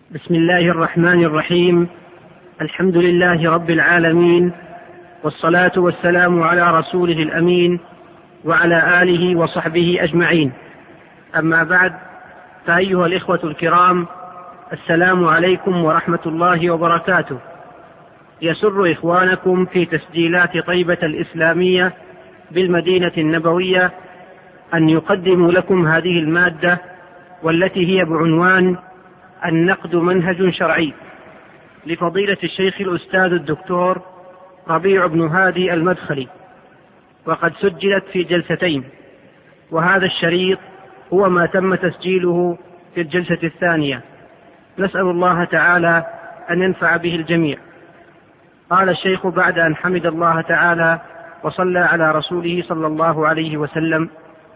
بسم الله الرحمن الرحيم. الحمد لله رب العالمين، والصلاة والسلام على رسوله الأمين وعلى آله وصحبه أجمعين. أما بعد، فأيها الإخوة الكرام، السلام عليكم ورحمة الله وبركاته. يسر إخوانكم في تسجيلات طيبة الإسلامية بالمدينة النبوية أن يقدموا لكم هذه المادة، والتي هي بعنوان النقد منهج شرعي، لفضيلة الشيخ الأستاذ الدكتور ربيع بن هادي المدخلي، وقد سجلت في جلستين، وهذا الشريط هو ما تم تسجيله في الجلسة الثانية. نسأل الله تعالى أن ينفع به الجميع. قال الشيخ بعد أن حمد الله تعالى وصلى على رسوله صلى الله عليه وسلم: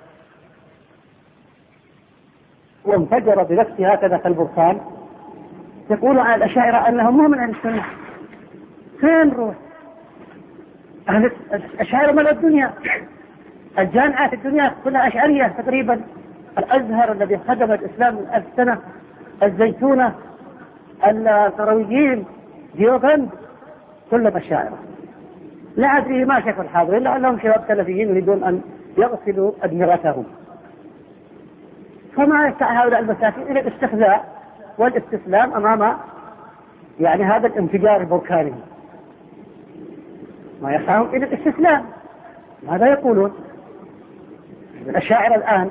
وانفجر بنفسه هكذا كالبركان. يقول عن الأشاعرة أنهم مو من أهل السنة. فين روح؟ أهل الأشاعرة من الدنيا، الجامعات الدنيا كلها أشعرية تقريبا. الأزهر الذي خدم الإسلام من 1000 سنة، الزيتونة، القرويين، ديوبند، كلهم أشاعرة. لا أدري ما شكل الحاضرين، لعلهم شباب سلفيين يريدون أن يغسلوا أدمغتهم. فما يسعى هؤلاء المساكين إلى الاستخزاء والاستسلام أمام هذا الانفجار البركاني. ما يسعهم إلى الاستسلام. ماذا يقولون؟ الأشاعرة الآن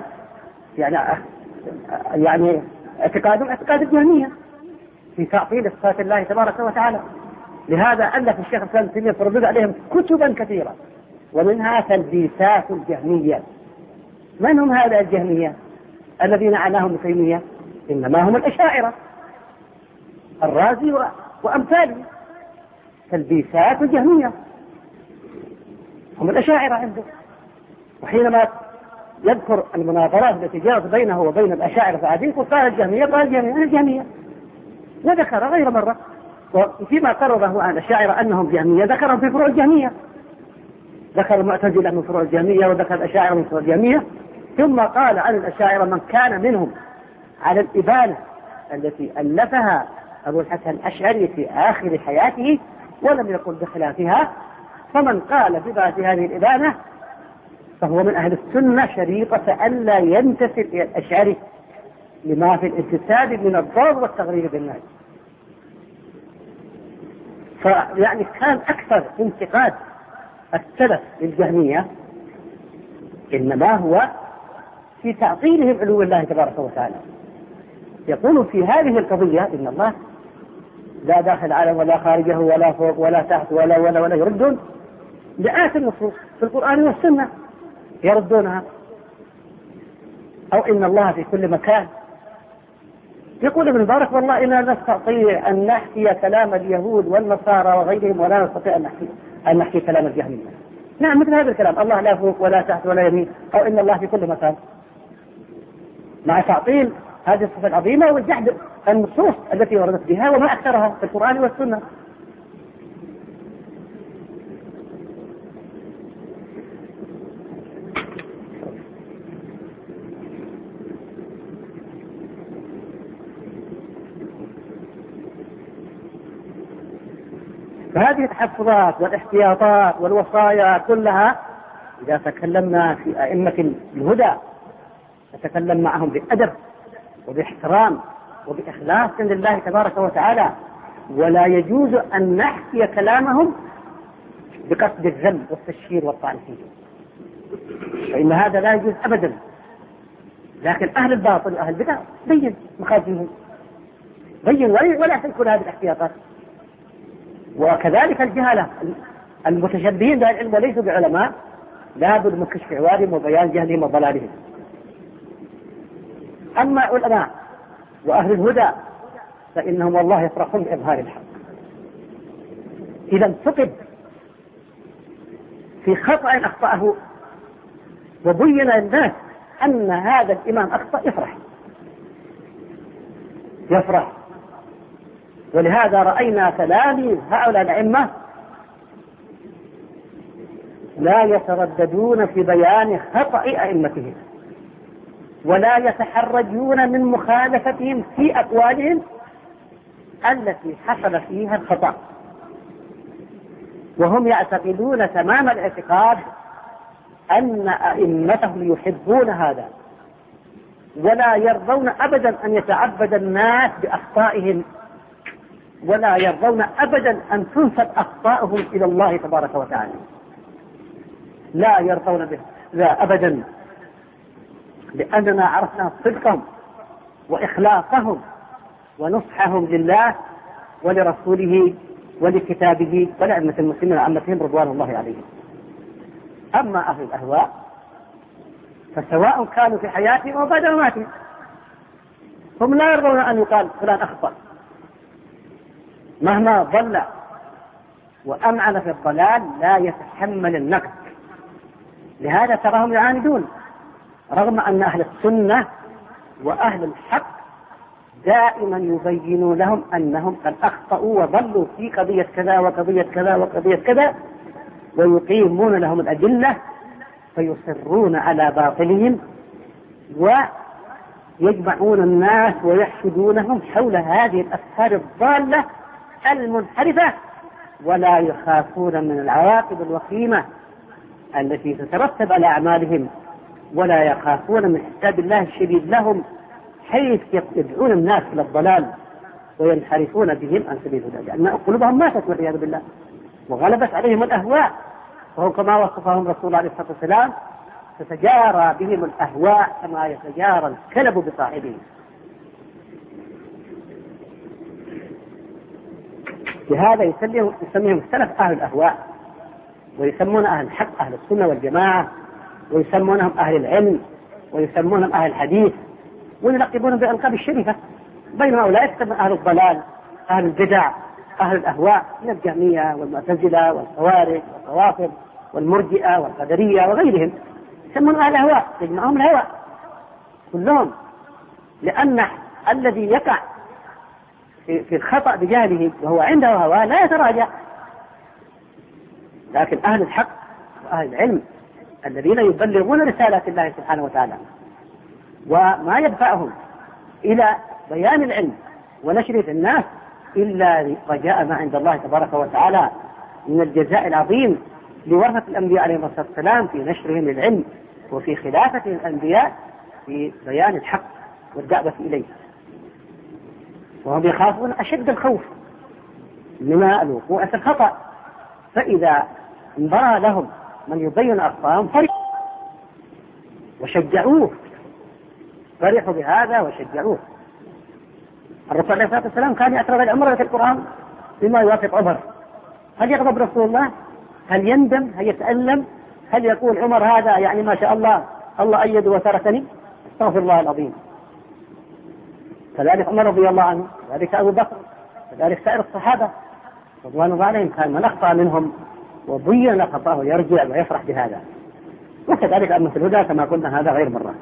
اعتقادهم اعتقاد الجهمية في تعطيل صفات الله تبارك وتعالى. لهذا ألف الشيخ الإسلام ابن تيمية فردد عليهم كتبا كثيرة، ومنها تلبيسات الجهمية. من هم هؤلاء الجهمية الذين عناهم ابن تيمية؟ إنما هم الأشاعرة، الرازي وأمثاله. تلبيسات الجهمية هم الأشاعرة عنده. وحينما يذكر المناظرات التي جرت بينه وبين الأشاعرة فعادين قال الجهمية الجهمية، وذكر غير مرة. وفيما قرره عن الأشاعرة أنهم جهمية ذكرهم في فروع الجهمية، ذكر المعتزلة من فروع الجهمية، وذكر الأشاعرة من فروع الجهمية. ثم قال عن الأشاعرة من كان منهم على الإبانة التي ألفها أبو الحسن الأشعري في آخر حياته ولم يقل بخلافها، فمن قال بذات هذه الإبانة فهو من أهل السنة شريطة ألا ينتسب إلى الأشعري لما في الانتساب من الضرر والتغرير بالناس. كان أكثر انتقاد السلف للجهمية إنما هو في تعطيلهم علو الله تبارك وتعالى. يقول في هذه القضية إن الله لا داخل العالم ولا خارجه ولا فوق ولا تحت ولا يردون مئات النصوص في القرآن والسنة يردونها. أو إن الله في كل مكان. يقول ابن مبارك: والله إنا نستطيع أن نحكي كلام اليهود والنصارى وغيرهم ولا نستطيع أن نحكي كلام الجهمية. نعم، مثل هذا الكلام: الله لا فوق ولا تحت ولا يمين، أو إن الله في كل مكان، مع تعطيل هذه الصفة العظيمة والجحد النصوص التي وردت بها وما أكثرها في القرآن والسنة. فهذه التحفظات والاحتياطات والوصايا كلها إذا تكلمنا في أئمة الهدى نتكلم معهم بأدب وباحترام وبإخلاص لله تبارك وتعالى، ولا يجوز أن نحكي كلامهم بقصد الذم والتشهير والطعن فيه، فإن هذا لا يجوز أبدا. لكن أهل الباطل وأهل البدع بين مخازنهم، بين ولا تكون هذه الاحتياطات. وكذلك الجهلة المتشبهين بالعلم وليسوا بعلماء لابد من كشف عوارهم وبيان جهلهم وضلالهم. أما علماء وأهل الهدى فإنهم والله يفرحون بإظهار الحق. إذا انتقد في خطأ أخطأه وبين للناس أن هذا الإمام أخطأ يفرح. ولهذا رأينا تلاميذ هؤلاء الأئمة لا يترددون في بيان خطأ أئمتهم، ولا يتحرجون من مخالفتهم في أقوالهم التي حصل فيها الخطأ، وهم يعتقدون تمام الاعتقاد أن أئمتهم يحبون هذا، ولا يرضون أبدا أن يتعبد الناس بأخطائهم، ولا يرضون أبدا أن تنسب أخطائهم إلى الله تبارك وتعالى، لا يرضون به، لا أبدا، لأننا عرفنا صدقهم وإخلاصهم ونصحهم لله ولرسوله ولكتابه ولأئمة المسلمين وعامتهم رضوان الله عليهم. أما أهل الأهواء فسواء كانوا في حياتهم أو بعد مماتهم هم لا يرضون أن يقال فلان أخطأ، مهما ضل وأمعن في الضلال لا يتحمل النقد، لهذا تراهم يعاندون، رغم أن أهل السنة وأهل الحق دائما يبينون لهم أنهم قد أخطأوا وضلوا في قضية كذا وقضية كذا وقضية كذا، ويقيمون لهم الأدلة فيصرون على باطلهم ويجمعون الناس ويحشدونهم حول هذه الأفكار الضالة المنحرفة، ولا يخافون من العواقب الوخيمة التي تترتب على أعمالهم، ولا يخافون من حساب الله الشديد لهم حيث يدعون الناس إلى الضلال وينحرفون بهم عن سبيل الله، لأن قلوبهم ماتت والعياذ بالله وغلبت عليهم الأهواء، وهو كما وصفهم رسول الله عليه الصلاة والسلام تتجارى بهم الأهواء كما يتجارى الكلب بصاحبه. لهذا يسميهم السلف أهل الأهواء، ويسمون أهل الحق أهل السنة والجماعة، ويسمونهم أهل العلم، ويسمونهم أهل الحديث، ويلقبونهم بالألقاب الشريفة، بينما أولئك من أهل الضلال أهل البدع أهل الأهواء من الجهمية والمعتزلة والخوارج والروافض والمرجئة والقدرية وغيرهم، يسمون أهل الأهواء، يجمعهم الهوى كلهم، لأن الذي يقع في الخطأ بجهله وهو عنده هوى لا يتراجع، لكن أهل الحق وأهل العلم الذين يبلغون رسالات الله سبحانه وتعالى وما يدفعهم إلى بيان العلم ونشره في الناس إلا رجاء ما عند الله تبارك وتعالى من الجزاء العظيم لورثة الأنبياء عليهم الصلاة والسلام في نشرهم للعلم وفي خلافة الأنبياء في بيان الحق والدعوة إليه، وهم يخافون أشد الخوف من الوقوع في الخطأ، فإذا انبرى لهم من يبين أخطاءهم فرحوا بهذا وشجعوه. الرسول عليه الصلاة والسلام كان يعترض العمر في القرآن بما يوافق عمر، هل يغضب رسول الله؟ هل يندم؟ هل يتألم؟ هل يقول عمر هذا يعني ما شاء الله الله أيد وتركني؟ استغفر الله العظيم. كذلك عمر رضي الله عنه، كذلك أبو بكر، كذلك سائر الصحابة رضوان الله عليهم، كان من أخطأ منهم وبين له خطأه يرجع ويفرح بهذا، وكذلك أئمة الهدى كما قلنا هذا غير مرة.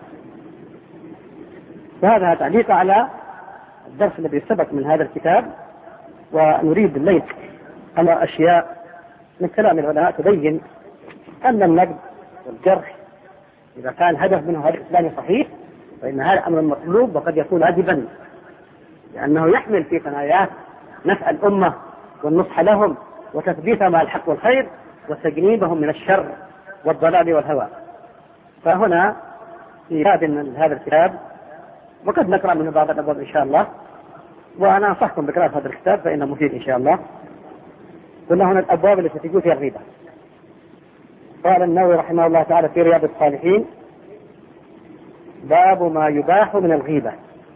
وهذا تعليق على الدرس الذي سبق من هذا الكتاب، ونريد الليل على أشياء من كلام العلماء تبين أن النقد والجرح إذا كان هدف منه هدف إسلامي صحيح فإن هذا أمر مطلوب وقد يكون واجبا، لأنه يحمل في ثناياه نفع الأمة والنصح لهم وتثبيتهم على الحق والخير وتجنيبهم من الشر والضلال والهوى. فهنا في هذا الكتاب، وقد نقرأ منه بعض الأبواب إن شاء الله، وأنا أنصحكم بقراءة هذا الكتاب فإنه مفيد إن شاء الله. قلنا هنا الأبواب التي تجوز فيها الغيبة. قال النووي رحمه الله تعالى في رياض الصالحين: باب ما يباح من الغيبة.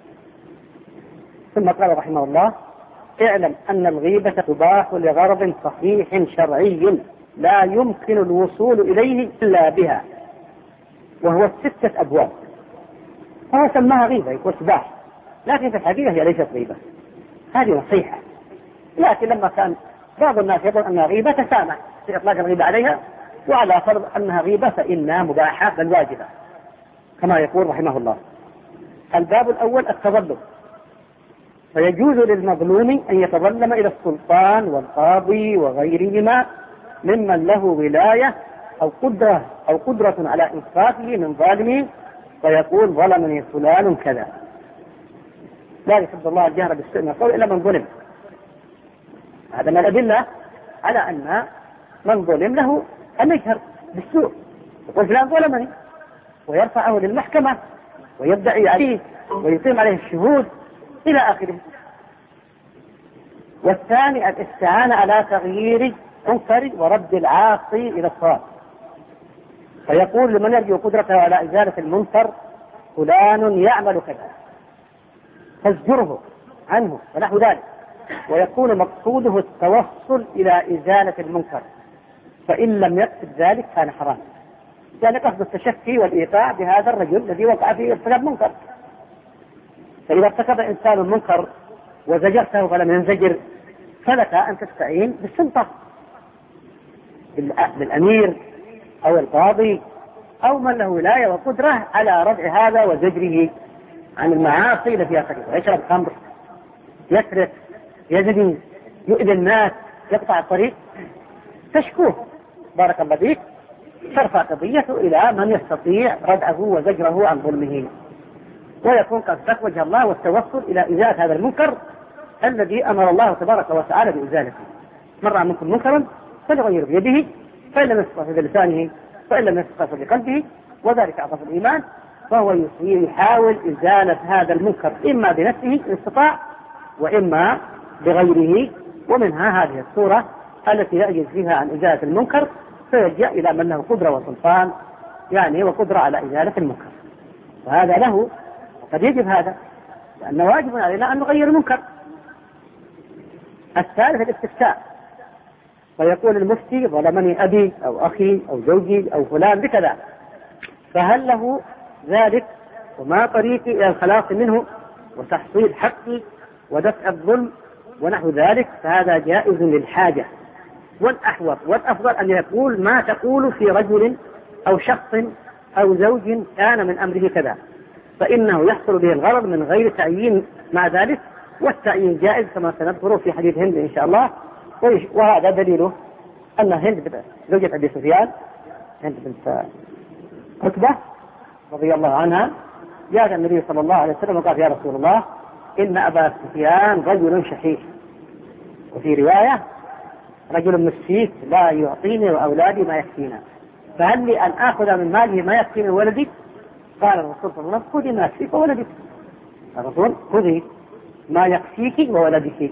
ثم قال رحمه الله: اعلم أن الغيبة تباح لغرض صحيح شرعي لا يمكن الوصول إليه إلا بها، وهو 6 أبواب. هو سماها غيبة يقول تباح، لكن في الحقيقة هي ليست غيبة، هذه نصيحة. لكن لما كان بعض الناس يظن أنها غيبة تسامح في إطلاق الغيبة عليها، وعلى فرض أنها غيبة فإنها مباحة بل واجبة كما يقول رحمه الله. الباب الأول التظلم، فيجوز للمظلوم أن يتظلم إلى السلطان والقاضي وغيرهما ممن له ولاية أو قدرة على إنصافه من ظالمه، فيقول ظلمني فلان كذا. لا يحب الله الجهر بالسوء من القول إلا من ظلم، هذا من الأدلة على أن من ظلم له أن يجهر بالسوء، يقول فلان ظلمني، ويرفعه للمحكمة ويدعي عليه ويقيم عليه الشهود إلى آخره. والثاني الاستعانة على تغيير منكر ورد العاصي إلى الصواب، فيقول لمن يرجو قدرته على إزالة المنكر فلان يعمل كذا فازجره عنه ونحو ذلك، ويكون مقصوده التوصل إلى إزالة المنكر، فإن لم يقصد ذلك كان حرام. يعني قصد التشفي والإيقاع بهذا الرجل الذي وقع فيه ارتكاب منكر. فإذا ارتكب إنسان المنكر وزجرته فلم ينزجر فلك أن تستعين بالسلطة، بالأمير أو القاضي أو من له ولاية وقدرة على ردع هذا وزجره عن المعاصي التي يرتكبها. يشرب خمر، يسرق، يزني، يؤذي الناس، يقطع الطريق، تشكوه بارك الله فيك، ترفع قضيته إلى من يستطيع ردعه وزجره عن ظلمه، ويكون قد سلك وجه الله والتوصل إلى إزالة هذا المنكر الذي أمر الله تبارك وتعالى بإزالته. من رأى منكم منكرا فليغير بيده، فإن لم يستطع بلسانه، فإن لم يستطع بقلبه، وذلك أضعف الإيمان. فهو يحاول إزالة هذا المنكر إما بنفسه إن استطاع وإما بغيره، ومنها هذه الصورة التي يعجز فيها عن إزالة المنكر فيلجأ إلى من له قدرة وسلطان يعني وقدرة على إزالة المنكر، وهذا له وقد يجب هذا، لأنه واجب علينا أن نغير المنكر. الثالث الاستفتاء، فيقول المفتي ظلمني أبي أو أخي أو زوجي أو فلان بكذا، فهل له ذلك وما طريقي إلى الخلاص منه وتحصيل حقي ودفع الظلم ونحو ذلك، فهذا جائز للحاجة. والأحوط والأفضل أن يقول ما تقول في رجل أو شخص أو زوج كان من أمره كذا، فإنه يحصل به الغرض من غير تعيين مع ذلك، والتعيين جائز كما سنذكره في حديث هند إن شاء الله. وهذا دليله أن هند زوجة أبي سفيان، هند بنت عتبة رضي الله عنها، جاء النبي صلى الله عليه وسلم وقال يا رسول الله إن أبا سفيان رجل شحيح، وفي رواية رجل مسكين لا يعطيني وأولادي ما يكفينا، فهل لي أن آخذ من ماله ما يكفيني ولدي؟ قال الرسول صلى الله عليه وسلم خذي ما يكفيك وولدك. الرسول خذي ما يكفيك وولدك.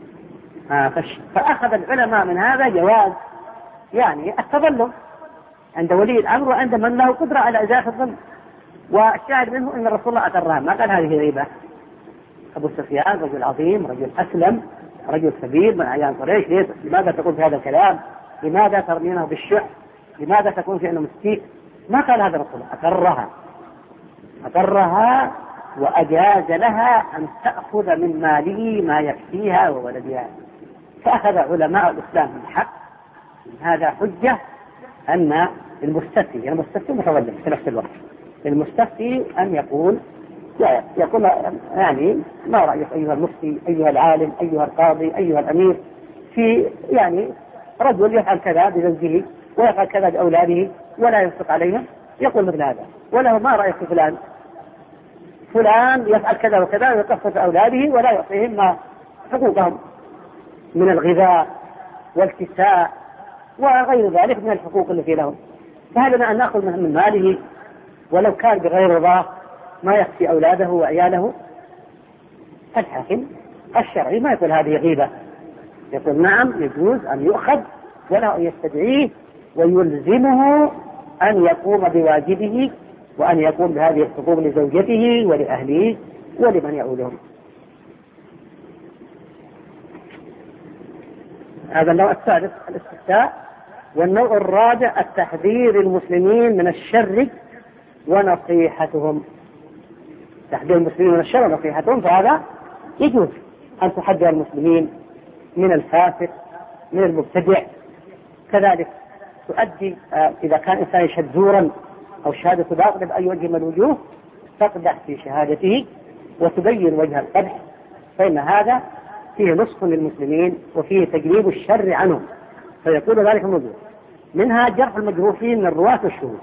فأخذ العلماء من هذا جواز يعني التظلم عند ولي الأمر وعند من له قدرة على إزالة الظلم. والشاهد منه أن الرسول الله أقرها، ما قال هذه غيبة. أبو سفيان رجل عظيم، رجل أسلم، رجل كبير من أعيان قريش، لماذا تقول في هذا الكلام؟ لماذا ترمينه بالشح؟ لماذا تكون في أنه مسكين؟ ما قال هذا الرسول، أقرها وأجاز لها أن تأخذ من ماله ما يكفيها وولدها. فأخذ علماء الإسلام بالحق هذا حجة أن المستفتي متوجه في نفس الوقت، المستفتي أن يقول يعني ما رأيك أيها المفتي، أيها العالم، أيها القاضي، أيها الأمير، في يعني رجل يفعل كذا بزوجه ويفعل كذا بأولاده ولا ينفق عليهم، يقول مثل هذا. وله ما رأيك في فلان يفعل كذا وكذا ويقصد أولاده ولا يعطيهم ما حقوقهم من الغذاء والكساء وغير ذلك من الحقوق التي لهم، فهل لنا أن نأخذ من ماله ولو كان بغير رضاه ما يكفي أولاده وعياله؟ الحاكم الشرعي ما يقول هذه غيبة، يقول نعم يجوز أن يؤخذ ولا يستدعيه ويلزمه أن يقوم بواجبه وأن يقوم بهذه الحقوق لزوجته ولأهله ولمن يعولهم. هذا النوع الثالث الاستفتاء. والنوع الرابع التحذير المسلمين من الشر ونصيحتهم. تحذير المسلمين من الشر ونصيحتهم، فهذا يجوز أن تحذر المسلمين من الفاسق من المبتدع. كذلك تؤدي إذا كان إنسان يشهد زورا أو شهادة باطل بأي وجه من الوجوه تقدح في شهادته وتبين وجه القدح، فإن هذا فيه نصح للمسلمين وفيه تجنيب الشر عنهم، فيكون ذلك موجود. منها جرح المجروحين من الرواة والشهود،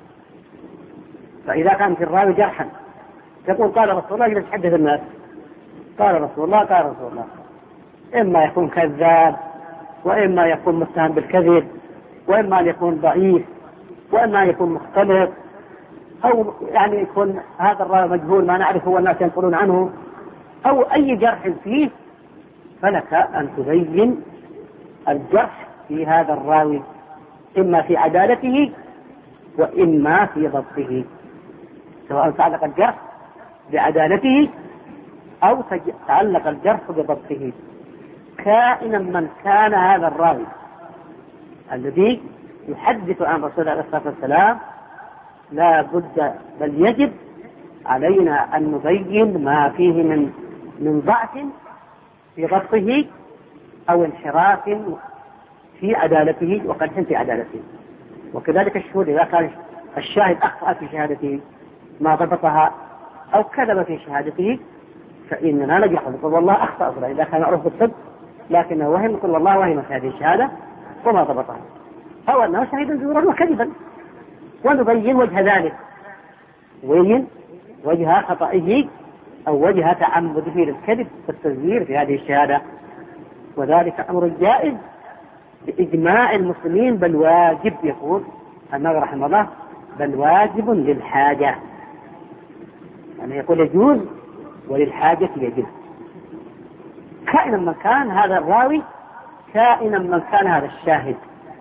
فإذا كان في الراوي جرحا يقول قال رسول الله يتحدث الناس، قال رسول الله قال رسول الله، إما يكون كذاب وإما يكون متهم بالكذب، وإما أن يكون ضعيف، وإما أن يكون مختلط، أو يعني يكون هذا الراوي مجهول ما نعرف هو الناس ينقلون عنه، أو أي جرح فيه، فلك أن تبين الجرح في هذا الراوي إما في عدالته وإما في ضبطه، سواء تعلق الجرح بعدالته أو تعلق الجرح بضبطه، كائنا من كان هذا الراوي الذي يحدث عن رسول الله عليه الصلاة والسلام. لا بد بل يجب علينا أن نبين ما فيه من ضعف في ضبطه أو انحراف في عدالته وقدح في عدالته. وكذلك الشهود، إذا كان الشاهد أخطأ في شهادته ما ضبطها أو كذب في شهادته فإننا نجح نقول والله أخطأ أصلا إذا كان معروف بالصدق، لكنه وهم نقول والله وهم في هذه الشهادة وما ضبطها، أو أنه شهد زورا وكذبا، ونبين وجه ذلك، وين وجه خطئه أو وجه تعمده للكذب والتزوير في هذه الشهادة. وذلك أمر جائز بإجماع المسلمين، بل واجب، يقول النووي رحمه الله، بل واجب للحاجة، يعني يقول يجوز وللحاجة يجب، كائنا من كان هذا الراوي، كائنا من كان هذا الشاهد.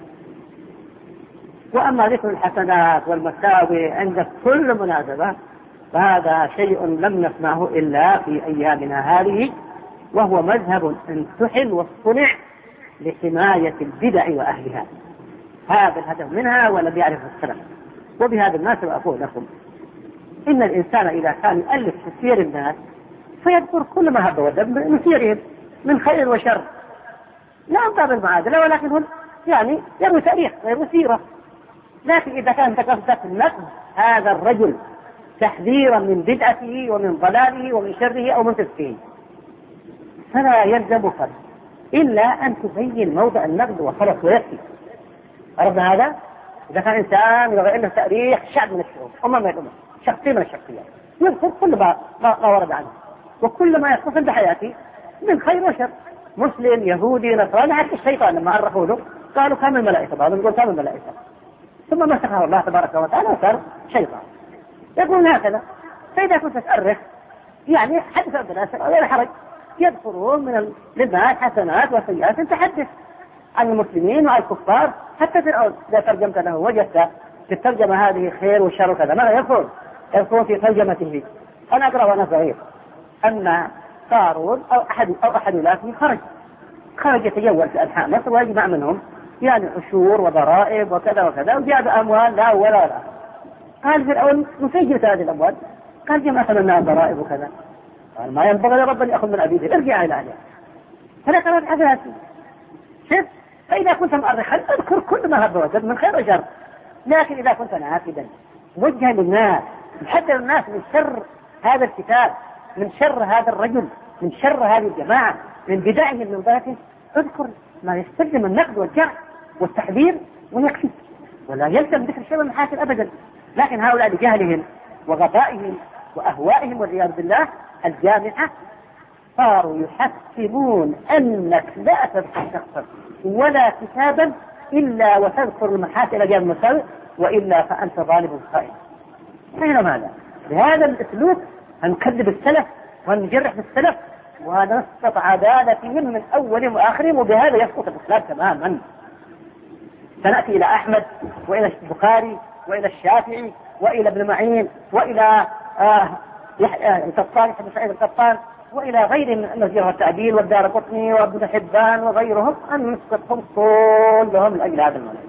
وأما ذكر الحسنات والمساوي عند كل مناسبة فهذا شيء لم نسمعه إلا في أيامنا هذه، وهو مذهب انتحل واصطنع لحماية البدع وأهلها، هذا الهدف منها ولم يعرف السلف. وبهذا المناسبة أقول لكم إن الإنسان إذا كان يؤلف في سير الناس فيذكر كل ما هب ودب من سيرهم من خير وشر، لا أنطاب المعادلة، ولكن هم يعني يروي تاريخ ويروي سيرة. لكن إذا كان تقصدك نقد هذا الرجل تحذيرا من بدعته ومن ضلاله ومن شره أو من فسقه فلا يلزمك إلا أن تبين موضع النقد وخلص ويكفي. عرفنا هذا؟ إذا كان إنسان يبغى له تاريخ شعب من الشعوب، أمة من الأمم، شخصية من الشخصيات، يذكر كل ما ورد عنه وكل ما يخص بحياته من خير وشر، مسلم يهودي نصراني، حتى الشيطان لما عرفوا له قالوا كم الملائكة، بعضهم يقول كم الملائكة، ثم مسخه الله تبارك وتعالى وصار شيطان. يقول هكذا. فإذا كنت تأرخ يعني حدث عبد الناس غير حرج، يذكرون من للناس حسنات وسيئات، تحدث عن المسلمين وعن الكفار. حتى فرعون إذا ترجمت له وجدت في الترجمة هذه خير وشر وكذا، ماذا يذكر في ترجمته؟ أنا أقرأ وأنا صغير أن قارون أو أحد ولاته خرج يتجول في أنحاء مصر ويجمع منهم يعني عشور وضرائب وكذا وكذا، وجاب أموال لا ولا. قال فرعون نسجل هذه الأموال، قال جمعت لنا ضرائب وكذا، قال ما ينبغي لرب أن يأخذ من عبيده، ارجع إلى أهلها. فلا قرأت حسناتي. شف، فإذا كنت مؤرخا اذكر كل ما هب ودب من خير وشر، لكن إذا كنت ناكدا موجها للناس محذر الناس من شر هذا الكتاب، من شر هذا الرجل، من شر هذه الجماعة، من بدعهم من ضلالته، اذكر ما يستلزم النقد والجرح والتحذير ويكفي، ولا يلزم ذكر شيء من المحاسن أبدا. لكن هؤلاء بجهلهم وغبائهم وأهوائهم والعياذ بالله الجامعة صاروا يحسبون أنك لا تذكر شخصا ولا كتابا إلا وتذكر المحاسن جانب المساوئ، وإلا فأنت ظالم خائن. فهنا ماذا؟ بهذا الأسلوب هنكذب السلف ونجرح بالسلف، وهذا نسقط عدالتهم من أولهم وآخرهم، وبهذا يسقط الإسلام تماما. سنأتي إلى أحمد وإلى البخاري وإلى الشافعي وإلى ابن معين وإلى القطان بن سعيد القطان وإلى غير من النزير والتعديل والدارقطني وابن حبان وغيرهم، أن نسقطهم كلهم لأجل هذا المنهج.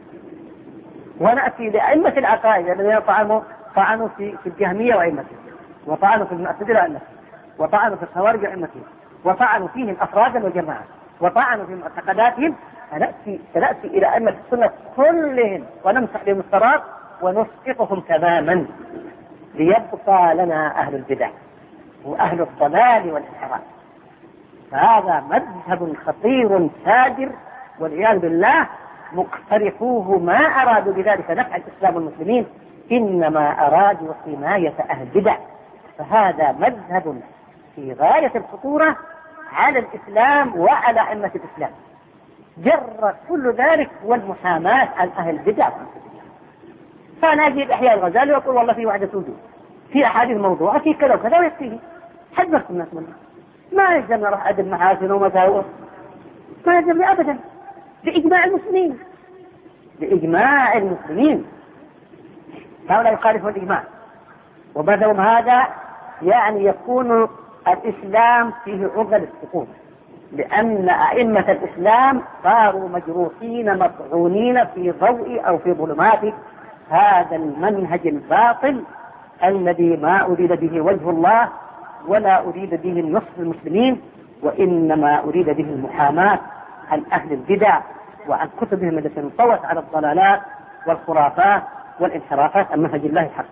ونأتي لأئمة العقائد الذين طعنوا في الجهمية وأئمتهم، وطعنوا في المعتزلة وأئمتهم، وطعنوا في الخوارج وأئمتهم، وطعنوا فيهم أفرادا وجماعة، وطعنوا في معتقداتهم. سنأتي إلى أئمة السنة كلهم ونمسح بهم الصراط ونسقطهم تماما، ليبقى لنا أهل البدع وأهل الضلال والانحراف. فهذا مذهب خطير ساجر والعياذ بالله، مقترفوه ما أرادوا بذلك نفع الإسلام والمسلمين، إنما أرادوا حماية أهل البدع. فهذا مذهب في غاية الخطورة على الإسلام وعلى أئمة الإسلام. جر كل ذلك والمحاماة عن أهل البدع. فأنا أجيب إحياء الغزالي وأقول والله في وحدة وجود، في أحاديث موضوعة، في كذا وكذا، ويكفيه. حذرت الناس منه. ما يلزمنا راح أدب محاسن ومساوئ، ما يلزمني أبدا، بإجماع المسلمين، بإجماع المسلمين. هؤلاء يخالفون الإجماع، وبدأوا هذا يعني يكون الإسلام فيه عرضة للسقوط، لأن أئمة الإسلام صاروا مجروحين مطعونين في ضوء أو في ظلمات هذا المنهج الباطل الذي ما أريد به وجه الله ولا أريد به النصر للمسلمين، وإنما أريد به المحاماة عن أهل البدع وعن كتبهم التي انطوت على الضلالات والخرافات والانحرافات عن منهج الله الحق.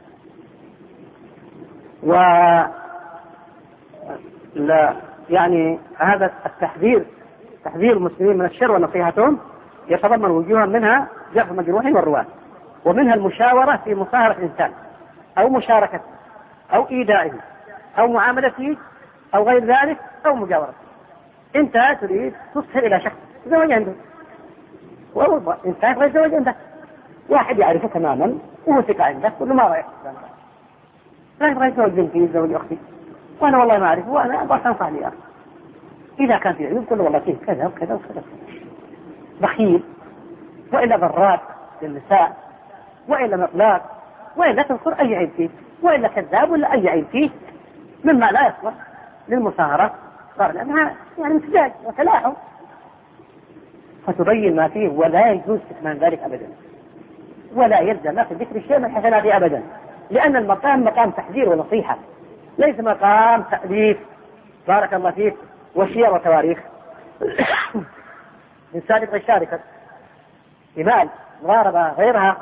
يعني هذا التحذير، تحذير المسلمين من الشر ونصيحتهم، يتضمن وجوها منها جرح مجروح والرواة، ومنها المشاورة في مصاهرة الإنسان أو مشاركته أو إيدائه أو معاملته أو غير ذلك أو مجاورته. أنت تريد تصهر إلى شخص زوج عنده، والله أنت غير زوج عندك، واحد يعرفه تماما وهو ثقة عندك، كل ما رأيك لا يبغى يتزوج بنتي يتزوج أختي وأنا والله ما أعرفه وأنا أبغى أنصح لي أخي. إذا كان في عيوب كل والله فيه كذا وكذا وكذا، بخيل، وإلا ضرات للنساء، وإلا مطلاق، وإلا تذكر أي عيب فيه، وإلا كذاب ولا أي عيب فيه مما لا يصلح للمصاهرة، صار لأنها يعني امتزاج وتلاحم، فتبين ما فيه. ولا يجوز كتمان ذلك أبدا، ولا يلزم في ذكر الشيء من حسناته أبدا، لأن المقام مقام تحذير ونصيحة، ليس مقام تأليف بارك الله فيك وشير وتواريخ. من سابق الشاركة إمال مضاربة غيرها،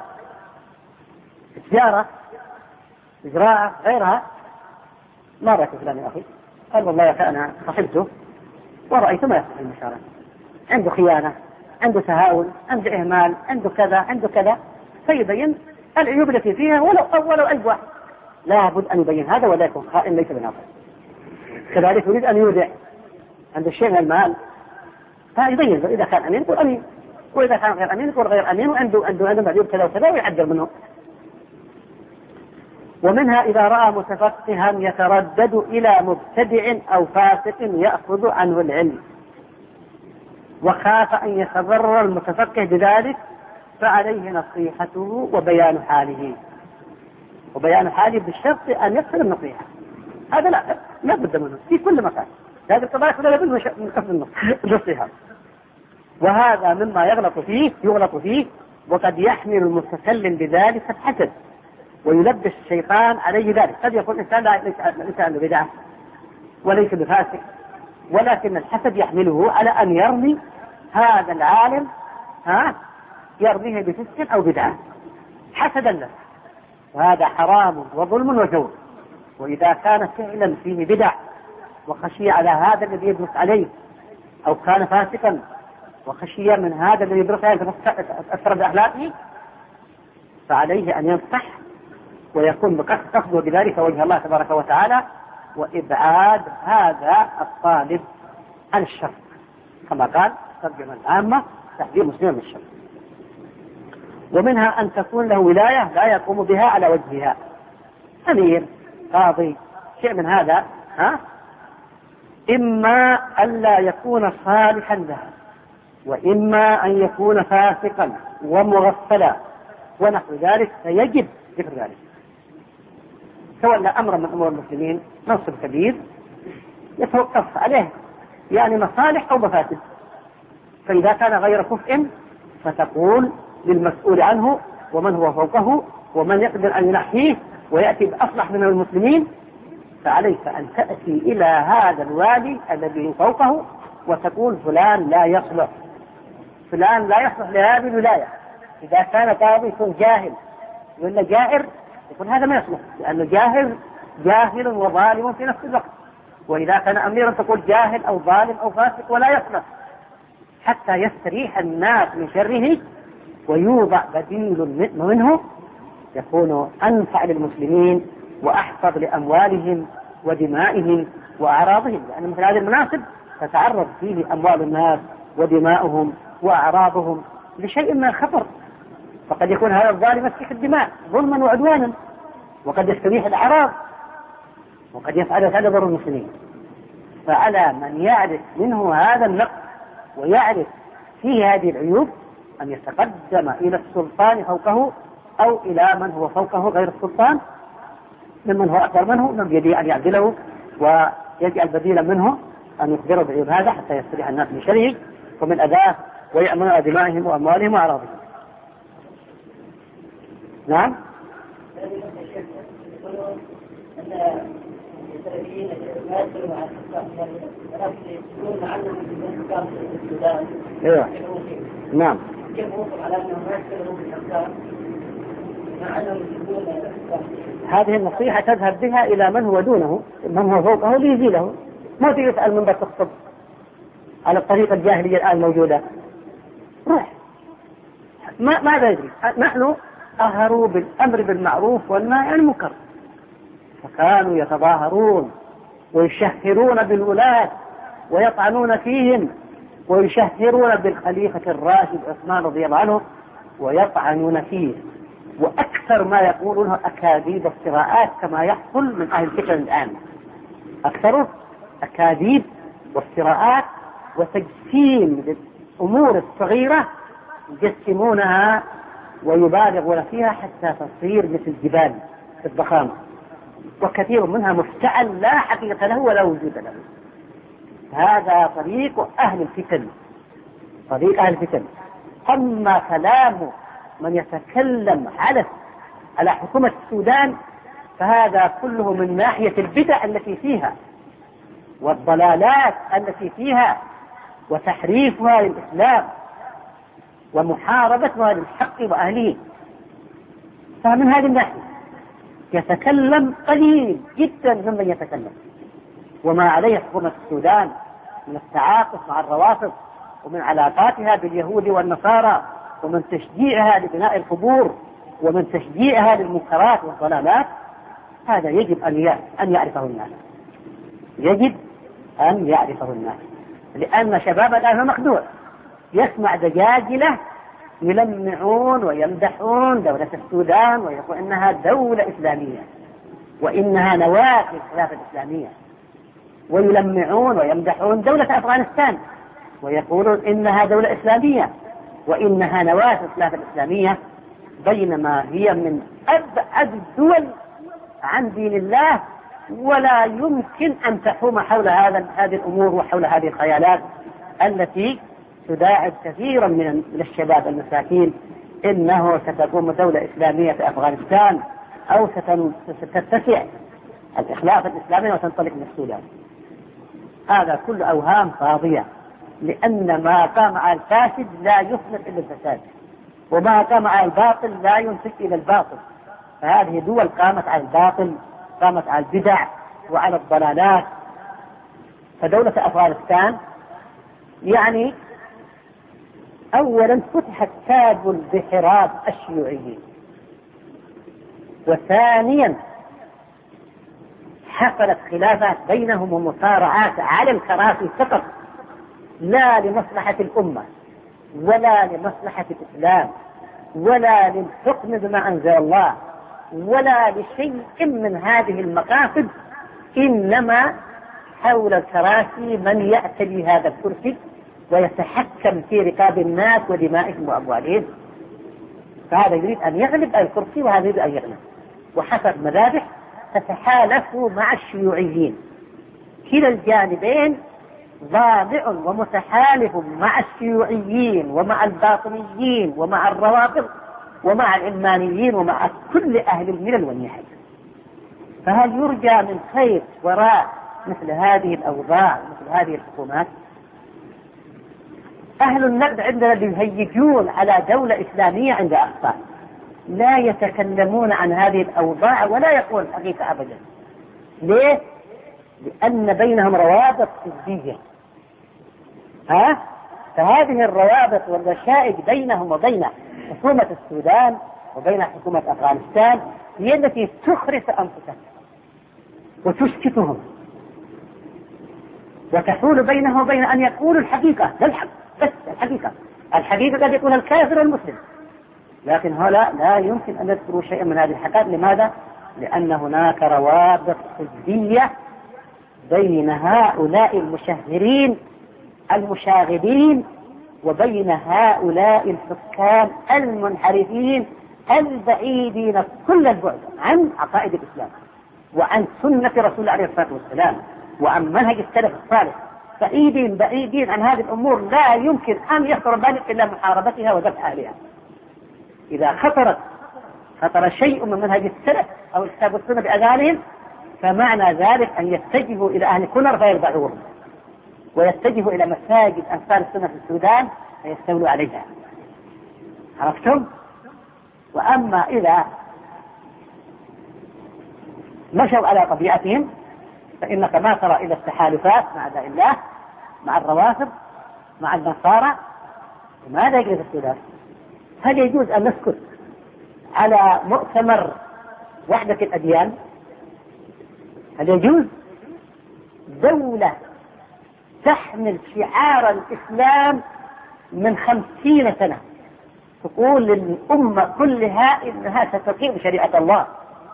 تجارة إجراء غيرها، ما رأيك فلان يا أخي؟ قال والله يا أخي أنا صحبته ورأيت ما يصلح المشاركة، عنده خيانة، عنده تهاون، عنده إهمال، عنده كذا عنده كذا، فيبين العيوب التي فيها ولو أي واحد، لا بد أن يبين هذا ولا يكون خائن ليس بناقض. كذلك يريد أن يودع عنده شيء من المال، فيبين إذا كان أمين يقول أمين، وإذا كان غير أمين يقول غير أمين، وعنده معيوب كذا وكذا ويعجل منه. ومنها إذا رأى متفقها يتردد إلى مبتدع أو فاسق يأخذ عنه العلم وخاف أن يتضرر المتفقه بذلك، فعليه نصيحته وبيان حاله، وبيان حاله بالشرط أن يقصد النصيحة. هذا لا بد منه في كل مكان، هذه القضايا كلها لابد من قصد النصيحة. وهذا مما يغلط فيه وقد يحمل المتكلم بذلك الحسد ويلبس الشيطان عليه ذلك. قد يكون الإنسان ليس عنده بدعة وليس بفاسق، ولكن الحسد يحمله على أن يرمي هذا العالم يرميه بفسق أو بدعة حسدا له، وهذا حرام وظلم وجور. وإذا كان فعلا فيه بدع وخشي على هذا الذي يدرس عليه، أو كان فاسقا وخشي من هذا الذي يدرس عليه تأثر بأخلاقه، فعليه أن ينصح ويكون بقصده بذلك وجه الله تبارك وتعالى، وإبعاد هذا الطالب عن الشر، كما قال ترجمة العامة تحذير مسلم من الشر. ومنها أن تكون له ولاية لا يقوم بها على وجهها، أمير، قاضي، شيء من هذا، إما أن لا يكون صالحا لها، وإما أن يكون فاسقا ومغفلا ونحو ذلك، فيجب ذكر ذلك. تولى أمرا من أمور المسلمين منصب كبير يتوقف عليه يعني مصالح أو مفاسد، فإذا كان غير كفء فتقول للمسؤول عنه ومن هو فوقه ومن يقدر أن ينحيه ويأتي بأصلح من المسلمين، فعليك أن تأتي إلى هذا الوالي الذي فوقه وتقول فلان لا يصلح، فلان لا يصلح لهذه الولاية. إذا كان قاضي يكون جاهل ولا جائر يكون هذا ما يصلح، لأنه جاهل وظالم في نفس الوقت. وإذا كان أميرا تقول جاهل أو ظالم أو فاسق ولا يصلح، حتى يستريح الناس من شره ويوضع بديل منه يكون أنفع للمسلمين وأحفظ لأموالهم ودمائهم وأعراضهم، لأن مثل هذه المناصب تتعرض فيه أموال الناس ودماؤهم وأعراضهم لشيء من الخطر، فقد يكون هذا الظالم يسفك الدماء ظلما وعدوانا، وقد يستبيح الأعراض، وقد يفعل هذا ضرر المسلمين. فعلى من يعرف منه هذا النقص ويعرف فيه هذه العيوب أن يتقدم إلى السلطان فوقه أو إلى من هو فوقه غير السلطان ممن هو أكبر منه، من بيده أن يعدله ويجعل بديلا منه أن يخبره بعيوب هذا حتى يستريح الناس من شره ومن أذاه ويأمن دمائهم وأموالهم وأعراضهم. نعم. ايوه نعم. هذه النصيحة تذهب بها إلى من هو دونه، من هو فوقه ليزيله، ما يسأل من بتخطب على الطريقة الجاهلية الآن موجودة. روح ماذا يدري؟ نحن أهروا بالأمر بالمعروف والنهي عن المنكر، فكانوا يتظاهرون ويشهرون بالولاة ويطعنون فيهم ويشهرون بالخليفة الراشد عثمان رضي الله عنه ويطعنون فيه، وأكثر ما يقولونه أكاذيب وافتراءات كما يحصل من أهل الفكر الآن. أكثر أكاذيب وافتراءات وتجسيم للأمور الصغيرة يجسمونها ويبالغون فيها حتى تصير مثل الجبال في الضخامة، وكثير منها مفتعل لا حقيقة له ولا وجود له. هذا طريق أهل الفتن، طريق أهل الفتن. أما كلام من يتكلم على حكومة السودان فهذا كله من ناحية البدع التي فيها والضلالات التي فيها وتحريفها للإسلام ومحاربتها للحق وأهله، فمن هذه الناحية يتكلم قليل جدا ممن يتكلم. وما عليه حكومة السودان من التعاطف مع الروافض ومن علاقاتها باليهود والنصارى ومن تشجيعها لبناء القبور ومن تشجيعها للمنكرات والضلالات، هذا يجب أن يعرفه الناس، يجب أن يعرفه الناس، لأن شباب الآن مخدوع، يسمع دجاجلة يلمعون ويمدحون دولة السودان ويقول إنها دولة إسلامية وإنها نواة للخلافة الإسلامية، ويلمعون ويمدحون دولة أفغانستان ويقولون إنها دولة إسلامية وإنها نواة للخلافة الإسلامية، بينما هي من أبعد الدول عن دين الله، ولا يمكن أن تحوم حول هذه الأمور وحول هذه الخيالات التي تداعب كثيرا من الشباب المساكين إنه ستقوم دولة إسلامية في أفغانستان أو ستتسع الخلافة الإسلامية وتنطلق من السودان. هذا كل أوهام فاضية، لأن ما قام على الفاسد لا يثمر إلا الفساد، وما قام على الباطل لا ينتج إلى الباطل. فهذه دول قامت على الباطل، قامت على البدع وعلى الضلالات. فدولة أفغانستان يعني أولا فتحت كابل بحراب الشيوعيين، وثانيا حصلت خلافات بينهم ومصارعات على الكراسي فقط، لا لمصلحة الأمة ولا لمصلحة الإسلام ولا للحكم بما أنزل الله ولا لشيء من هذه المقاصد، إنما حول الكراسي من يأتي هذا الكرسي ويتحكم في رقاب الناس ودمائهم وأموالهم. فهذا يريد أن يغلب الكرسي وهذا يريد أن يغلب، وحسب مذابح تتحالفوا مع الشيوعيين. كلا الجانبين ضابع ومتحالف مع الشيوعيين ومع الباطنيين ومع الروافض ومع العلمانيين ومع كل أهل الملل والنحل. فهل يرجى من خير وراء مثل هذه الأوضاع مثل هذه الحكومات؟ أهل النقد عندنا يهيجون على دولة إسلامية عند أخطاء، لا يتكلمون عن هذه الأوضاع ولا يقول الحقيقة أبدا. ليه؟ لأن بينهم روابط سلبية. فهذه الروابط والمشائج بينهم وبين حكومة السودان وبين حكومة أفغانستان هي التي تخرس أنفسهم وتسكتهم وتحول بينهم وبين أن يقولوا الحقيقة، لا الحق بس الحقيقة قد يكون الكافر والمسلم، لكن هؤلاء لا يمكن أن يذكروا شيئا من هذه الحقائق. لماذا؟ لأن هناك روابط حزبية بين هؤلاء المشهرين المشاغبين وبين هؤلاء الحكام المنحرفين البعيدين كل البعد عن عقائد الإسلام وعن سنة رسول الله عليه الصلاة والسلام وعن منهج السلف الصالح، بعيدين عن هذه الأمور. لا يمكن أن يخطر بالك إلا محاربتها ودفع أهلها. إذا خطر شيء من منهج السلف أو الكتاب والسنة بأذانهم فمعنى ذلك أن يتجهوا إلى أهل كنر فيربعوهم، ويتجهوا إلى مساجد أنصار السنة في السودان فيستولوا عليها. عرفتم؟ وأما إذا مشوا على طبيعتهم فإنك ما ترى إلى التحالفات مع أعداء الله، مع الروافض، مع النصارى. ماذا يجري في السودان؟ هل يجوز أن نسكت على مؤتمر وحدة الأديان؟ هل يجوز؟ دولة تحمل شعار الإسلام من 50 سنة تقول للأمة كلها إنها ستقيم شريعة الله،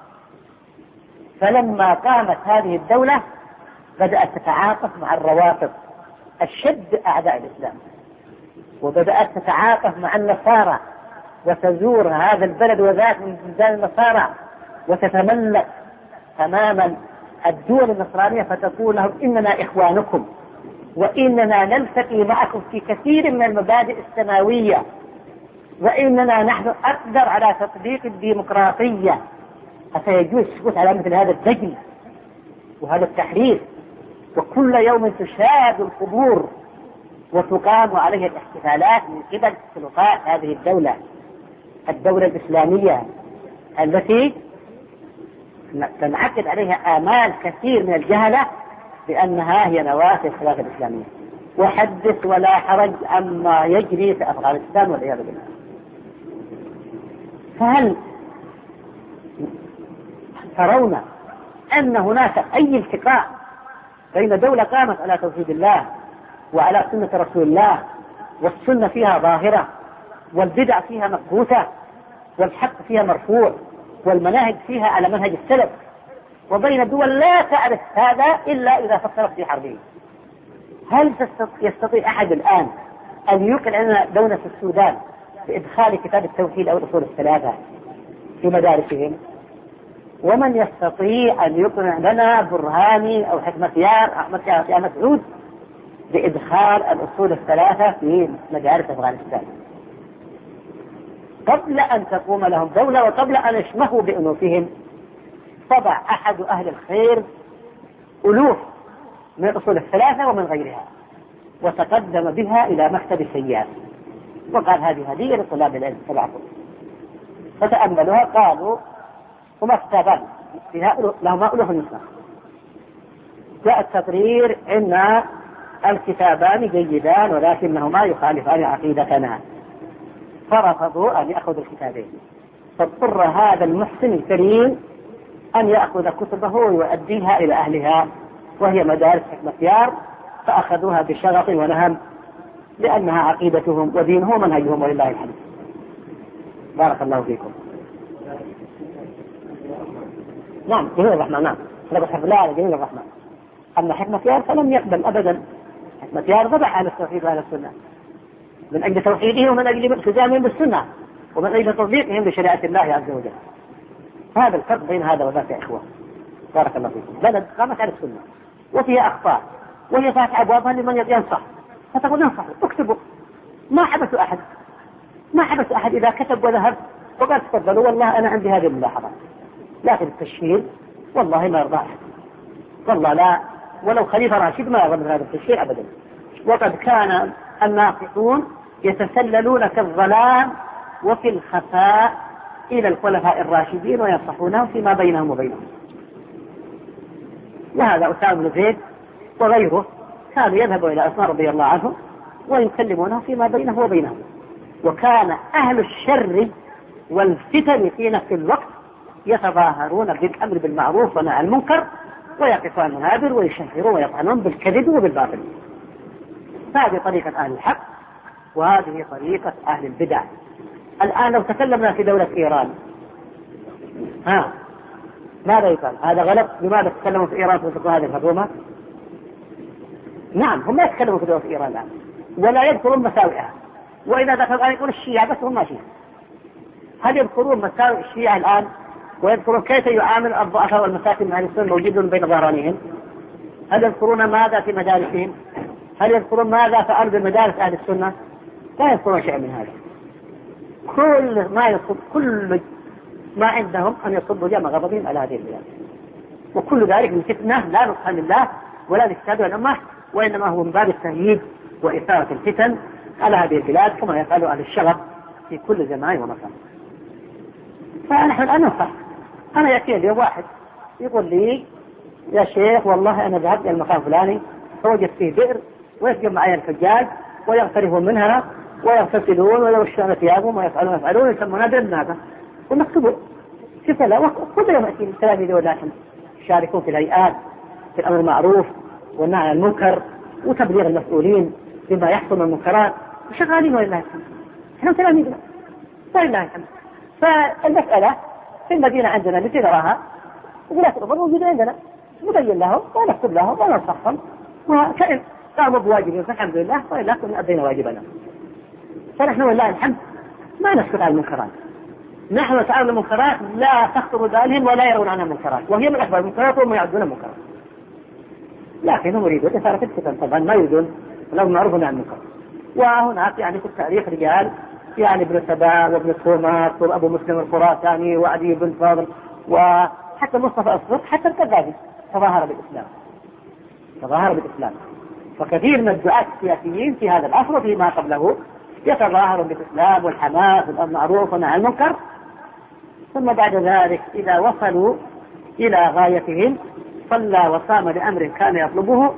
فلما قامت هذه الدولة بدأت تتعاطف مع الروافض الشد أعداء الإسلام، وبدأت تتعاطف مع النصارى وتزور هذا البلد وذاك من بلدان النصارى وتتملك تماما الدول النصرانية فتقول لهم إننا إخوانكم وإننا نلتقي معكم في كثير من المبادئ السماوية وإننا نحن أقدر على تطبيق الديمقراطية. أفيجوز السكوت على مثل هذا الدجل وهذا التحريف؟ وكل يوم تشاد القبور وتقام عليه الاحتفالات من قبل سلطات هذه الدولة الإسلامية التي تنعقد عليها آمال كثير من الجهلة بأنها هي نواة الخلافة الإسلامية. وحدث ولا حرج عما يجري في أفغانستان والعياذ بالله. فهل ترون أن هناك أي التقاء بين دولة قامت على توحيد الله وعلى سنة رسول الله والسنة فيها ظاهرة والبدع فيها مقبوتة والحق فيها مرفوع والمناهج فيها على منهج السلف، وبين دول لا تعرف هذا إلا إذا فكرت في حربه؟ هل يستطيع أحد الآن أن يقنع لنا دولة السودان بإدخال كتاب التوحيد أو الأصول الثلاثة في مدارسهم؟ ومن يستطيع أن يقنع لنا برهاني أو حكمتيار أحمد يا مسعود بإدخال الأصول الثلاثة في مدارس أفغانستان قبل أن تقوم لهم دولة وقبل أن يشمخوا بأنوفهم؟ طبع أحد أهل الخير ألوف من الأصول الثلاثة ومن غيرها وتقدم بها إلى مكتب السياد وقال هذه هدية لطلاب العلم تبعكم. فتأملوها قالوا هما كتابان فيها لهما ألوف النسخ. جاء التقرير إن الكتابان جيدان ولكنهما يخالفان عقيدتنا، فرفضوا أن يأخذوا الكتابين. فاضطر هذا المحسن الكريم أن يأخذ كتبه ويؤديها إلى أهلها وهي مدارس حكمتيار، فأخذوها بشغف ونهم لأنها عقيدتهم ودينهم ومنهجهم ولله الحمد. بارك الله فيكم. نعم جميل الرحمن. نعم لا جميل الرحمن. أما حكمتيار فلم يقبل أبدا. حكمتيار ضبع على التوحيد وعلى السنة من أجل توحيدهم ومن أجل التزامهم بالسنة ومن أجل تطبيقهم لشريعة الله عز وجل. هذا الفرق بين هذا وذاك يا إخوة. بارك الله فيكم. بلد قامت على السنة وفيها أخطاء وهي فاتحة أبوابها لمن ينصح، فتقول ننصح اكتبوا. ما حبسوا أحد إذا كتب وذهب وقال تفضلوا والله أنا عندي هذه الملاحظة، لكن التشهير والله ما يرضى أحد، والله لا، ولو خليفة راشد ما يرضى هذا التشهير أبدا. وقد كان الناصحون يتسللون كالظلام وفي الخفاء إلى الخلفاء الراشدين وينصحونهم فيما بينهم وبينهم. وهذا أسامة بن زيد وغيره كانوا يذهبوا إلى عثمان رضي الله عنه ويكلمونه فيما بينه وبينهم. وكان أهل الشر والفتن في نفس الوقت يتظاهرون بالأمر بالمعروف ونهي عن المنكر ويقفون المنابر ويشهرون ويطعنون بالكذب وبالباطل. هذه طريقة أهل الحق وهذه طريقة أهل البدع. الآن لو تكلمنا في دولة إيران ماذا يقال؟ هذا غلط. لماذا تكلموا في إيران وتقول هذه الحكومة؟ نعم، هم لا يتكلموا في دولة إيران الآن ولا يذكرون مساوئها. وإذا دخل الآن يقول الشيعة بس هم ماشيين. هل يذكرون مساوئ الشيعة الآن ويذكرون كيف يعامل الضعفاء والمساكين مع السنة موجودون بين ظهرانيهم؟ هل يذكرون ماذا في مدارسهم؟ هل يذكرون ماذا فعلوا بمدارس أهل السنة؟ لا يذكرون شيئا من هذا. كل ما عندهم أن يصبوا جمع غضبهم على هذه البلاد، وكل ذلك من فتنة لا نصح لله ولا لكتاب الأمة، وإنما هو من باب التهييج وإثارة الفتن على هذه البلاد كما يفعل أهل الشغب في كل زمان ومكان. فنحن الآن ننصح. أنا يأتي اليوم واحد يقول لي يا شيخ والله أنا ذهبت إلى المكان الفلاني فوجدت فيه بئر ويسجد معي الحجاج ويغترفون منها ويغتسلون ويرشون ثيابهم ويفعلون يسمونها بالناقة ونكتبوا كيف لا. وكل يوم يأتي التلاميذ والناس يشاركون في الهيئات في الأمر المعروف والنهي عن المنكر وتبليغ المسؤولين بما يحصل من المنكرات وشغالين ولله الحمد. احنا تلاميذنا ولله الحمد. فالمسألة في المدينة عندنا التي نراها ولاة الأمور موجودة عندنا نبين لهم ونكتب لهم وننصحهم وكأن قاموا بواجبهم فالحمد لله وإلا كنا أدينا واجبنا. فنحن والله الحمد ما نسكت على المنكرات. نحن نتعامل المنكرات لا تخطر بالهم ولا يرون عنها منكرات، وهي من أكبر المنكرات وهم يعدون منكرات، لكنهم يريدون إثارة الفتن طبعا ما يريدون لو معروف عن المنكر. وهناك يعني في التاريخ رجال يعني ابن سبا وابن توماس وابو مسلم الخراساني وعدي بن فاضل وحتى مصطفى الصدق حتى القذافي تظاهر بالإسلام. فكثير من الدعاة السياسيين في هذا العصر وفيما قبله يتظاهرون بالإسلام والحماس والمعروف والنهي عن المنكر، ثم بعد ذلك إذا وصلوا إلى غايتهم صلى وصام لأمر كان يطلبه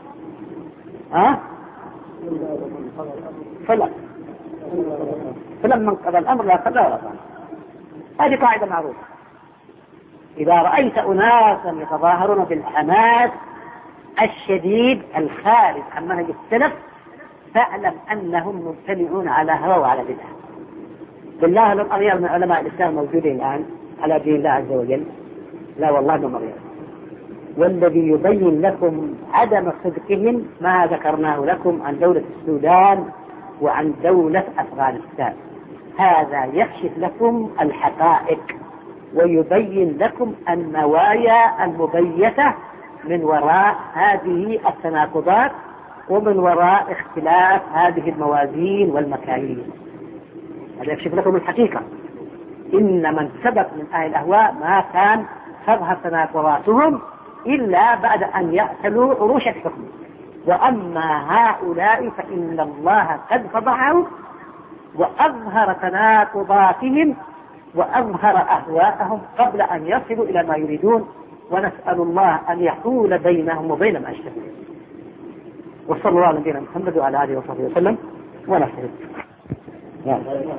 فلما انقضى الأمر لا صلى ولا صام. هذه قاعدة معروفة. إذا رأيت أناسا يتظاهرون بالحماس الشديد الخارج عن منهج السلف فاعلم أنهم ممتنعون على هوى وعلى بدعة. بالله لم أغير من علماء الإسلام موجودين الآن على دين الله عز وجل، لا والله لم أغير. والذي يبين لكم عدم صدقهم ما ذكرناه لكم عن دولة السودان وعن دولة أفغانستان. هذا يكشف لكم الحقائق ويبين لكم النوايا المبيتة من وراء هذه التناقضات ومن وراء اختلاف هذه الموازين والمكاييل. هذا يكشف لكم الحقيقة. إن من سبق من أهل الأهواء ما كان تظهر تناقضاتهم إلا بعد أن يأكلوا عروش الحكم. وأما هؤلاء فإن الله قد فضحهم وأظهر تناقضاتهم وأظهر أهواءهم قبل أن يصلوا إلى ما يريدون، ونسأل الله أن يحول بينهم وبين ما اشتهوا. وصلى الله على نبينا محمد وعلى آله وصحبه وسلم ونحن. نعم.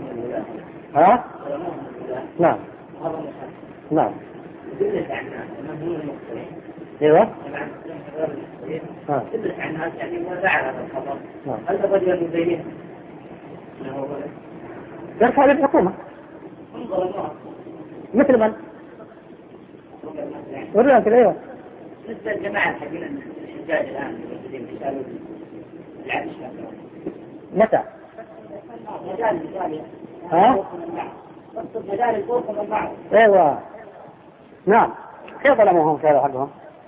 نعم. نعم. ايوه. يرفع للحكومة مثل من؟ ورد ايوه. مثل الجماعة الحقيقة الحجاج الآن متى؟ ايوه. نعم. كيف ظلموهم في هذا حقهم؟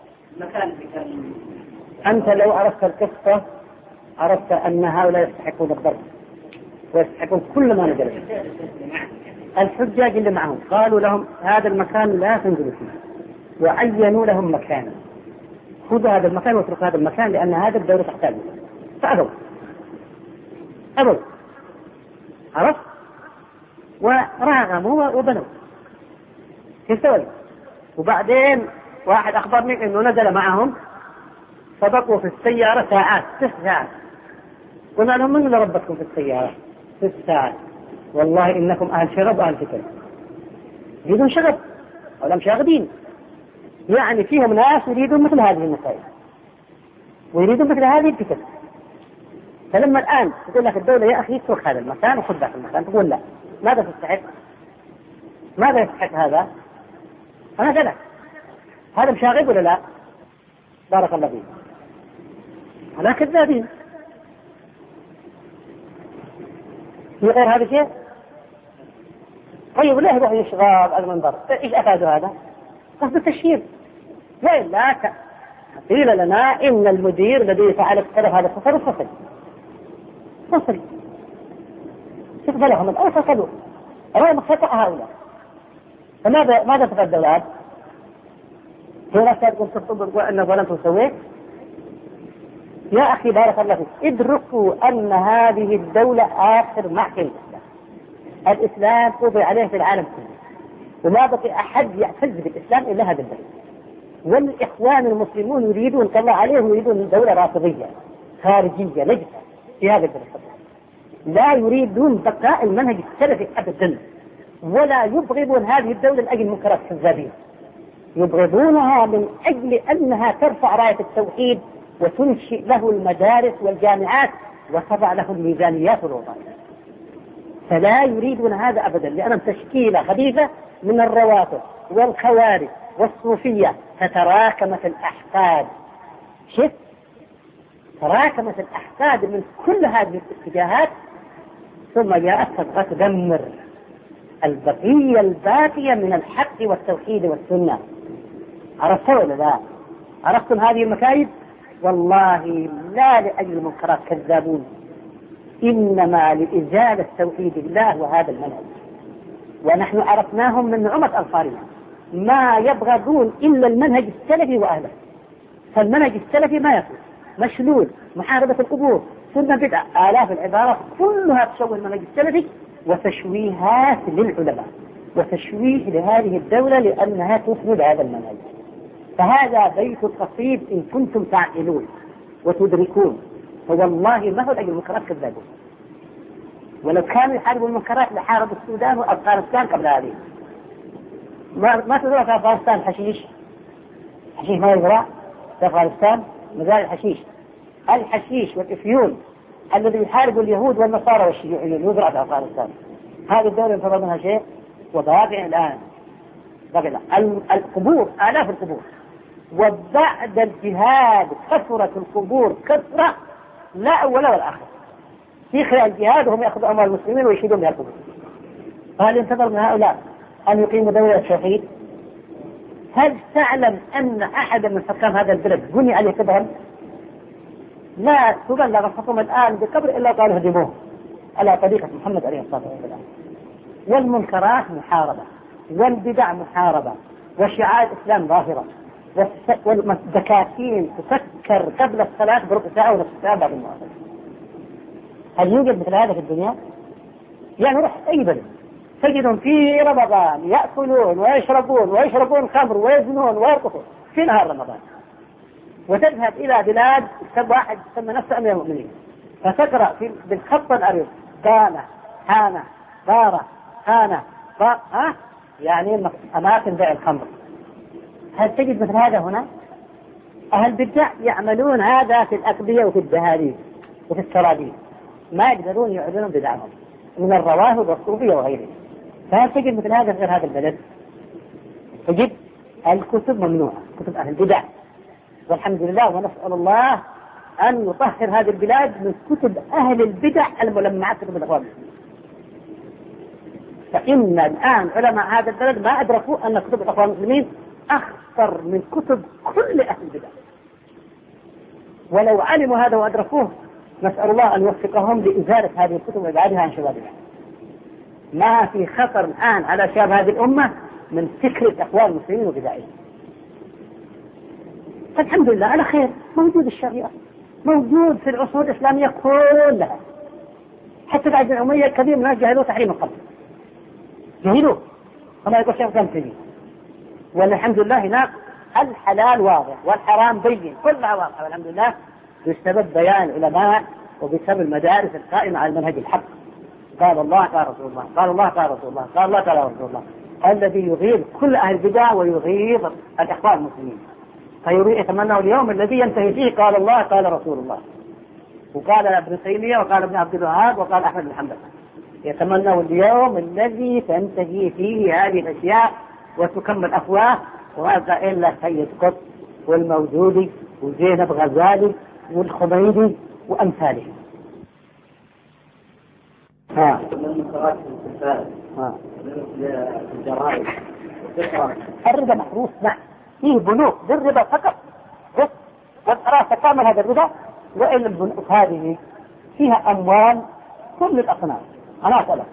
أنت لو عرفت القصة عرفت أن هؤلاء يستحقون الضرب ويستحقون كل ما نزل. الحجاج اللي معهم قالوا لهم هذا المكان لا تنزلوا فيه وعينوا لهم مكانا، خذوا هذا المكان واتركوا هذا المكان لأن هذا الدولة تحتاجه، فأبوا عرفت وراغموا وبنوا كيف. وبعدين واحد أخبرني أنه نزل معهم فبقوا في السيارة ساعات 6 ساعات. قلنا لهم من اللي ربطكم في السيارة 6 ساعات؟ والله إنكم أهل شغب وأهل فتن. يريدون شغب ولا مشاغبين، يعني فيهم ناس يريدون مثل هذه المسائل ويريدون مثل هذه الفتن. فلما الآن تقول لك الدولة يا أخي اترك هذا المكان وخذ ذاك المكان، تقول لا، ماذا تستحق؟ ماذا يستحق هذا؟ أنا جلس هذا مشاغب ولا لا؟ بارك الله فيك. هذا كذابين. في غير هذا شيء؟ طيب ليه يروح يشغال المنبر؟ ايش افاده هذا؟ قصد التشهير. والا قيل لنا ان المدير الذي فعل التصرف هذا التصرف فصل شوف لهم الان فصلوا رغم خطأ هؤلاء. فماذا تفعل الآن؟ في ناس تقول تخطب وأن ظلمت وسويت. يا أخي بارك الله فيك، ادركوا أن هذه الدولة آخر معقل الإسلام قضي عليه في العالم كله، وما بقي أحد يعتز بالإسلام إلا هذا البلد. والإخوان المسلمون يريدون كما عليهم يريدون دولة رافضية خارجية نجسة في هذا البلد، لا يريدون بقاء المنهج السلفي أبدا، ولا يبغضون هذه الدولة من أجل منكرات كذابين، يبغضونها من أجل أنها ترفع راية التوحيد وتنشئ له المدارس والجامعات وتضع له الميزانيات والوظائف. فلا يريدون هذا أبدا، لأنهم تشكيلة خبيثة من الروافض والخوارج والصوفية. فتراكمت الأحقاد، شف تراكمت الأحقاد من كل هذه الاتجاهات، ثم جاءت تبغى تدمر البقية الباقية من الحق والتوحيد والسنة. عرفتوا ولا لا؟ عرفتم هذه المكايد؟ والله لا لأجل منكرات كذابون، إنما لإزالة توحيد الله وهذا المنهج. ونحن عرفناهم من نعمة أنصارنا ما يبغضون إلا المنهج السلفي وأهله. فالمنهج السلفي ما يكون مشلول، محاربة القبور، سنة بدعة، آلاف العبارات كلها تشوه المنهج السلفي وتشويهات للعلماء وتشويه لهذه الدولة لأنها تفسد هذا المنهج. فهذا بيت القصيد إن كنتم تعقلون وتدركون، فوالله ما هو لأجل المنكرات كذابون. ولو كانوا يحاربوا المنكرات لحاربوا السودان وأفغانستان قبل هذه. ما تزرع في أفغانستان حشيش ما يزرع في أفغانستان، مزارع الحشيش والإفيون الذي يحارب اليهود والنصارى والشيوعيين يزرع في أفغانستان. هذه الدولة ينتظر منها شيء وباقي الآن القبور، آلاف القبور. وبعد الجهاد كثرت القبور كثرة لا أول ولا آخر. في خلال الجهاد هم يأخذوا أموال المسلمين ويشيلون بها القبور. فهل ينتظر من هؤلاء أن يقيموا دولة التوحيد؟ هل تعلم أن أحد من حكام هذا البلد بني عليه كبرا؟ لا تبلغ الحكومة الآن بقبر إلا قالوا هدموه على طريقة محمد عليه الصلاة والسلام. والمنكرات محاربة، والبدع محاربة، وشعائر الإسلام ظاهرة، والدكاكين تفكر قبل الصلاة بربع ساعة ونصف ساعة بعد المؤذن. هل يوجد مثل هذا في الدنيا؟ يعني روح أي بلد تجدهم في رمضان يأكلون ويشربون خمر ويزنون ويرقصون في نهار رمضان، وتذهب إلى بلاد واحد يسمى نفسه أمير المؤمنين فتقرأ بالخط الأرض قامة حانة بارة حانة يعني أماكن بيع الخمر. هل تجد مثل هذا هنا؟ أهل البدع يعملون هذا في الأقبية وفي الدهاليز وفي السراديب، ما يقدرون يعلنون بدعهم من الروافض والصوفية وغيره. فهل تجد مثل هذا غير هذا البلد؟ تجد الكتب ممنوعة، كتب أهل البدع، والحمد لله، ونسأل الله أن يطهر هذه البلاد من كتب أهل البدع الملمعات كتب الإخوان. فإن الآن علماء هذا البلد ما أدركوا أن كتب الإخوان المسلمين أخطر من كتب كل أهل البدع، ولو علموا هذا وأدركوه نسأل الله أن يوفقهم لإزالة هذه الكتب وإبعادها عن شبابها. ما في خطر الآن على شباب هذه الأمة من فكر الإخوان المسلمين وبدعهم. فالحمد لله على خير، موجود الشريعة، موجود في العصور الإسلامية كلها، حتى بعد الأمية الكبير من جهلوا تحريم القتل، جهلوا وما يقول شيء كان فيه. والحمد لله هناك الحلال واضح والحرام بين، كلها واضحة والحمد لله، بسبب بيان العلماء وبسبب المدارس القائمة على المنهج الحق. قال الله قال رسول الله، قال الله قال رسول الله، قال الله قال رسول الله، الذي يغيظ كل أهل البدع ويغيظ الإخوان المسلمين. فيتمنى اليوم الذي ينتهي فيه قال الله قال رسول الله. وقال ابن تيمية وقال ابن عبد الوهاب وقال أحمد بن حنبل يتمنوا اليوم الذي تنتهي فيه هذه الأشياء وتكمل أفواه، وأبقى إلا سيد قطب والموجودي وزينب غزالي والخميني وأمثاله. الربا محروس، نعم فيه بنوك بالربا فقط بس، والحراسة كامل هذا الربا، وإلا البنوك هذه فيها أموال كل الأصناف. أنا أسألك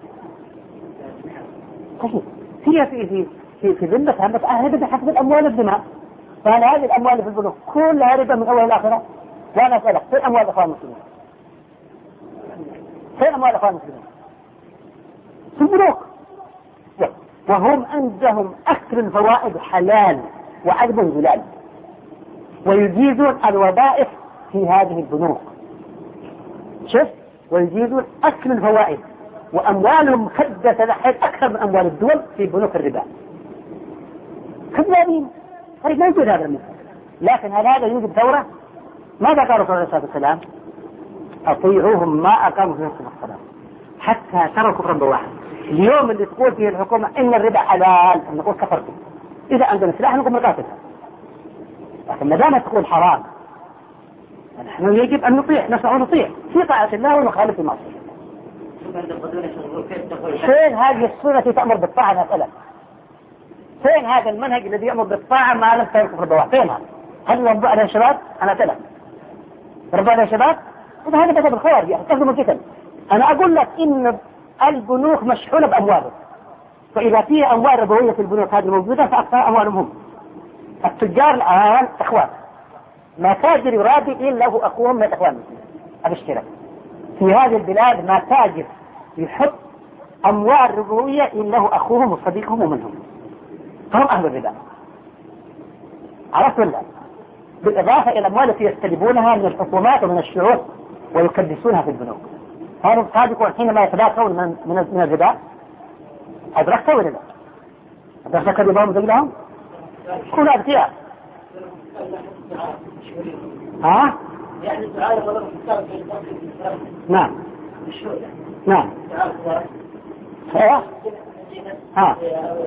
فيها في ذمة هذا بحسب الأموال الدماء، فهل هذه الأموال في البنوك كلها ربا من أول إلى آخره؟ وأنا أسألك فين أموال الأخوان المسلمين؟ فين أموال الأخوان المسلمين؟ في البنوك، وهم عندهم أكل الفوائد حلال وعدم زلال، ويجيزون الوظائف في هذه البنوك. شوف، ويجيزون أكل الفوائد، وأموالهم مكدسة لحيث أكثر من أموال الدول في بنوك الربا. كذابين، طيب ما يوجد هذا المثل. لكن هل هذا يوجد ثورة؟ ماذا قال رسول الله صلى الله عليه وسلم؟ أطيعوهم ما أقاموا فيكم الصلاة حتى تروا كفرا بواحد. اليوم اللي تقول فيه الحكومة إن الربا حلال نقول كفرتم، إذا عندنا سلاح نقول مقاتل، لكن ما دام تقول حرام نحن يجب أن نطيع، نطيع في طاعة الله ونخالف المعصية. فين هذه السنة تأمر بالطاعة؟ نسألك فين هذا المنهج الذي يأمر بالطاعة ما لم تكن كفر بواحد؟ فين هذا؟ هل ربوا عليه شباب؟ أنا أسألك ربوا عليه شباب؟ إذا هذا بدأ بالخوارج يستخدم القتل. أنا أقول لك إن البنوك مشحونة بأموالهم، فإذا في أموال ربوية في البنوك هذه الموجودة فأكثر أموالهم هم. التجار الآن إخوان، ما تاجر يرابي إلا هو أخوهم من الإخوان المسلمين. أبشرك في هذه البلاد ما تاجر يحط أموال ربوية إلا هو أخوهم وصديقهم ومنهم، فهم أهل الربا. عرفت ولا؟ بالإضافة إلى الأموال التي يستلبونها من الحكومات ومن الشعوب ويكدسونها في البنوك. هذا الصادقون حينما يتباكون من الربا. أدركت ولا لا؟ أدركت الربا زي لهم؟ كل أبتياء. ها؟ يعني تعالى والله نعم نعم ايوه ها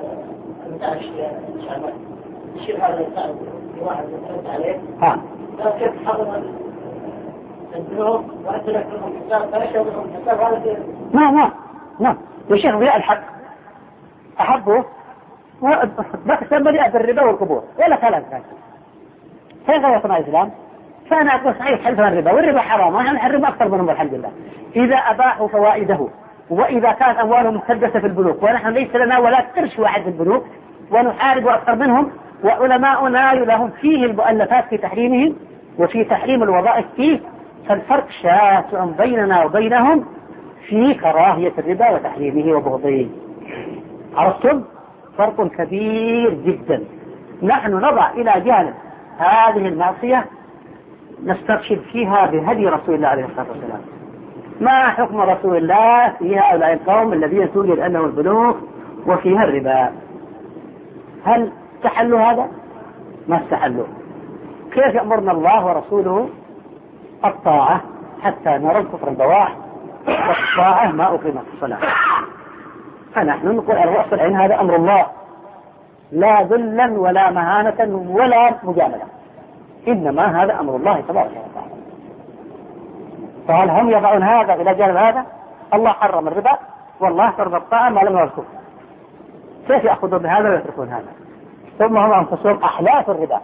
الشيء هذا يساعد واحد يتعرف عليه ها كيف حضر البنوك وأنت لك لهم حساب فليش لهم حساب هذا نعم والشيخ ضياء الحق أحبه بس بدأ بالربا والقبور ولا كلام ثاني. كيف يصنع الإسلام؟ فأنا أقول صحيح حلفنا الربا والربا حرام، ونحن نحرم أكثر منهم والحمد لله إذا أباحوا فوائده، وإذا كانت أموالهم مكدسة في البنوك ونحن ليس لنا ولا قرش واحد في البنوك ونحارب أكثر منهم، وعلماؤنا لهم فيه المؤلفات في تحريمهم وفي تحريم الوظائف فيه، فالفرق شاسع بيننا وبينهم في كراهية الربا وتحريمه وبغضه. عرفتم؟ فرق كبير جدا. نحن نضع إلى جانب هذه المعصية نسترشد فيها بهدي رسول الله عليه الصلاة والسلام. ما حكم رسول الله في هؤلاء القوم الذين توجد أنه البنوك وفيها الربا؟ هل استحلوا هذا؟ ما استحلوا. كيف يأمرنا الله ورسوله؟ الطاعة حتى نرى الكفر البواح، والطاعة ما أقيمت الصلاة. فنحن نقول على رأس العين هذا أمر الله، لا ذلا ولا مهانة ولا مجاملة، إنما هذا أمر الله تبارك وتعالى. فهل هم يضعون هذا إلى جانب هذا؟ الله حرم الربا والله فرض الطاعة ما لم يذكر. كيف يأخذون بهذا ويتركون هذا؟ ثم هم أنفسهم أحلاف الربا.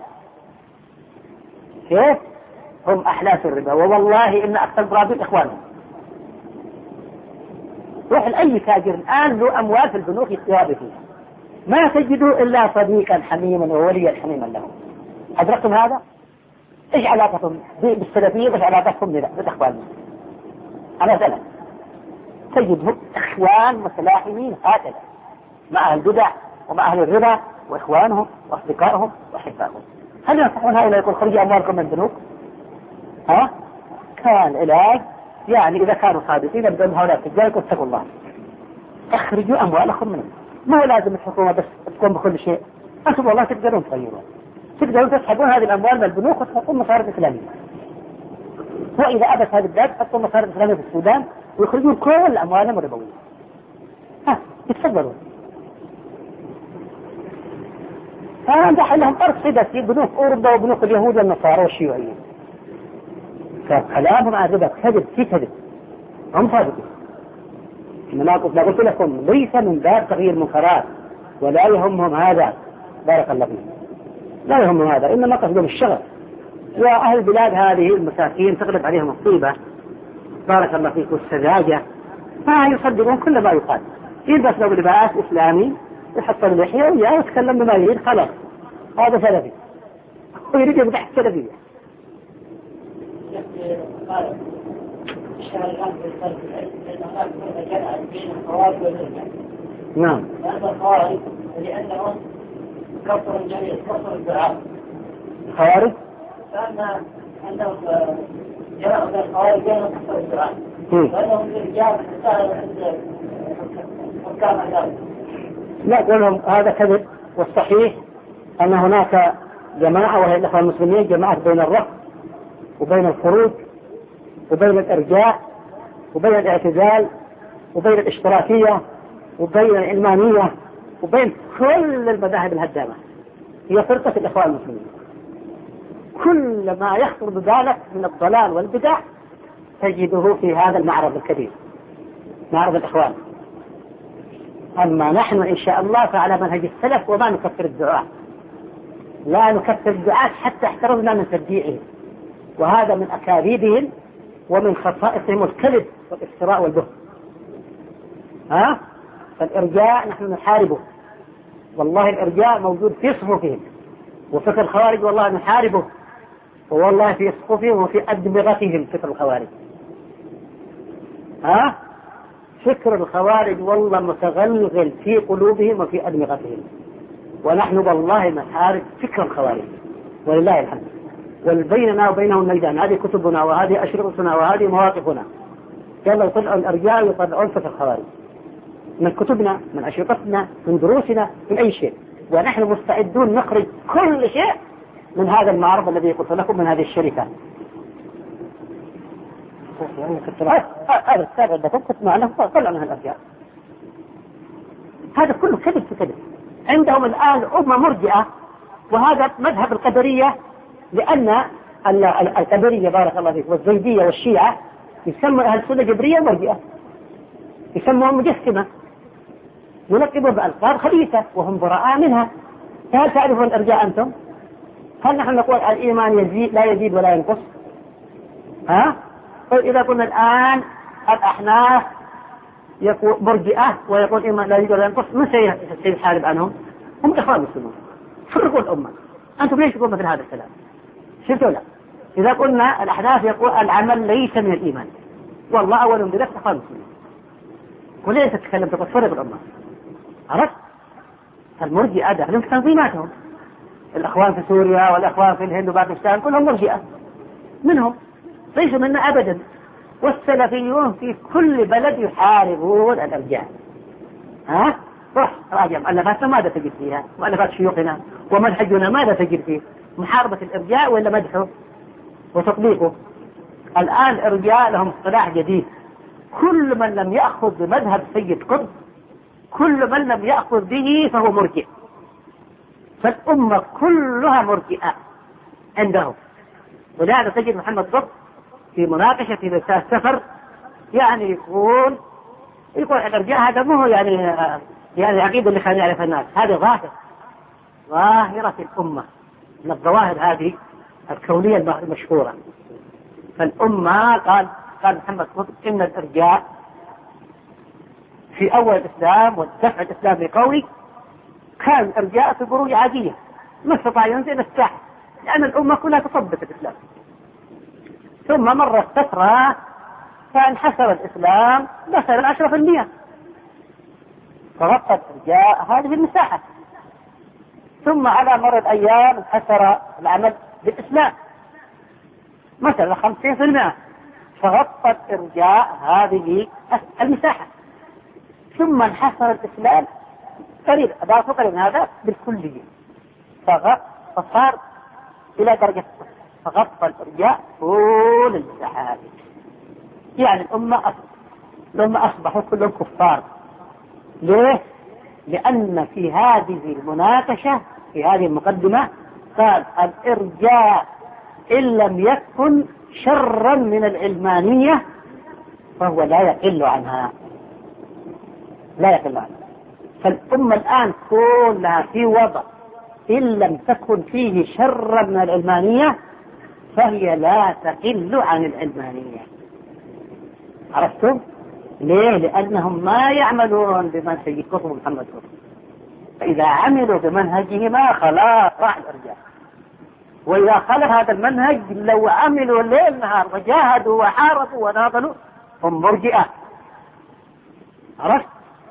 كيف؟ هم أحلاف الربا، ووالله إن أكثر برابين إخوانهم. روح لأي تاجر الآن له أموال في البنوك يتوابي فيها، ما تجدوا إلا صديقا حميما ووليا حميما له. أدركتم هذا؟ إيش علاقتهم بالسلفية وإيش علاقتهم بالإخوان؟ أنا أسألك تجدهم إخوان متلاحمين هكذا مع أهل البدع ومع أهل الربا وإخوانهم وأصدقائهم وأحبائهم. هل ينصحون هؤلاء يقول خرجوا أموالكم من البنوك؟ ها؟ كان علاج يعني إذا كانوا صادقين بدون هؤلاء التجار يقول اتقوا الله اخرجوا أموالكم منهم. ما هو لازم الحكومة بس تقوم بكل شيء، أنتم والله تقدرون تغيرون، تقدرون تسحبون هذه الأموال من البنوك وتحطون مصارف إسلامية. وإذا أبت هذه البلاد حطوا مصارف إسلامية في السودان ويخرجون كل أموالهم الربوية. يتفضلوا. فنجح لهم أرصدة في بنوك أوروبا وبنوك اليهود والنصارى والشيوعيين. فكلامهم عن الربا كذب في كذب، هم صادقين. إنما قلت لكم ليس من باب تغيير منكرات ولا يهمهم هذا، بارك الله فيهم، لا يهمهم هذا، إنما قصدهم الشغل. وأهل البلاد هذه المساكين تغلب عليهم الطيبة بارك الله فيك والسذاجة، ما يصدقون كل ما يقال. يلبس له لباس إسلامي يحط اللحية ويتكلم بما يريد، خلاص هذا سلفي ويريد يمدح السلفية. نعم. لأنهم كفر الجميع، كفر الدعاء. خوارج؟ أنهم جاءوا من الخوارج جاءوا كفر الدعاء. وأنهم جاءوا عند حكام الأرض. لا قولهم هذا كذب، والصحيح أن هناك جماعة وهي الأخوة المسلمين، جماعة بين الرفض وبين الخروج وبين الإرجاء وبين الاعتزال وبين الاشتراكية وبين العلمانية وبين كل المذاهب الهدامة. هي فرقة الأخوة المسلمين. كل ما يخطر ببالك من الضلال والبدع تجده في هذا المعرض الكبير، معرض الإخوان. أما نحن إن شاء الله فعلى منهج السلف، وما نكفر الدعاء، لا نكفر الدعاء حتى احترزنا من تبديعهم، وهذا من أكاذيبهم ومن خصائصهم الكذب والافتراء والبهت. فالإرجاء نحن نحاربه، والله الإرجاء موجود في صفوفهم، وفكر الخوارج والله نحاربه، والله في صفوفهم وفي أدمغتهم فكر الخوارج. فكر الخوارج والله متغلغل في قلوبهم وفي أدمغتهم، ونحن والله نحارب فكر الخوارج ولله الحمد. والبيننا وبينهم ميدان، هذه كتبنا وهذه أشرطنا وهذه مواقفنا. يلا يطلعوا الأرجاء ويطلعون فكر الخوارج من كتبنا، من أشرطتنا، من دروسنا، من أي شيء، ونحن مستعدون نخرج كل شيء من هذا المعرض الذي قلت لكم من هذه الشركة. هذا السابع عندكم كنت معنا طلع من الأرجاء. هذا كله كذب في كذب. عندهم الآن أمة مرجئة، وهذا مذهب القدرية، لأن القدرية بارك الله فيك والزيدية والشيعة يسمى أهل السنة جبرية مرجئة، يسموهم مجسمة، يلقبوا بألقاب خبيثة وهم براء منها. فهل تعرفون الإرجاء أنتم؟ هل نحن نقول الإيمان يزيد لا يزيد ولا ينقص؟ طيب إذا قلنا الآن الأحناف يقول مرجئة ويقول الإيمان لا يزيد ولا ينقص، من سيحارب عنهم؟ هم إخوان المسلمين، فرقوا الأمة. أنتم ليش تقولون مثل هذا الكلام؟ شفتوا لا؟ إذا قلنا الأحناف يقول العمل ليس من الإيمان، والله أولهم بذلك إخوان المسلمين، وليس تتكلم تقول فرق الأمة. عرفت؟ المرجئة داخلهم في تنظيماتهم، الأخوان في سوريا والأخوان في الهند وباكستان كلهم مرجئة منهم، ليسوا منا أبدا. والسلفيون في كل بلد يحاربون الأرجاء. روح راجع مؤلفاتنا ماذا تجد فيها؟ مؤلفات شيوخنا ومنهجنا ماذا تجد فيه؟ محاربة الإرجاء ولا مدحه وتطبيقه؟ الآن الإرجاء لهم اصطلاح جديد، كل من لم يأخذ بمذهب سيد قطب، كل من لم يأخذ به فهو مرجئ. فالأمة كلها مرجئة عندهم. ولهذا تجد محمد قطب في مناقشة في رسالة سفر يعني يقول الإرجاء هذا مو يعني عقيدة اللي خلينا يعرف الناس، هذه ظاهرة الأمة من الظواهر هذه الكونية المشهورة. فالأمة قال محمد قطب إن الإرجاء في أول الإسلام والدفع الإسلامي قوي، كان الإرجاء في بروج عادية ما استطاع ينزل الساحة، لأن الأمة كلها تطبق الإسلام. ثم مرت فترة فانحسر الإسلام دخل 10%، فرقت إرجاء هذه المساحة. ثم على مر الأيام انحسر العمل بالإسلام مثلا 50%، فغطت إرجاء هذه المساحة. ثم انحسر الإسلام قريب أضافوا قريب هذا بالكلية، فصار إلى درجة فغطى الإرجاء طول المساحة. يعني الأمة أصبحوا كلهم كفار. ليه؟ لأن في هذه المناقشة في هذه المقدمة قال الإرجاء إن لم يكن شرا من العلمانية فهو لا يقل عنها، لا يقل عنها. فالأمة الآن كلها في وضع إن لم تكن فيه شرا من العلمانية فهي لا تقل عن العلمانية. عرفتم؟ ليه؟ لأنهم ما يعملون بمنهج كتب محمد كتب. فإذا عملوا بمنهجهما خلاص راح الإرجاء. وإذا خلف هذا المنهج لو عملوا ليل نهار وجاهدوا وحاربوا وناضلوا هم مرجئة. عرفت؟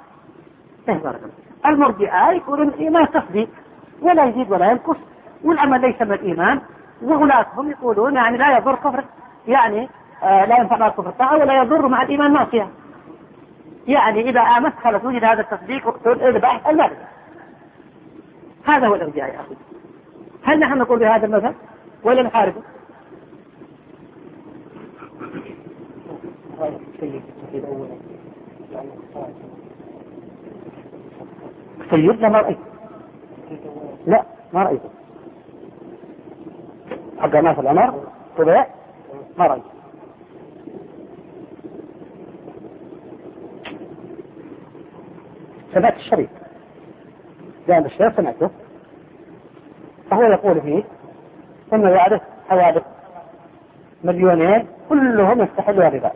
المرجئة يقولون الإيمان تصديق ولا يزيد ولا ينقص والعمل ليس من الإيمان، وغلاتهم يقولون يعني لا يضر كفر، يعني لا ينفع مع الكفر طاعة ولا يضر مع الإيمان معصية. يعني إذا آمنت خلص وجد هذا التصديق وقتل إذبح لا. هذا هو الإرجاء يا أخي. هل نحن نقول بهذا المثل ولا نحاربه؟ سيدنا ما رأيته. لا ما رأيته. حق ناس الأمر طبيع ما رأيته. سمعت الشريف لأن الشريف سمعته فهو يقول فيه ثم يعرف حوادث مليونين كلهم يستحلوا الربا.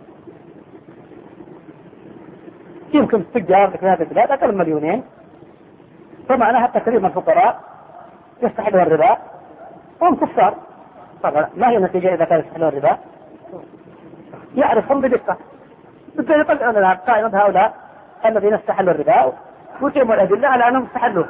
يمكن التجار في هذه البلاد أقل من مليونين، فمعناها حتى كثير من الفقراء يستحلوا الربا وهم كفار. طبعا ما هي النتيجة إذا كانوا يستحلوا الربا؟ يعرفهم بدقة بالتالي يطلعون لها قائمة هؤلاء الذين استحلوا الربا ويقيموا الأدلة على أنهم استحلوه.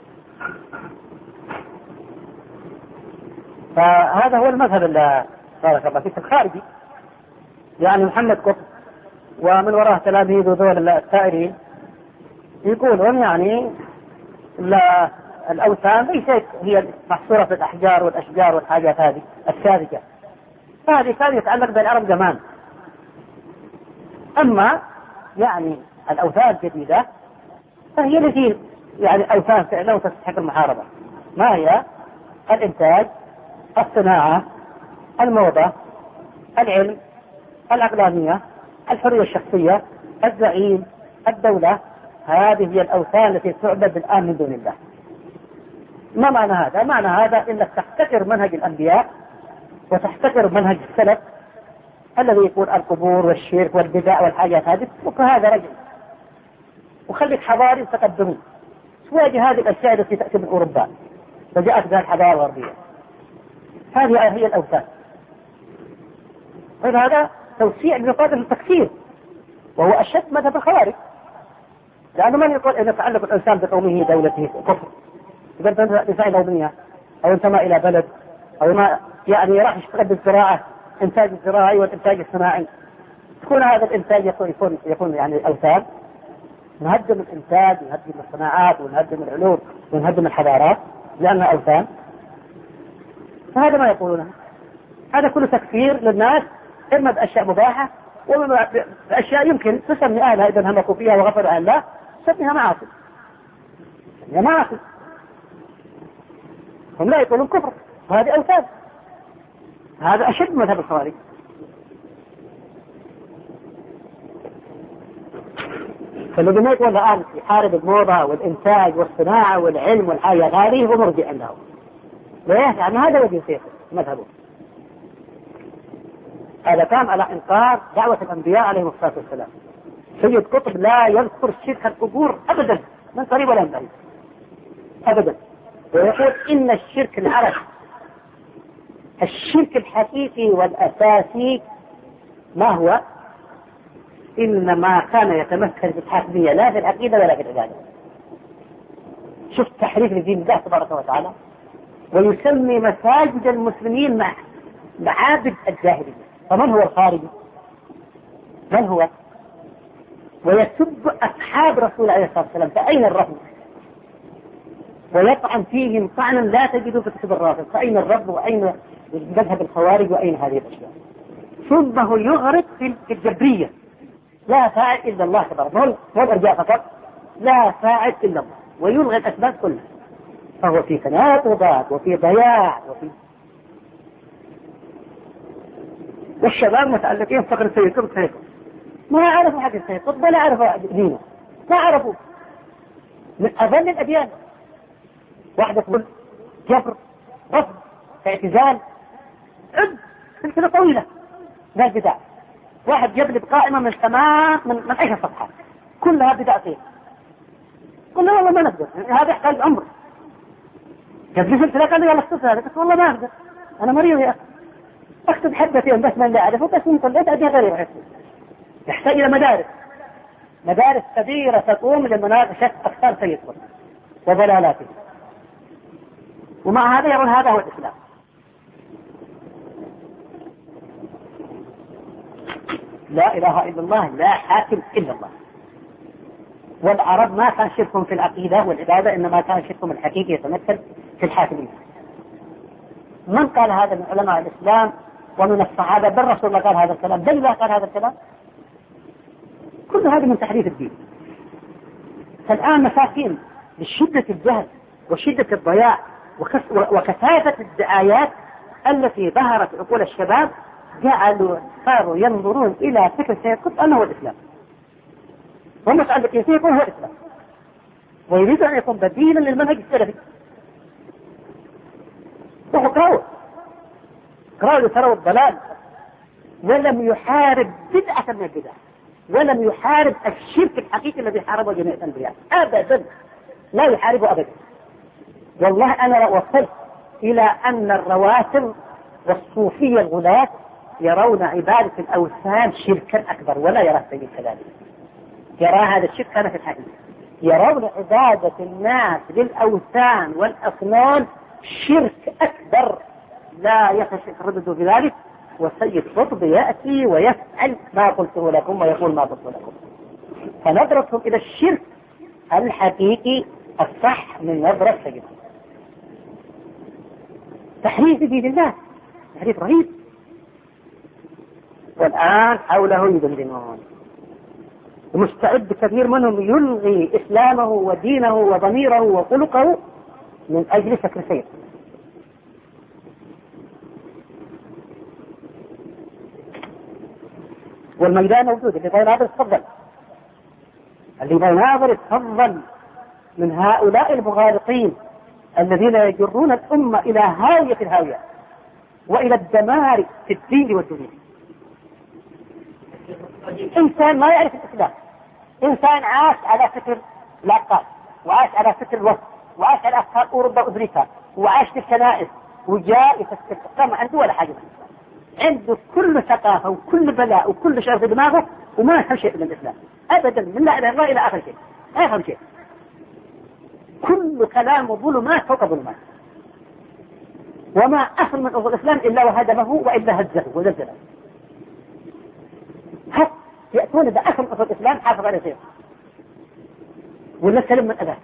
فهذا هو المذهب اللي بارك الله فيه الخارجي. يعني محمد قطب ومن وراء تلاميذ ذول الثائرين يقولون يعني الأوثان ليست هي محصورة في الأحجار والأشجار والحاجات هذه الساذجة، هذه كان يتعلق بالعرب زمان. أما يعني الأوثان الجديدة فهي التي يعني أوثان فعلا وتستحق المحاربة. ما هي؟ الإنتاج، الصناعة، الموضة، العلم، العقلانية، الحرية الشخصية، الزعيم، الدولة. هذه هي الأوثان التي تعبد الآن من دون الله. ما معنى هذا؟ معنى هذا إنك تحتكر منهج الأنبياء وتحتكر منهج السلف الذي يقول القبور والشرك والبدع والحاجات هذه، وهذا رجل وخليك حضاري وتقدمي. سواجه هذه الأشياء التي تأتي من أوروبا وجاءت بها الحضارة الغربية. هذه هي الأوثان. هذا توسيع بمقابل التكفير، وهو أشد مذهب الخوارج. لأنه من يقول إن يتعلق الإنسان بقومه دولته كفر. إذا أنت إنسان قومية أو انتمى إلى بلد أو ما يعني راح يشتغل بالزراعة، إنتاج الزراعي والإنتاج الصناعي، تكون هذا الإنتاج يكون يعني أوثان. نهدم الإنتاج ونهدم الصناعات ونهدم العلوم ونهدم الحضارات لأنها أوثان. فهذا ما يقولونه. هذا كله تكفير للناس، إما بأشياء مباحة وإما بأشياء يمكن تسمي أهلها إذا انهمكوا فيها وغفروا عن الله تسميها معاصي. هي معاصي. هم لا يقولون كفر وهذه أوثان. هذا أشد مذهب الخوارج. فالذي ما يقول الآن يحارب الموضة والإنتاج والصناعة والعلم والحاجة هذه هو مرجع عنده. ليه؟ يعني هذا الذي يصير مذهبه. هذا كان على إنكار دعوة الأنبياء عليهم الصلاة والسلام. سيد قطب لا يذكر شرك القبور أبدا من قريب ولا من بعيد أبدا، ويقول إن الشرك العرب الشرك الحقيقي والأساسي ما هو؟ إنما كان يتمثل في الحاكمية لا في العقيدة ولا في العبادة. شفت تحريف لدين الله تبارك وتعالى، ويسمي مساجد المسلمين معابد الجاهلية. فمن هو الخارجي؟ من هو؟ ويسب أصحاب رسول عليه الصلاة والسلام، فأين الرب؟ ويطعن فيهم طعنا لا تجدوا في كتب الرافض، فأين الرب وأين مذهب الخوارج وأين هذه الأشياء. ثم هو يغرق في الجبرية، لا فاعل إلا الله تبارك، مو الإرجاء فقط، لا فاعل إلا الله، ويلغي الأسباب كلها، فهو في تناقضات وفي ضياع والشباب متعلقين فقر السيد قطب ما عرفوا حق السيد قطب ولا عرفوا دينه، ما عرفوا. من أظل الأديان واحدة تقول جبر، رفض، اعتزال، سلسلة طويلة من البدع. واحد جاب لي بقائمة من 10 صفحات كلها بدعتين، قلنا والله ما نقدر، هذا يحتاج عمر. جاب لي سلسلة قال لي والله اختصر هذا، قلت والله ما أقدر، أنا مريض يا أخي، أكتب حدثين بس من لا أعرفه، بس من طلعت أدي غير يحسن. يحتاج إلى مدارس كبيرة تقوم لمناقشة أفكار سيد قطب وضلالاته، ومع هذا يرون هذا هو الإسلام. لا إله إلا الله، لا حاكم إلا الله. والعرب ما كان شركهم في العقيدة والعبادة، إنما كان شركهم الحقيقي يتمثل في الحاكمية. من قال هذا من علماء الإسلام ومن الصحابة؟ بل رسول الله قال هذا الكلام، بل الله قال هذا الكلام. كل هذا من تحريف الدين. فالآن مساكين لشدة الجهل وشدة الضياع وكثافة الدعايات التي ظهرت عقول الشباب، صاروا ينظرون إلى فكر سيد قطب أنه هو الإسلام، هم متعلقين فيه يقول هو الإسلام، ويريد أن يكون بديلا للمنهج السلفي. وقرأوا تروا الضلال، ولم يحارب بدعة من البدع، ولم يحارب الشرك الحقيقي الذي حاربه جميع الأنبياء أبدا، لا يحاربه أبدا. والله أنا وصلت إلى أن الرواتب والصوفية الغلاة يرون عبادة الأوثان شركا أكبر، ولا يرى السيد كذلك، يرى هذا الشرك كان في الحقيقة، يرون عبادة الناس للأوثان والأصنام شرك أكبر، لا يتردد في ذلك. والسيد قطب يأتي ويفعل ما قلته لكم ويقول ما قلته لكم، فنظرتهم إلى الشرك الحقيقي الصح من نظرة سيد قطب. تحريف دين الله، تحريف رهيب. والآن حوله يدندنون، ومستعد كثير منهم يلغي إسلامه ودينه وضميره وخلقه من أجل فكر سيد. والميدان موجود، اللي بين هذا يتفضل، اللي بين هذا يتفضل من هؤلاء المغالطين الذين يجرون الأمة إلى هاوية الهاوية وإلى الدمار في الدين والدنيا. إنسان ما يعرف الإسلام، إنسان عاش على فكر العقاد، وعاش على فكر الوسط، وعاش على أفكار أوروبا وأمريكا، وعاش في الكنائس، وجاء يفسر الإسلام، ما عنده ولا حاجة، عنده كل ثقافة وكل بلاء وكل شيء في دماغه، وما يفهم شيء من الإسلام أبدا، من لا إله إلا الله إلى آخر شيء ما يفهم شيء، كل كلام ظلمات فوق ظلمات، وما أصل من أصول الإسلام إلا وهدمه وإلا هزه وزلزله. يأتون إذا أصل من أصول الإسلام حافظ عليه شيء ولا سلم من أذاه.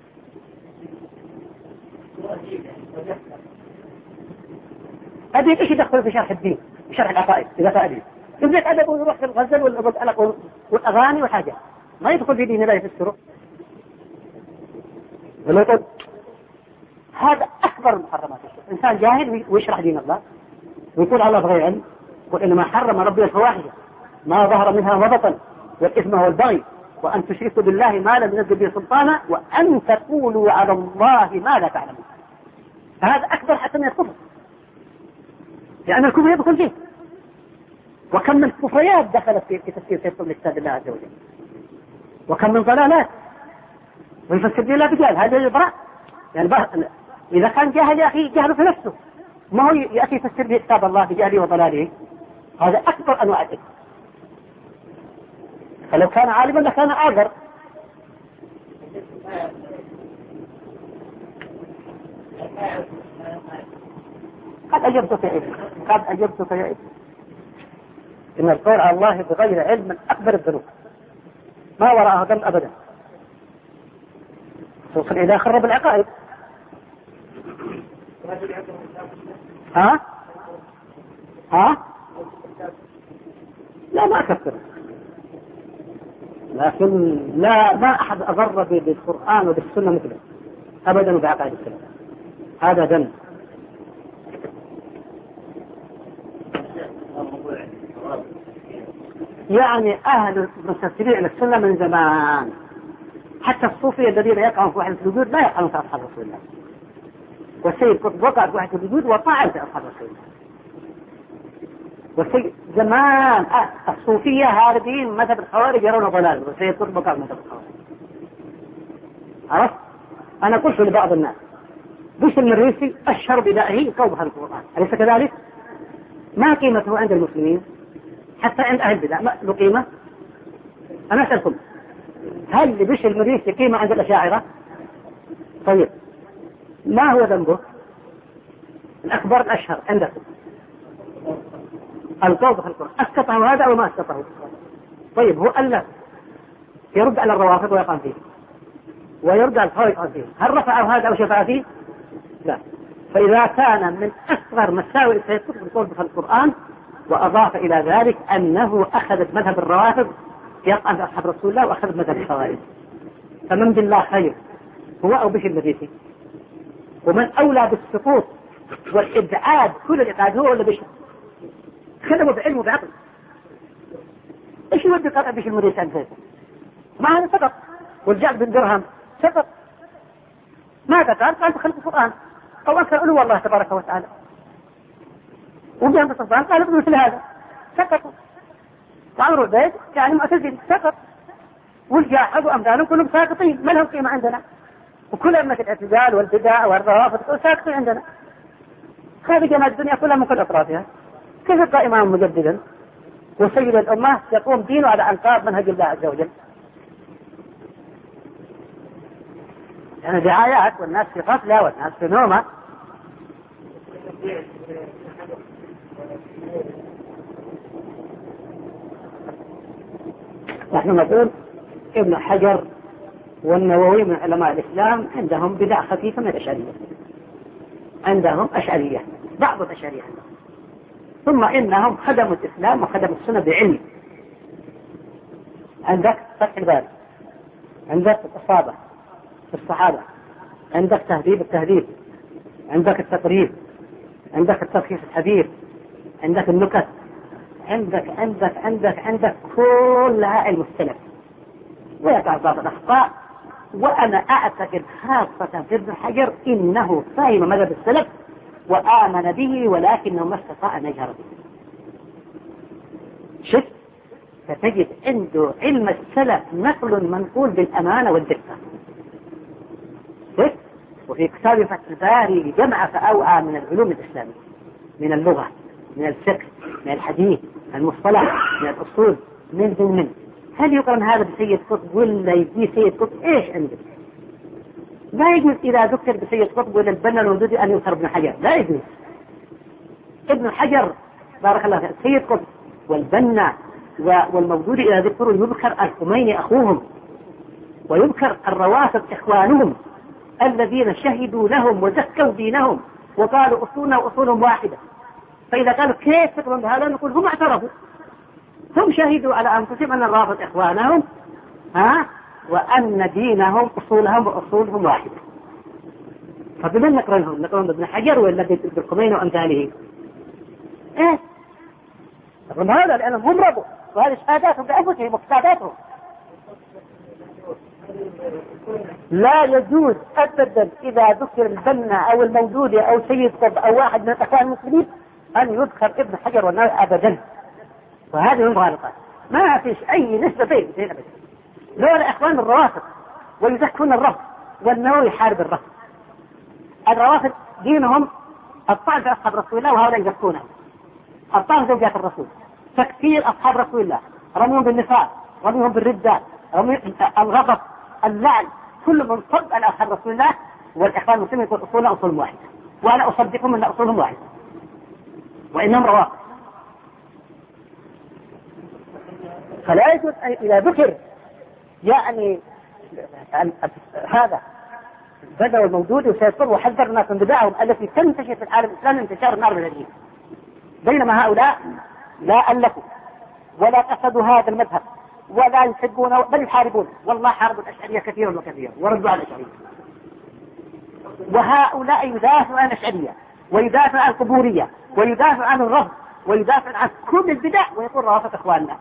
هذه إيش يدخل في شرح الدين وشرح العقائد إذا فائدين يبدأ أدب ويروح في الغزل والأغاني والحاجة، ما يدخل في دين الله يفسره. ولا يقول هذا أكبر المحرمات. إنسان جاهل ويشرح دين الله ويقول الله بغير علم، يقول إنما حرم ربي الفواحش ما ظهر منها وبطن والإثم والبغي وأن تشركوا بالله ما لم ينزل به سلطانا وأن تقولوا على الله ما لا تعلمون. فهذا أكبر حتى من الكفر، لأن الكفر يدخل فيه. وكم من كفريات دخلت في تفسير سيد كتاب الله عز وجل، وكم من ضلالات ويفسر دين الله بجهل. هذا يبرأ يعني إذا كان جاهل يا أخي جهله في نفسه، ما هو يأتي يفسر كتاب الله بجهله وضلاله، هذا أكبر أنواع الإثم. فلو كان عالما لكان أعذر. قد أجبتك يا ابن إن القول على الله بغير علم من أكبر الذنوب ما وراءها ذنب أبدا، توصل إلى خرب العقائد. ها؟ ها؟ لا ما أكفر، لكن لا ما أحد أضر بالقرآن وبالسنة مثله أبدا وبعقائد السلف، هذا ذنب. يعني أهل المستسلمين إلى السنة من زمان، حتى الصوفية الذين يقعون في وحدة الوجود لا يقعون في أصحاب رسول الله، والسيد قطب وقع في وحدة الوجود وطعن في أصحاب رسول الله. والسيد زمان الصوفية هاربين مذهب الخوارج يرون ضلال، والسيد قطب وقع في مذهب الخوارج. عرفت؟ أنا قلت لبعض الناس بش المريسي أشهر بدائه كوبها القرآن، أليس كذلك؟ ما قيمته عند المسلمين حتى عند أهل البدع له قيمة؟ أنا أسألكم، هل بش المريسي قيمة عند الأشاعرة؟ طيب ما هو ذنبه؟ الأكبر الأشهر عندكم القول في القرآن، أسقطه هذا أو ما أسقطه؟ طيب هو ألف يرد على الروافض ويقام فيه، ويرد على الخوارج ويقام فيه، هل رفعه هذا أو شفع فيه؟ لا. فإذا كان من أصغر مساوئ السيد قطب القول في القرآن، وأضاف إلى ذلك أنه أخذ مذهب الروافض يقام في أصحاب رسول الله وأخذ مذهب الخوارج، فمن بالله خير هو أو بش المريسي؟ ومن أولى بالسقوط والإبعاد كل الإبعاد هو ولا بشر؟ خدموا بعلم وبعقل. إيش يودي قرأ بش المريسي عن زيت؟ ما هذا سقط. والجعد بن درهم سقط، ماذا قال بخلق القرآن أو أنكر علو الله تبارك وتعالى، وجاء بالصفان قال ابن مثل هذا سقطوا. وعمرو البيت يعني معتزل سقط، والجاحد وأمثالهم كلهم ساقطين، ما لهم قيمة عندنا، وكل أمة الاعتزال والبدع والروافض ساقطين عندنا. هذه جماعة الدنيا كلها من كل أطرافها، كيف يبقى إمام مجددا وسيد الأمة يقوم دينه على أنقاض منهج الله عز وجل؟ يعني دعايات والناس في غفلة والناس في نومة. نحن نقول ابن حجر والنووي من علماء الإسلام عندهم بدع خفيفة من الأشعرية، عندهم أشعرية، بعض الأشعرية عندهم. ثم إنهم خدموا الإسلام وخدموا السنة بعلم. عندك فتح الباب، عندك الإصابة في الصحابة، عندك تهذيب التهذيب، عندك التقريب، عندك التلخيص الحديث، عندك النكت، عندك كلها علم السلف. ويقع بعض الأخطاء، وأنا أعتقد خاصة في ابن حجر إنه فهم مذهب السلف وآمن به، ولكنه ما استطاع أن يجهر به. شف فتجد عنده علم السلف نقل منقول بالأمانة والدقة. وفي كتاب فتح الباري جمع فأوعى من العلوم الإسلامية، من اللغة، من الفقه، من الحديث، من المصطلح، من الأصول، من هل يقرن هذا بسيد قطب ولا يجي سيد قطب؟ إيش عنده؟ لا يجوز إذا ذكر بسيد قطب ولا البنا الوجودي أن يذكر ابن حجر، لا يجوز. ابن حجر بارك الله فيه سيد قطب والبنا والموجودي إذا ذكروا يذكر الخميني أخوهم، ويذكر الروافض إخوانهم الذين شهدوا لهم وزكوا دينهم وقالوا أصولنا وأصولهم واحدة. فإذا قالوا كيف تقولون بهذا نقول هم اعترفوا، هم شهدوا على أنفسهم أن الرافض إخوانهم وأن دينهم أصولهم وأصولهم واحدة. فبمن نقرنهم؟ نقرن ابن حجر ولا بالخميني وأمثاله؟ إيه نقرن هذا لأنهم هم ربوا، وهذه شهاداتهم بأنفسهم وكتاباتهم. لا يجوز أبدا إذا ذكر البنا أو الموجودي أو سيد قطب أو واحد من الأخوان المسلمين أن يذكر ابن حجر والنووي أبدا. وهذه المغالطات ما فيش أي نسبة بين أبدا. لولا إخوان الروافض ويزكون الرفض، والنووي يحارب الرفض. الروافض دينهم الطعن في أصحاب رسول الله وهؤلاء يزكونهم، الطعن في زوجات الرسول، تكفير أصحاب رسول الله، رميهم بالنفاق، رميهم بالردة، الغضب، اللعن، كل من صد على أصحاب رسول الله. والإخوان المسلمين يقول أصولنا أصول واحدة، وأنا أصدقهم أن أصولهم واحدة وإنهم روافض. فلا يجوز إذا ذكر يعني هذا بدأوا الموجود وسيصبر وحذر الناس من بدعهم التي تنتشر في العالم الإسلامي انتشار النار من الدين. بينما هؤلاء لا ألفوا ولا قصدوا هذا المذهب ولا يحبونه بل يحاربون. والله حاربوا الأشعرية كثيرا وكثيرا وردوا على الأشعرية. وهؤلاء يدافعوا عن الأشعرية ويدافعوا عن القبورية ويدافعوا عن الرفض ويدافعوا عن كل البدع ويقول روافض إخواننا.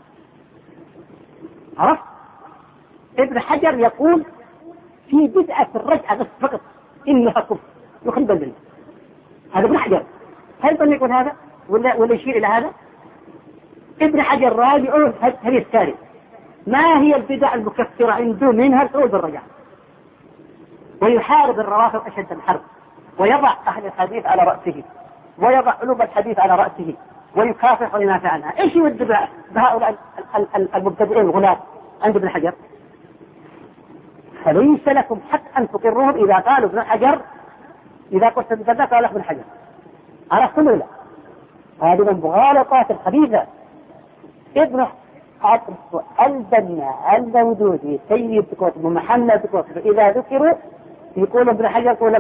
عرفت؟ ابن حجر يقول في بدعة الرجعة بس فقط إنها كفر يخرب الدنيا. هذا ابن حجر. هل بل يقول هذا ولا يشير إلى هذا؟ ابن حجر راجع حديث ثالث. ما هي البدع المكفرة عنده؟ منها القول بالرجعة، ويحارب الروافض أشد الحرب، ويضع أهل الحديث على رأسه، ويضع علوم الحديث على رأسه، ويكافح وينافع عنها. إيش يود بهؤلاء المبتدئين الغلاة عند ابن حجر؟ فليس لكم حق أن تقروهم إذا قالوا ابن حجر، إذا قلت ابن قال ابن حجر. عرفتم ولا؟ هذه من مغالطات الخبيثة. ابن البنا المودودي سيد كتب محمد كتب إذا ذكروا يقول ابن حجر يقول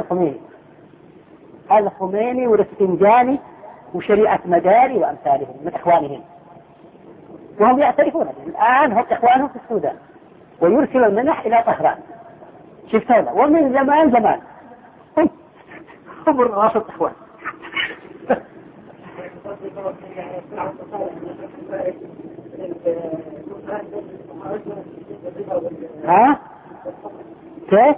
الخميني والاسفنجاني وشريعة مداري وأمثالهم من إخوانهم، وهم يعترفون الآن هم إخوانهم في السودان ويرسل المنح إلى طهران. شفتونا ومن زمان هم الرافض إخوان. ها؟ كيف؟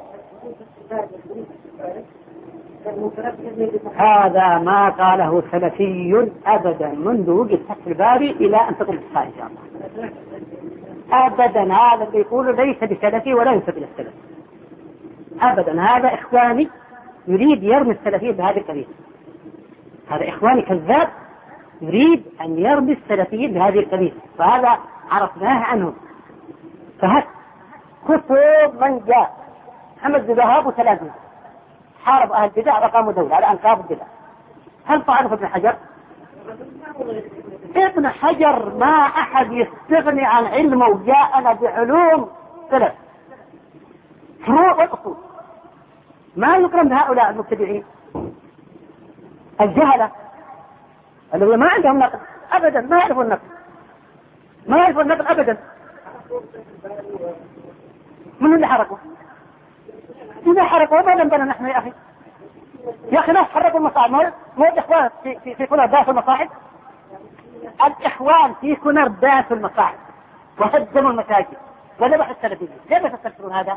هذا ما قاله سلفي أبدا منذ وجد فتح الباري إلى أن تقوم الساعة إن شاء الله. أبدا هذا اللي يقول ليس بسلفي ولا ينسب إلى السلف أبدا. هذا إخواني يريد يرمي السلفية بهذه القضية. هذا إخواني كذاب يريد أن يرمي السلفيين بهذه القضية، فهذا عرفناه عنهم. فهذا كتب من جاء محمد بن وهاب وثلاثة حارب أهل البدع وقاموا دولة على أنقاض البدع. هل طعنوا في ابن حجر؟ ابن حجر ما أحد يستغني عن علمه وجاءنا بعلوم سلف فروع والأصول. ما يكرم بهؤلاء المبتدعين الجهلة الذين ما عندهم نقل أبدا، ما يعرفون النقل أبدا. من اللي حركوا؟ إذا حركوا ما نبنى نحن يا أخي ناس حركوا المصاعد. مو الإخوان في كنر داس المصاعد. الإخوان في كنر داس المصاعد وهدموا المساجد وذبحوا السلفيين. كيف تستفسرون هذا؟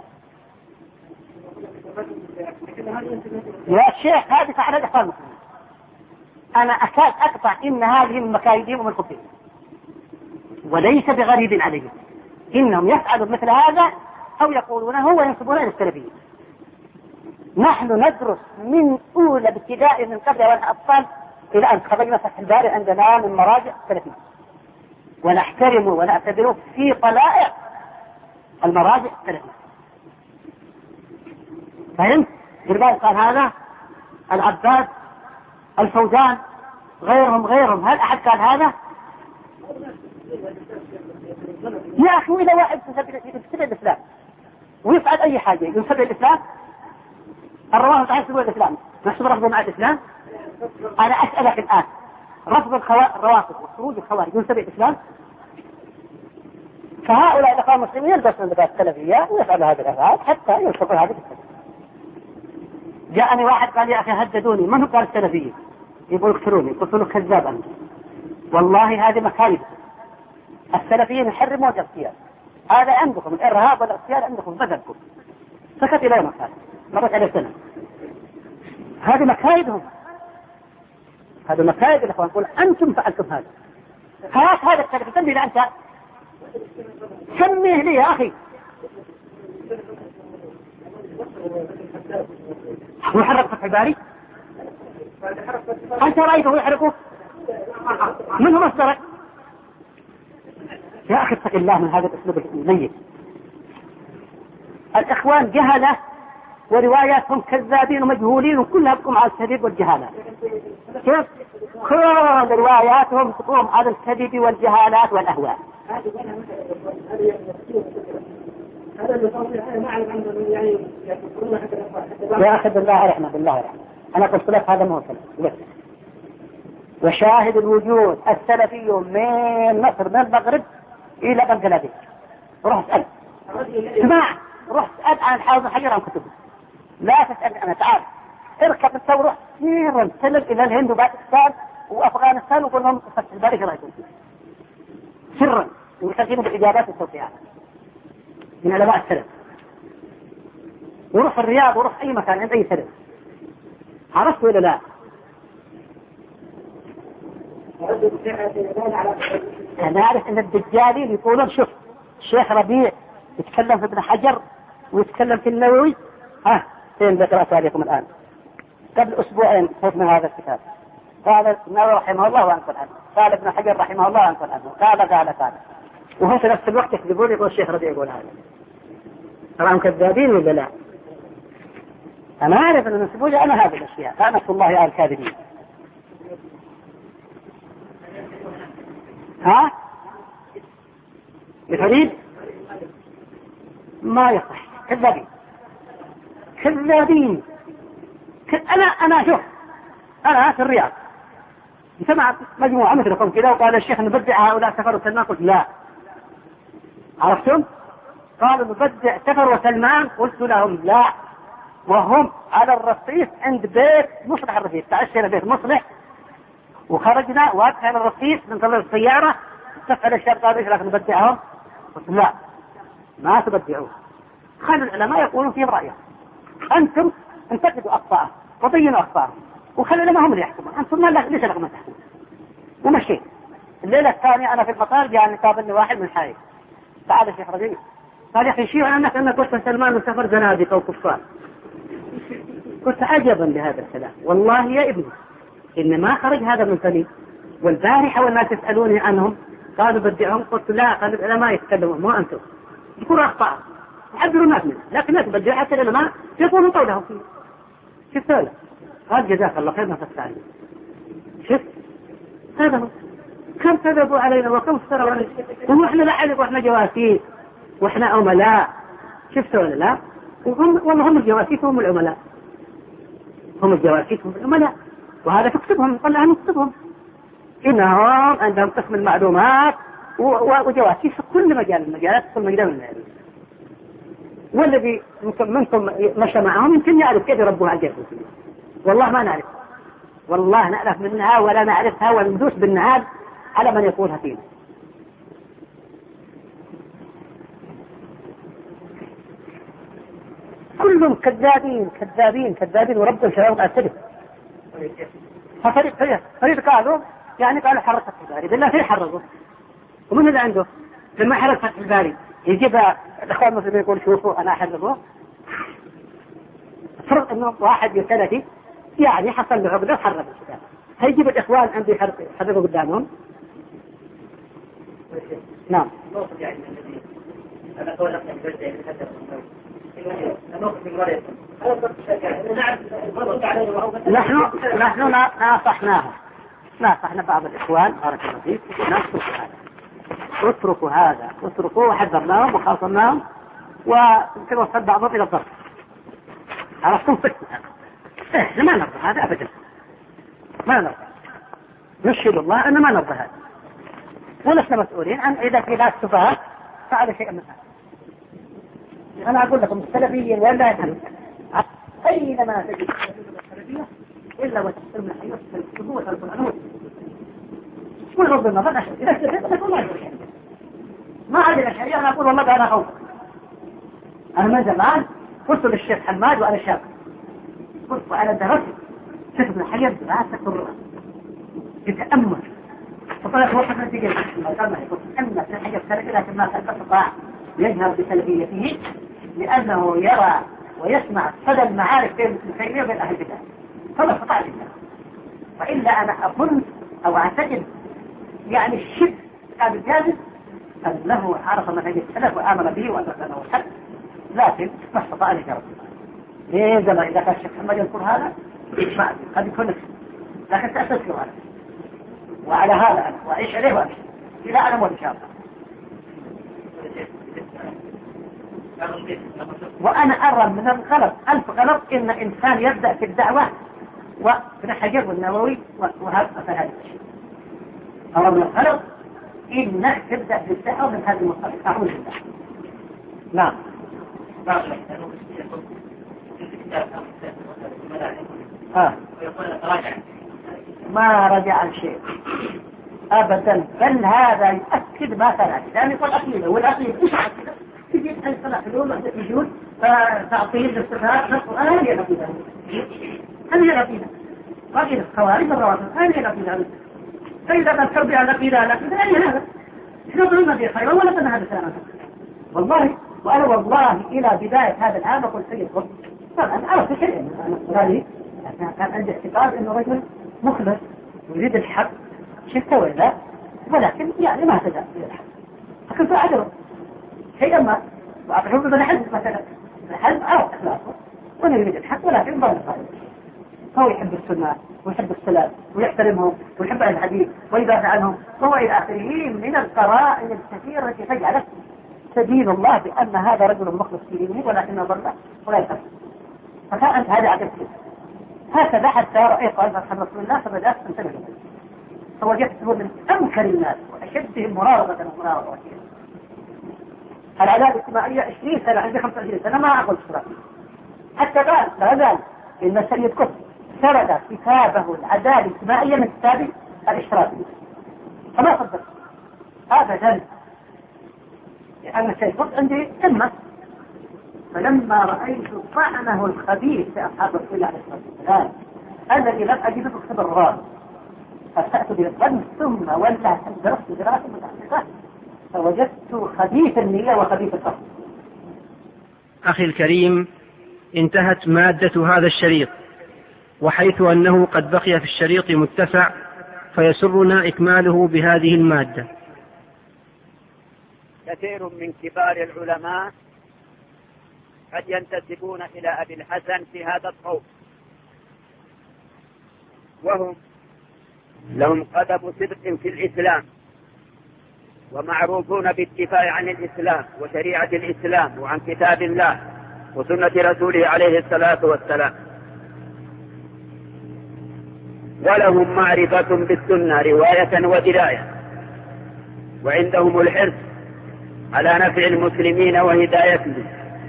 يا شيخ هذه فعل الإخوان المسلمين. أنا أكاد أقطع إن هذه المكايدين ومن خبثين وليس بغريب عليهم. إنهم يفعلوا مثل هذا أو يقولونه وينسبونه إلى السلفيين. نحن ندرس من أولى ابتداء من قبل والأطفال إلى أن خرجنا فتح الباري عندنا من مراجع السلفيين، ونحترم ونعتبر في طلائع المراجع السلفية. فهمت؟ بالبال قال هذا العباد الفوزان غيرهم هل أحد قال هذا؟ يا أخي إذا واحد ينسب الإسلام ويفعل أي حاجة ينسب الإسلام، الروافض تعالى ينسبون الإسلام نحسب رفضه مع الإسلام؟ أنا أسألك الآن رفض الروافض وخروج الخوارج ينسب الإسلام؟ فهؤلاء الأخوان المسلمين يلبسون لباس السلفية ويفعلوا هذه الأفعال حتى ينسبوا هذه الإسلام. جاءني واحد قال يا أخي هددوني، من هو قال السلفية؟ يقول اقتلوني. قلت له كذاب أنت، والله هذه مكايد. السلفيين يحرمون الاغتيال، هذا عندكم الإرهاب والاغتيال عندكم بدلكم. سكت إلى يوم الثالث مرت عليه سنة. هذه مكايدهم، هذا مكايد الإخوان. يقول أنتم فعلتم هذا. هذا السلفي سمي إذا أنت سميه لي يا أخي. هو حرق فتح الباري؟ أنت رأيته يحرقه؟ من هو مصدرك؟ يا أخي اتق الله من هذا الأسلوب الميت. الإخوان جهلة ورواياتهم كذابين ومجهولين وكلها تقوم على الكذب والجهالات. كيف؟ كل رواياتهم تقوم على الكذب والجهالات والأهواء. يا أخي بالله رحمة بالله رحمة. أنا قلت لك هذا موصل. وشاهد الوجود السلفي من مصر من المغرب إلى بنغلاديش. روح اسأل اسمع، روح اسأل عن الحافظ بن حجر عن كتبه، لا تسأل أنا. تعال اركب انت وروح سيرا سلم إلى الهند وباكستان وأفغانستان وقول لهم فتح الباري كما يكون سرا ويستجيبوا بالإجابات والتوقيعات من علماء السلف. وروح الرياض وروح أي مكان عند أي سلف. عرفت ولا لا؟ أنا أعرف أن الدجالين يقولون شوف الشيخ ربيع يتكلم في ابن حجر ويتكلم في النووي. فين ذكرت عليكم الآن؟ قبل أسبوعين حكم هذا الكتاب قال النووي رحمه الله وأنقل عنه، قال ابن حجر رحمه الله وأنقل عنه، قال وهو في نفس الوقت يقول الشيخ ربيع يقول هذا. طبعا كذابين ولا لا؟ أنا أعرف أن نسبوجة أنا هذه الأشياء لعنة الله على الكاذبين. لفريد ما يصح، كذابين. أنا شوف أنا في الرياض سمعت مجموعة مثلكم كذا وقال الشيخ نبدع هؤلاء سفر وسلمان، قلت لا. عرفتم؟ قالوا نبدع سفر وسلمان، قلت لهم لا، وهم على الرصيف عند بيت مصلح الرصيف. تعشينا بيت مصلح وخرجنا وقفنا على الرصيف ننتظر السيارة، استفعل الشاب قالوا ايش رايك نبدعهم؟ قلت لا، ما تبدعوه، خلوا العلماء يقولون فيهم رأيهم، أنتم انتقدوا أخطاءهم وبينوا أخطاءهم وخلوا العلماء هم اللي يحكمون، أنتم ما ليش لكم ما تحكمون. ومشيت. الليلة الثانية أنا في المطار جاءني قابلني واحد من حائل، تعال الشيخ ربيع، قال يا أخي شيء أنا أنك قلت سلمان وسفر زنادقة وكفار. قلت عجبا لهذا الكلام، والله يا ابني إن ما خرج هذا من فمي. والبارحة والناس يسألوني عنهم قالوا بدعهم، قلت لا، قالوا العلماء يتكلمون مو أنتم، يكونوا أخطاء يحذروا الناس منه، لكن لا تبدع حتى العلماء يقولون قولهم فيه. شفت هذا؟ قال جزاك الله خير ما فتح. شفت هذا هو. كم كذبوا علينا وكم افتروا علينا ونحن لا علم واحنا جواسيس واحنا عملاء. شفتوا ولا لا؟ والله هم الجواسيس هم العملاء، هم الجواسيس هم العملاء، وهذا تكتبهم طلع نكتبهم إنهم عندهم قسم المعلومات وجواسيس في كل مجال من المجالات، كل مجال من العلم. والذي منكم مشى معهم يمكن يعرف كيف يربوها على الجسد. والله ما نعرف، والله نعرف منها ولا نعرفها وندوس بالنهاد على من يقولها فينا. كلهم كذابين كذابين كذابين ورب شباب أسده. فريد قالوا يعني قالوا حرك فتح الباري، بالله في حرقه ومن اللي عنده لما حرك فتح الباري يجيب الأخوان المسلمين يقول شوفوا أنا أحرقه. فرق إنه واحد يسلتي يعني حصل له عقده وحرق الكتاب، هيجيب الإخوان عندي يحرقوا قدامهم. نعم. نحن ناصحنا بعض الإخوان بارك الله فيك اتركوا هذا اتركوا وحذرناهم وخاصمناهم ويمكن وصل بعضهم إلى الضرب. عرفتم فكرة؟ ما نرضى هذا أبدا، ما نرضى، نشهد الله أن ما نرضى هذا، ولسنا مسؤولين عن إذا في ناس سفهاء فعل شيئا من هذا. أنا أقول لكم السلفيين ولا يفهمون أينما تجد السلفية إلا وتسلم من حيث السبوة والقرآن والغض النظر أشهد إذا استفدت والله يشهد ما عاد الأشهرية. أنا أقول والله أنا خوف. أنا من زمان قلت للشيخ حماد وأنا شاب، قلت وأنا درست شيخ ابن حجر دراسة الرؤى يتأمل، فطلعت وقت نتيجة المقامة يقول أن ابن حجر سلفي لكن ما استطاع يجهر بسلفيته لأنه يرى ويسمع صدى المعارف بين ابن تيمية وبين أهل البدع، فما استطاع ذلك. وإلا أنا أظن أو أعتقد يعني الشد كان الجاهز أنه عرف منهج السلف وآمن به وأنه الحق، لكن ما استطاع أن يجرب. ليه زمان إذا كان الشيخ محمد يذكر هذا ما قد يكون نفسه، لكن تأسسه هذا وعلى هذا أنا وأعيش عليه وأمشي إلى أنا موت إن شاء الله. وأنا أرى من الغلط 1000 غلط إن إنسان يبدأ في الدعوة وابن حجر والنووي وهذا فهذا الشيء أو من الخلق إنك تبدأ بالدعوة من هذه المصطلح. أعوذ بالله. نعم. ما رجع عن شيء أبدا، بل هذا يؤكد ما ثبت، لأن يقول عقيدة والعقيدة مش عقيدة. تجي أنت صلاح اليوم عندك وجود فتعطيه الاستفهام نفسه هذه هي العقيدة، هذه هي العقيدة. عقيدة الخوارج الروافض هذه هي العقيدة. فإذا كان تربي على العقيدة أي هذا؟ إحنا ظلمنا في خير ولا تنا هذا سنة والله. وأنا والله إلى بداية هذا العام أقول سيد قلت طبعا عرفت شيء أنا كان عندي اعتقاد إنه رجل مخلص يريد الحق شفت ولا، ولكن يعني ما تدع إلى الحق. لكن فأعجبه شيئا ما وأعطيه بن حزم مثلا، الحزم عرف أخلاقه وأنا يريد الحق ولكن ضل صالح. هو يحب السنة ويحب السلام ويحترمهم ويحب الحديث ويدافع عنهم، وهو إلى آخره من القرائن الكثيرة التي تجعلت تدين الله بأن هذا رجل مخلص في دينه ولكنه ضل ولا يفهم. فكانت هذه عقيدتي هكذا حتى رأيت أن رسول الله فبدأت أنتبه له، فوجدته من أنكر الناس وأشدهم مراربة ومناوضة. العدالة الاجتماعية 20 سنة عندي 25 سنة ما أقول شرط حتى الآن لا زال إن سيد قطب سرد كتابه العدالة الاجتماعية من كتاب الاشتراكي فما صدق أبدا، لأن السيد قطب عندي كلمة. فلما رأيت طعنه الخبيث في أصحاب رسول الله عليه الصلاة والسلام الذي لم أجده في كتب الرغاب، فسأت بالظن ثم ولا درست دراسة متحققة فوجدت خبيث النية وخبيث القصد. أخي الكريم، انتهت مادة هذا الشريط، وحيث أنه قد بقي في الشريط متسع فيسرنا إكماله بهذه المادة. كثير من كبار العلماء قد ينتسبون إلى أبي الحسن في هذا القول، وهم لهم قدم صدق في الإسلام ومعروفون بالدفاع عن الإسلام وشريعة الإسلام وعن كتاب الله وسنة رسوله عليه الصلاة والسلام، ولهم معرفة بالسنة رواية ودراية، وعندهم الحرص على نفع المسلمين وهدايتهم،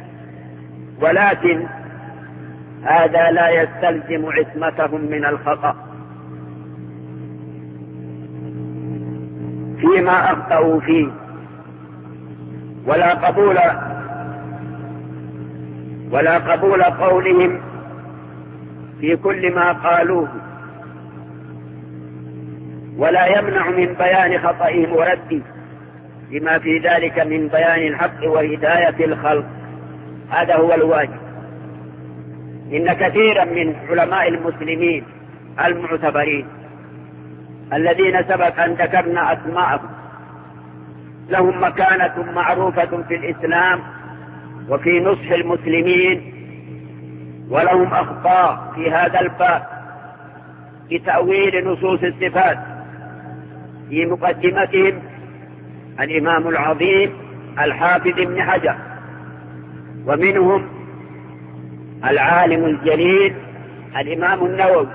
ولكن هذا لا يستلزم عصمتهم من الخطأ فيما أخطأوا فيه، ولا قبول قولهم في كل ما قالوه، ولا يمنع من بيان خطئهم ورده لما في ذلك من بيان الحق وهداية الخلق. هذا هو الواجب. إن كثيرا من علماء المسلمين المعتبرين الذين سبق أن ذكرنا أسماءهم لهم مكانة معروفة في الإسلام وفي نصح المسلمين، ولهم أخطاء في هذا الباب بتأويل نصوص الصفات. في مقدمتهم الإمام العظيم الحافظ ابن حجر، ومنهم العالم الجليل الإمام النووي،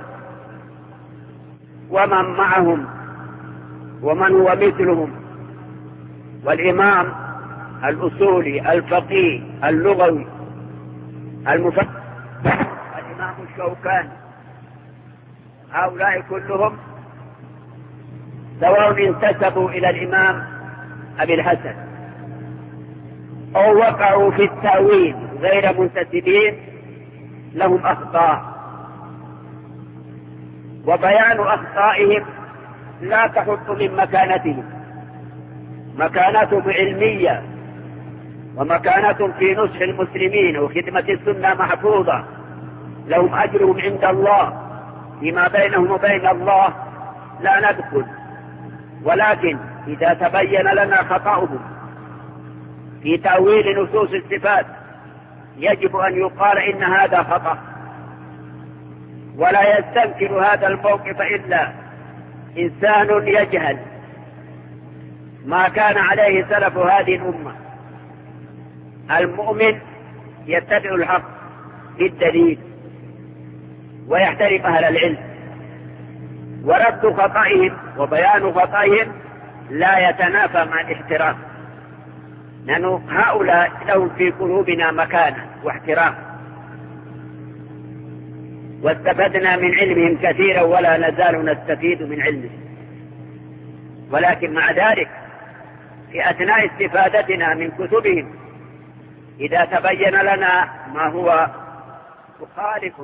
ومن معهم ومن هو مثلهم، والإمام الأصولي الفقيه اللغوي المفكر الإمام الشوكاني. هؤلاء كلهم سواء انتسبوا إلى الإمام أبي الحسن أو وقعوا في التأويل غير منتسبين لهم أخطاء، وبيان أخطائهم لا تحط من مكانتهم. مكانتهم علمية ومكانتهم في نصح المسلمين وخدمة السنة محفوظة، لهم أجرهم عند الله، فيما بينهم وبين الله لا ندخل. ولكن إذا تبين لنا خطأهم في تأويل نصوص الصفات يجب أن يقال إن هذا خطأ، ولا يستنكر هذا الموقف إلا إنسان يجهل ما كان عليه سلف هذه الأمة. المؤمن يتبع الحق بالدليل، ويحترم أهل العلم، ورد خطئهم وبيان خطئهم لا يتنافى مع الاحترام، لأن هؤلاء لهم في قلوبنا مكانة واحترام، واستفدنا من علمهم كثيرا ولا نزال نستفيد من علمهم. ولكن مع ذلك في أثناء استفادتنا من كتبهم إذا تبين لنا ما هو مخالف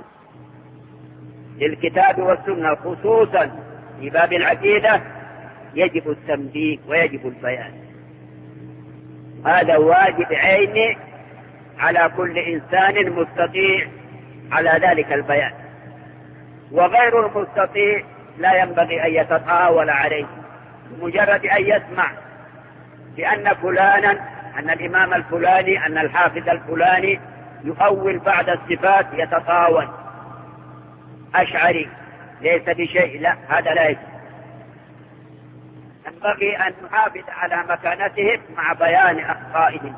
للكتاب والسنة خصوصا في باب العقيدة يجب التنبيه ويجب البيان. هذا واجب عيني على كل إنسان مستطيع على ذلك البيان، وغير المستطيع لا ينبغي أن يتطاول عليه بمجرد أن يسمع بأن فلانا، أن الإمام الفلاني، أن الحافظ الفلاني يؤول بعد الصفات يتطاول أشعري ليس بشيء، لا، هذا لا يجب. ينبغي أن نحافظ على مكانتهم مع بيان أخطائهم،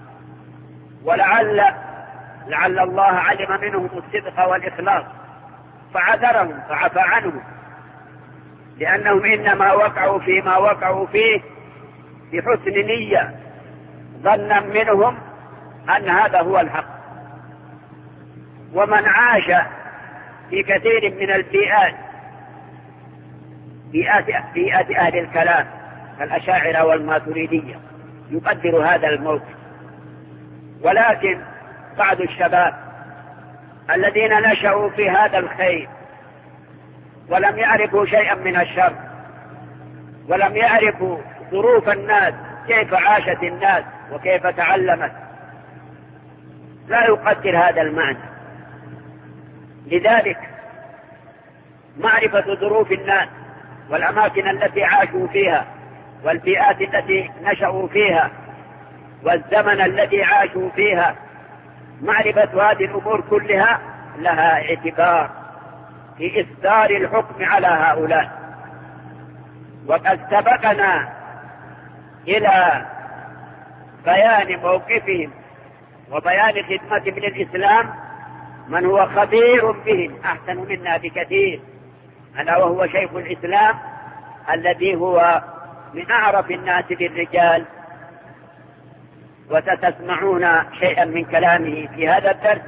ولعل الله علم منهم الصدق والإخلاص فعذرهم فعفى عنهم، لأنهم إنما وقعوا فيما وقعوا فيه بحسن نية ظنا منهم أن هذا هو الحق. ومن عاش في كثير من البيئات، بيئات أهل الكلام كالأشاعرة والماتريدية، يقدر هذا الموقف. ولكن بعض الشباب الذين نشأوا في هذا الخير ولم يعرفوا شيئا من الشر، ولم يعرفوا ظروف الناس كيف عاشت الناس وكيف تعلمت، لا يقدر هذا المعنى. لذلك معرفة ظروف الناس والأماكن التي عاشوا فيها والبيئات التي نشأوا فيها والزمن الذي عاشوا فيها، معرفة هذه الأمور كلها لها اعتبار في إصدار الحكم على هؤلاء. وقد سبقنا إلى بيان موقفهم وبيان خدمتهم للإسلام من هو خبير بهم أحسن منا بكثير، ألا وهو شيخ الإسلام الذي هو من أعرف الناس بالرجال، وستسمعون شيئا من كلامه في هذا الدرس،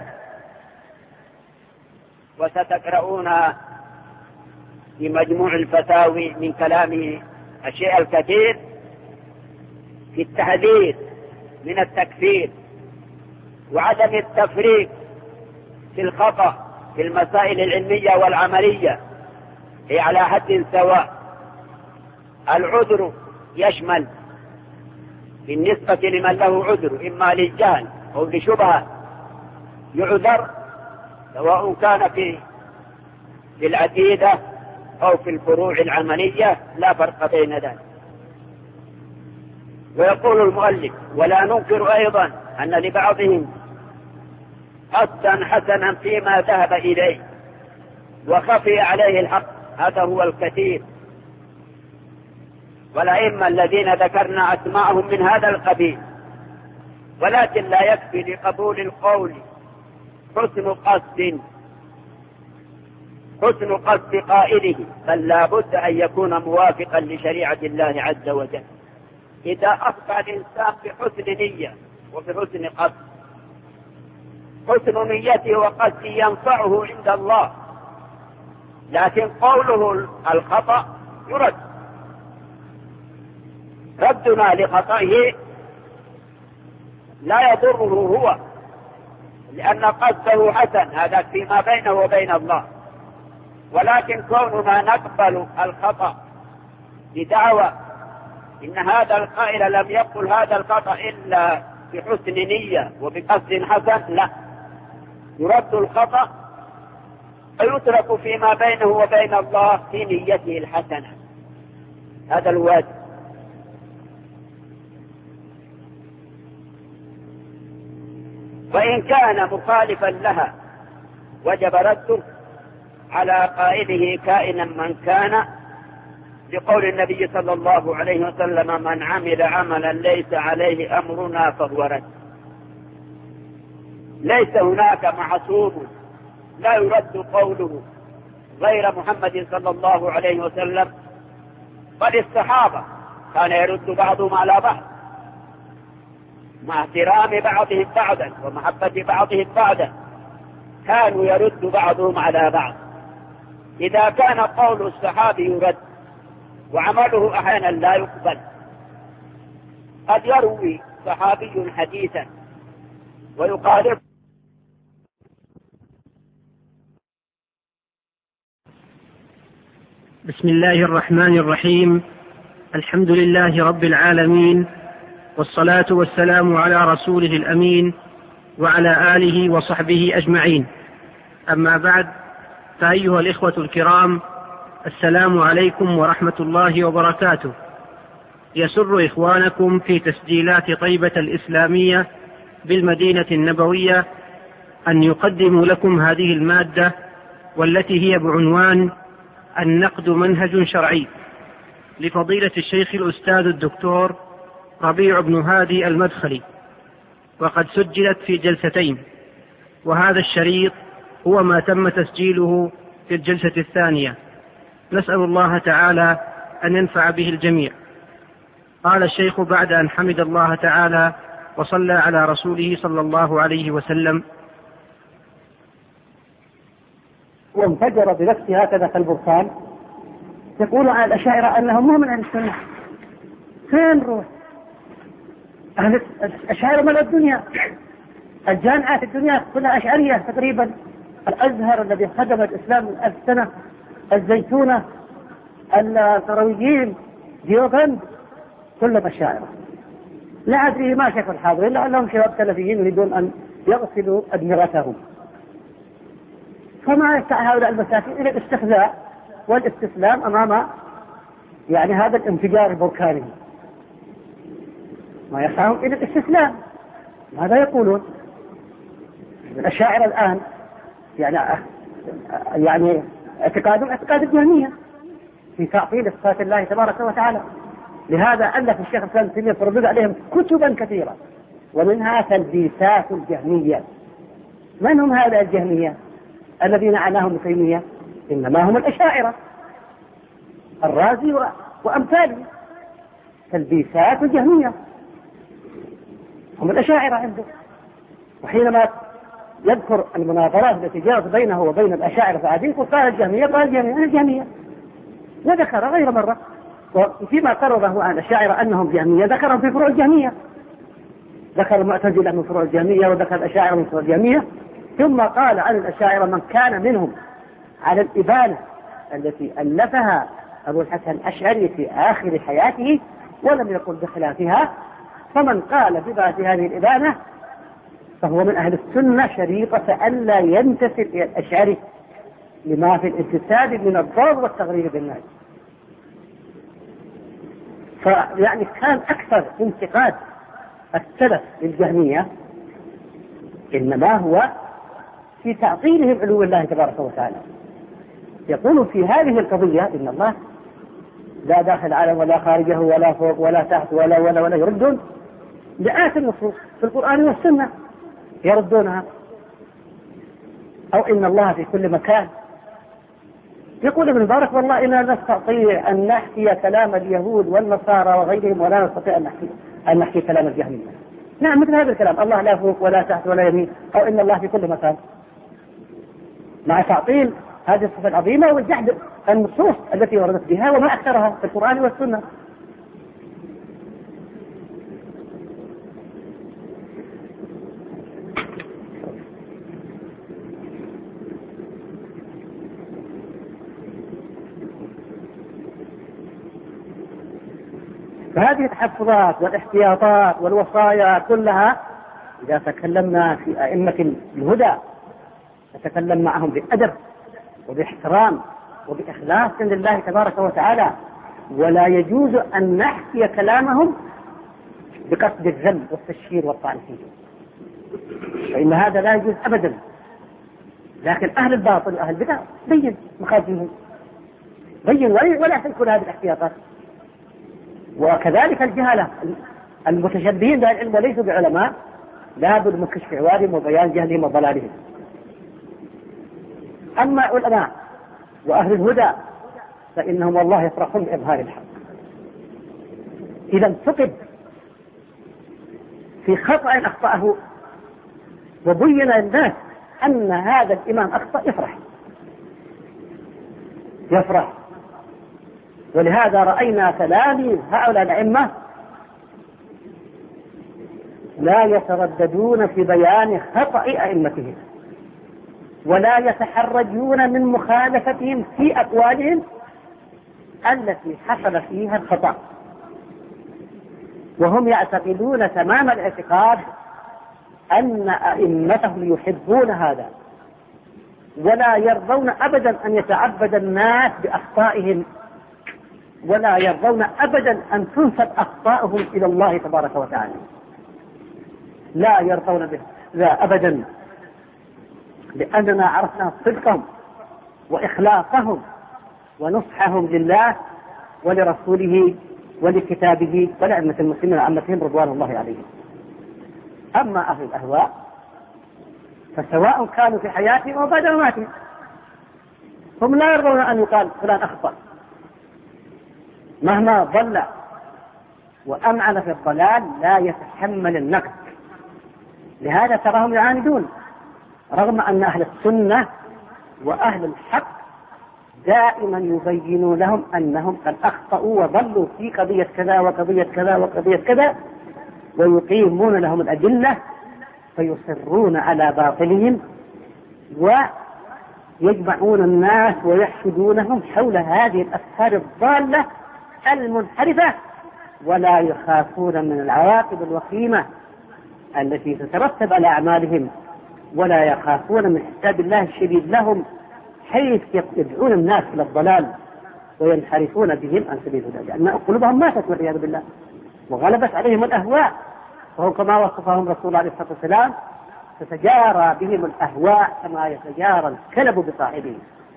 وستقرؤون في مجموع الفتاوي من كلامه الشيء الكثير في التحذير من التكفير وعدم التفريق في الخطأ في المسائل العلمية والعملية، هي على حد سواء. العذر يشمل بالنسبة لمن له عذر إما للجهل أو لشبهة يعذر، سواء كان في العقيدة أو في الفروع العملية، لا فرق بين ذلك. ويقول المؤلف: ولا ننكر أيضا أن لبعضهم قصدا حسنا فيما ذهب إليه وخفي عليه الحق، هذا هو الكثير. والأئمة الذين ذكرنا أسماءهم من هذا القبيل، ولكن لا يكفي لقبول القول حسن قصد قائله، بل لا بد أن يكون موافقا لشريعة الله عز وجل. إذا أخطأ الإنسان بحسن نية وبحسن قصد، حسن نيته وقصده ينفعه عند الله، لكن قوله الخطأ يرد. ردنا لخطئه لا يضره هو، لأن قصده حسن، هذا فيما بينه وبين الله. ولكن كوننا نقبل الخطأ بدعوى إن هذا القائل لم يقل هذا الخطأ إلا بحسن نية وبقصد حسن، لا، يرد الخطأ فيترك فيما بينه وبين الله في نيته الحسنة، هذا الواجب. وإن كان مخالفا لها وجب رده على قائله كائنا من كان، لقول النبي صلى الله عليه وسلم: من عمل عملا ليس عليه أمرنا فهو رد. ليس هناك معصوم لا يرد قوله غير محمد صلى الله عليه وسلم، بل الصحابة كان يرد بعضهم على بعض مع احترام بعضهم بعضا ومحبة بعضهم بعضا، كانوا يرد بعضهم على بعض. إذا كان قول الصحابي يرد وعمله أحيانا لا يقبل، قد يروي صحابي حديثا ويقارب بسم الله الرحمن الرحيم. الحمد لله رب العالمين، والصلاة والسلام على رسوله الأمين وعلى آله وصحبه أجمعين. أما بعد، فأيها الإخوة الكرام، السلام عليكم ورحمة الله وبركاته. يسر إخوانكم في تسجيلات طيبة الإسلامية بالمدينة النبوية أن يقدموا لكم هذه المادة، والتي هي بعنوان النقد منهج شرعي، لفضيلة الشيخ الأستاذ الدكتور ربيع بن هادي المدخلي، وقد سجلت في جلستين، وهذا الشريط هو ما تم تسجيله في الجلسة الثانية. نسأل الله تعالى أن ينفع به الجميع. قال الشيخ بعد أن حمد الله تعالى وصلى على رسوله صلى الله عليه وسلم: وانفجر بنفسه هكذا كالبركان، يقول عن الأشاعرة أنهم مو من أهل السنة. فين روح؟ أهل الأشاعرة من الدنيا، الجامعات الدنيا كلها أشعرية تقريبا. الأزهر الذي خدم الإسلام من 1000 سنة، الزيتونة، القرويين، ديوبند، كلهم أشاعرة. لا أدري ما شكل الحاضرين، لعلهم شباب سلفيين يريدون أن يغسلوا أدمغتهم. فما يسعى هؤلاء المساكين إلى الاستخزاء والاستسلام أمام يعني هذا الانفجار البركاني. ما يسعهم إلى الاستسلام. ماذا يقولون؟ الأشاعرة الآن يعني اعتقادهم اعتقاد الجهمية في تعطيل صفات الله تبارك وتعالى. لهذا ألف الشيخ الإسلام ابن تيمية فرد عليهم كتبا كثيرة، ومنها تلبيسات الجهمية. من هم هؤلاء الجهمية الذين عناهم ابن تيمية؟ إنما هم الأشاعرة، الرازي وأمثاله. تلبيسات الجهمية هم الأشاعرة عنده. وحينما يذكر المناظرات التي جرت بينه وبين الأشاعرة فعدين قال الجهمية قال الجهمية، وذكر غير مرة. وفيما قرره عن الأشاعرة أنهم جهمية ذكرهم في فروع الجهمية، ذكر المعتزلة من فروع الجهمية وذكر الأشاعرة من فروع الجهمية. ثم قال عن الأشاعرة من كان منهم على الإبانة التي ألفها أبو الحسن الأشعري في آخر حياته ولم يقل بخلافها، فمن قال بما في هذه الإبانة فهو من أهل السنة شريطة ألا ينتسب إلى الأشعري لما في الانتساب من الضرر والتغريب بالناس. فيعني كان أكثر انتقاد السلف للجهمية إنما هو في تعطيلهم علو الله تبارك وتعالى. يقول في هذه القضية إن الله لا داخل العالم ولا خارجه ولا فوق ولا تحت ولا يردون مئات النصوص في القرآن والسنة يردونها. أو إن الله في كل مكان. يقول ابن مبارك والله إنا نستطيع أن نحكي كلام اليهود والنصارى وغيرهم ولا نستطيع أن نحكي كلام الجهمية. نعم، مثل هذا الكلام، الله لا فوق ولا تحت ولا يمين، أو إن الله في كل مكان، مع تعطيل هذه الصفة العظيمة وجحد النصوص التي وردت بها وما أكثرها في القرآن والسنة. فهذه التحفظات والاحتياطات والوصايا كلها إذا تكلمنا في أئمة الهدى نتكلم معهم بأدب وباحترام وبإخلاص لله تبارك وتعالى، ولا يجوز أن نحكي كلامهم بقصد الذم والتشهير والطعن فيه، فإن هذا لا يجوز أبدا. لكن أهل الباطل وأهل البدع بين مخازنهم، بين ولا تكون هذه الاحتياطات. وكذلك الجهلة المتشبهين بالعلم وليسوا بعلماء لابد من كشف عوارهم وبيان جهلهم وضلالهم. أما العلماء وأهل الهدى فإنهم والله يفرحون بإظهار الحق. إذا انتقد في خطأ أخطأه وبين للناس أن هذا الإمام أخطأ يفرح. ولهذا رأينا تلاميذ هؤلاء الأئمة لا يترددون في بيان خطأ أئمتهم ولا يتحرجون من مخالفتهم في أقوالهم التي حصل فيها الخطأ، وهم يعتقدون تمام الاعتقاد أن أئمتهم يحبون هذا ولا يرضون أبدا أن يتعبد الناس بأخطائهم ولا يرضون أبدا أن تنسب أخطائهم إلى الله تبارك وتعالى، لا يرضون به لا أبدا، لأننا عرفنا صدقهم وإخلاصهم ونصحهم لله ولرسوله ولكتابه ولأئمة المسلمين وعامتهم رضوان الله عليهم. أما أهل الأهواء فسواء كانوا في حياتهم أو بعد مماتهم هم لا يرضون أن يقال فلان أخطأ مهما ضل وأمعن في الضلال، لا يتحمل النقد. لهذا تراهم يعاندون رغم أن أهل السنة وأهل الحق دائما يبينون لهم أنهم قد أخطأوا وضلوا في قضية كذا وقضية كذا وقضية كذا، ويقيمون لهم الأدلة فيصرون على باطلهم ويجمعون الناس ويحشدونهم حول هذه الأفكار الضالة المنحرفة، ولا يخافون من العواقب الوخيمة التي تترتب على أعمالهم، ولا يخافون من حساب الله الشديد لهم حيث يدعون الناس إلى الضلال وينحرفون بهم عن سبيل الله، لأن قلوبهم ماتت والعياذ بالله وغلبت عليهم الأهواء، وهو كما وصفهم رسول الله عليه الصلاة والسلام تتجارى بهم الأهواء كما يتجارى الكلب بصاحبه.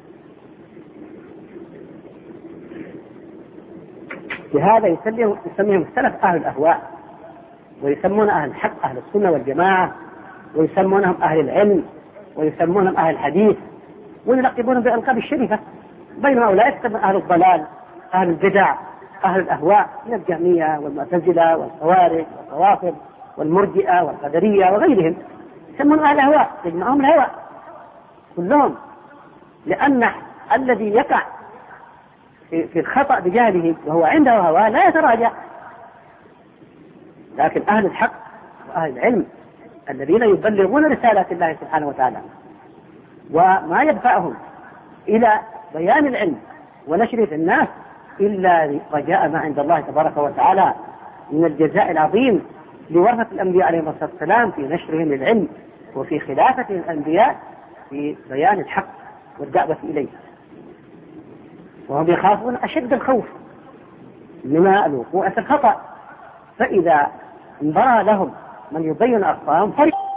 لهذا يسميهم السلف أهل الأهواء، ويسمون أهل الحق أهل السنة والجماعة، ويسمونهم أهل العلم، ويسمونهم أهل الحديث، ويلقبون بألقاب الشريفة، بينما أولئك يسمون أهل الضلال أهل البدع أهل الأهواء من الجهمية والمعتزلة والخوارج والروافض والمرجئة والقدرية وغيرهم، يسمون أهل الأهواء، يجمعهم الهوى كلهم، لأن الذي يقع في الخطأ بجهله وهو عنده هوى لا يتراجع. لكن أهل الحق وأهل العلم الذين يبلغون رسالات الله سبحانه وتعالى وما يدفعهم إلى بيان العلم ونشره في الناس إلا رجاء ما عند الله تبارك وتعالى من الجزاء العظيم لورثة الأنبياء عليهم الصلاة والسلام في نشرهم للعلم وفي خلافة الأنبياء في بيان الحق والدعوة إليه. وهم يخافون أشد الخوف من الوقوع في الخطأ، فإذا انبرى لهم من يبين أخطاءهم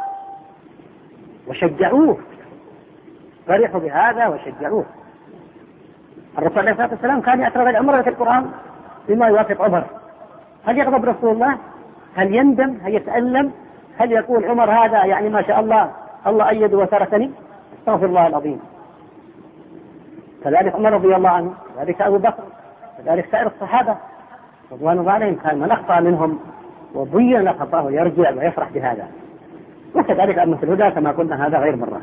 وشجعوه، فرحوا بهذا وشجعوه. الرسول عليه الصلاة والسلام كان يأتي عمر في القرآن بما يوافق عمر، هل يغضب رسول الله؟ هل يندم؟ هل يتألم؟ هل يقول عمر هذا يعني ما شاء الله الله أيد وتركني؟ استغفر الله العظيم. كذلك عمر رضي الله عنه، كذلك أبو بكر، كذلك سائر الصحابة رضوان الله عليهم، كان من أخطأ منهم وبين خطأه يرجع ويفرح بهذا، وكذلك أئمة الهدى كما قلنا هذا غير مرة.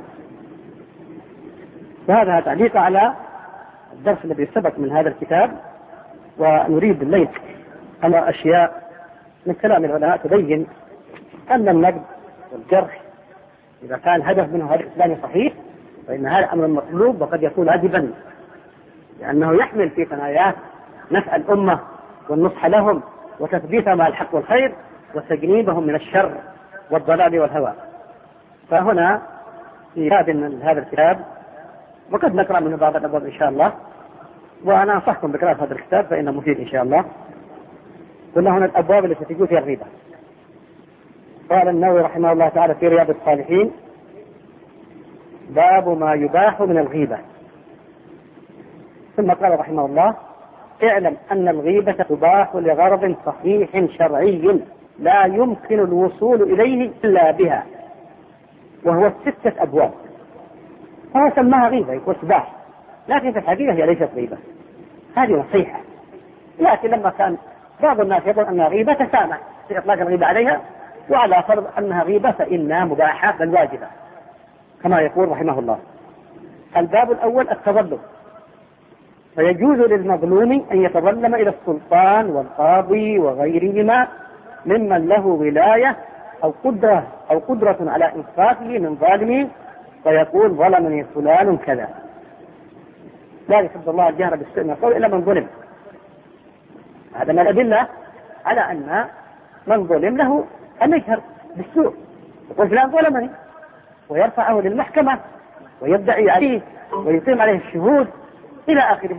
وهذا تعليق على الدرس الذي سبق من هذا الكتاب، ونريد الليل على أشياء من كلام العلماء تبين أن النقد والجرح إذا كان هدف منه هدف إسلامي صحيح فإن هذا أمر مطلوب وقد يكون واجبا، لأنه يحمل في ثناياه نفع الأمة والنصح لهم وتثبيتهم على الحق والخير وتجنيبهم من الشر والضلال والهوى. فهنا في باب من هذا الكتاب، وقد نقرأ منه بعض الأبواب إن شاء الله، وأنا أنصحكم بقراءة هذا الكتاب فإنه مفيد إن شاء الله. قلنا هنا الأبواب التي تجوز فيها الغيبة. قال النووي رحمه الله تعالى في رياض الصالحين: باب ما يباح من الغيبة. ثم قال رحمه الله: اعلم أن الغيبة تباح لغرض صحيح شرعي لا يمكن الوصول إليه إلا بها، وهو 6 أبواب. فهو سماها غيبة، يقول سباح، لكن في الحقيقة هي ليست غيبة، هذه نصيحة. لكن لما كان بعض الناس يظن أنها غيبة تسامح في إطلاق الغيبة عليها، وعلى فرض أنها غيبة فإنها مباحة بل واجبة كما يقول رحمه الله. الباب الأول التظلم، فيجوز للمظلوم أن يتظلم إلى السلطان والقاضي وغيرهما ممن له ولاية أو قدرة على إنصافه من ظالمه، فيقول ظلمني فلان كذا. لا يحب الله الجهر بالسوء من القول إلا من ظلم. هذا من الأدلة على أن من ظلم له أن يجهر بالسوء، يقول فلان ظلمني، ويرفعه للمحكمة ويدعي عليه ويقيم عليه الشهود إلى آخره.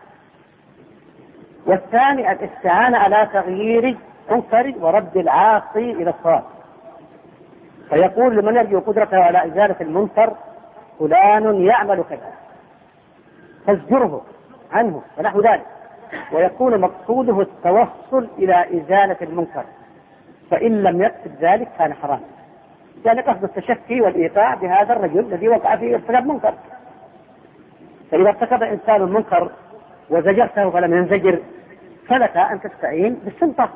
والثاني الاستعانة على تغيير منكر ورد العاصي إلى الصواب، فيقول لمن يرجو قدرته على إزالة المنكر فلان يعمل كذا فازجره عنه ونحو ذلك، ويكون مقصوده التوصل إلى إزالة المنكر، فإن لم يقصد ذلك كان حرام، يعني قصد التشفي والإيقاع بهذا الرجل الذي وقع فيه ارتكاب منكر. فإذا ارتكب إنسان المنكر وزجرته فلم ينزجر فلك أن تستعين بالسلطة،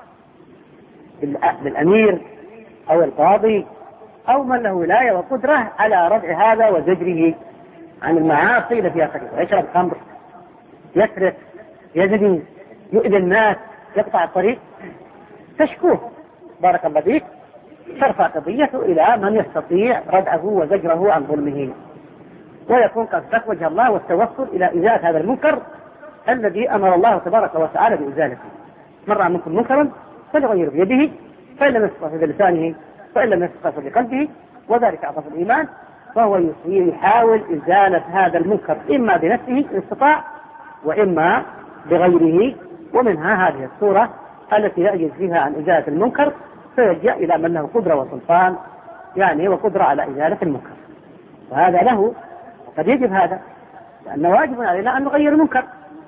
بالأمير أو القاضي أو من له ولاية وقدرة على ردع هذا وزجره عن المعاصي التي يرتكبها، يشرب خمر، يسرق، يزني، يؤذي الناس، يقطع الطريق، تشكوه بارك الله فيك، ترفع قضيته إلى من يستطيع ردعه وزجره عن ظلمه، ويكون قد اتقى وجه الله والتوصل إلى إزالة هذا المنكر الذي أمر الله تبارك وتعالى بإزالته. من رأى منكم منكرا فليغيره بيده، فإن لم يستطع بلسانه، فإن لم يستطع بقلبه، وذلك أضعف الإيمان. فهو يحاول إزالة هذا المنكر إما بنفسه إن استطاع وإما بغيره، ومنها هذه الصورة التي يعجز فيها عن إزالة المنكر فيلجأ إلى من له قدرة وسلطان، يعني وقدرة على إزالة المنكر، وهذا له وقد يجب هذا، لأنه واجب علينا أن نغير المنكر.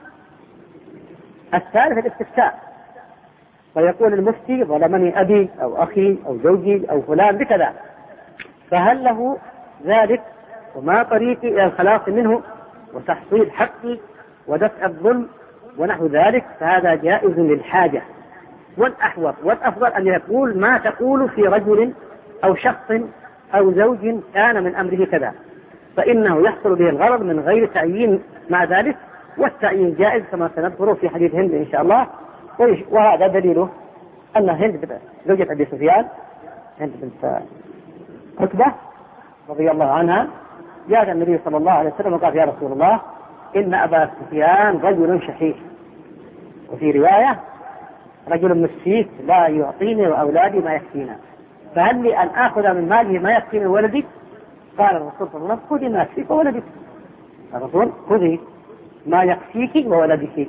الثالث الاستفتاء، فيقول المفتي ظلمني أبي أو أخي أو زوجي أو فلان بكذا، فهل له ذلك وما طريقي إلى الخلاص منه وتحصيل حقي ودفع الظلم ونحو ذلك، فهذا جائز للحاجة. والأحوط والأفضل أن يقول ما تقول في رجل أو شخص أو زوج كان من أمره كذا، فإنه يحصل به الغرض من غير تعيين مع ذلك، والتعيين جائز كما سنذكره في حديث هند إن شاء الله. وهذا دليله أن هند زوجة أبي سفيان، هند بنت عتبة رضي الله عنها، جاء النبي صلى الله عليه وسلم وقال يا رسول الله إن أبا سفيان رجل شحيح، وفي رواية رجل مسكين لا يعطيني وأولادي ما يكفينا، فهل لي أن آخذ من ماله ما يكفيني ولدي؟ قال الرسول صلى الله عليه وسلم خذي ما يكفيك وولدك. الرسول خذي ما يكفيك وولدك.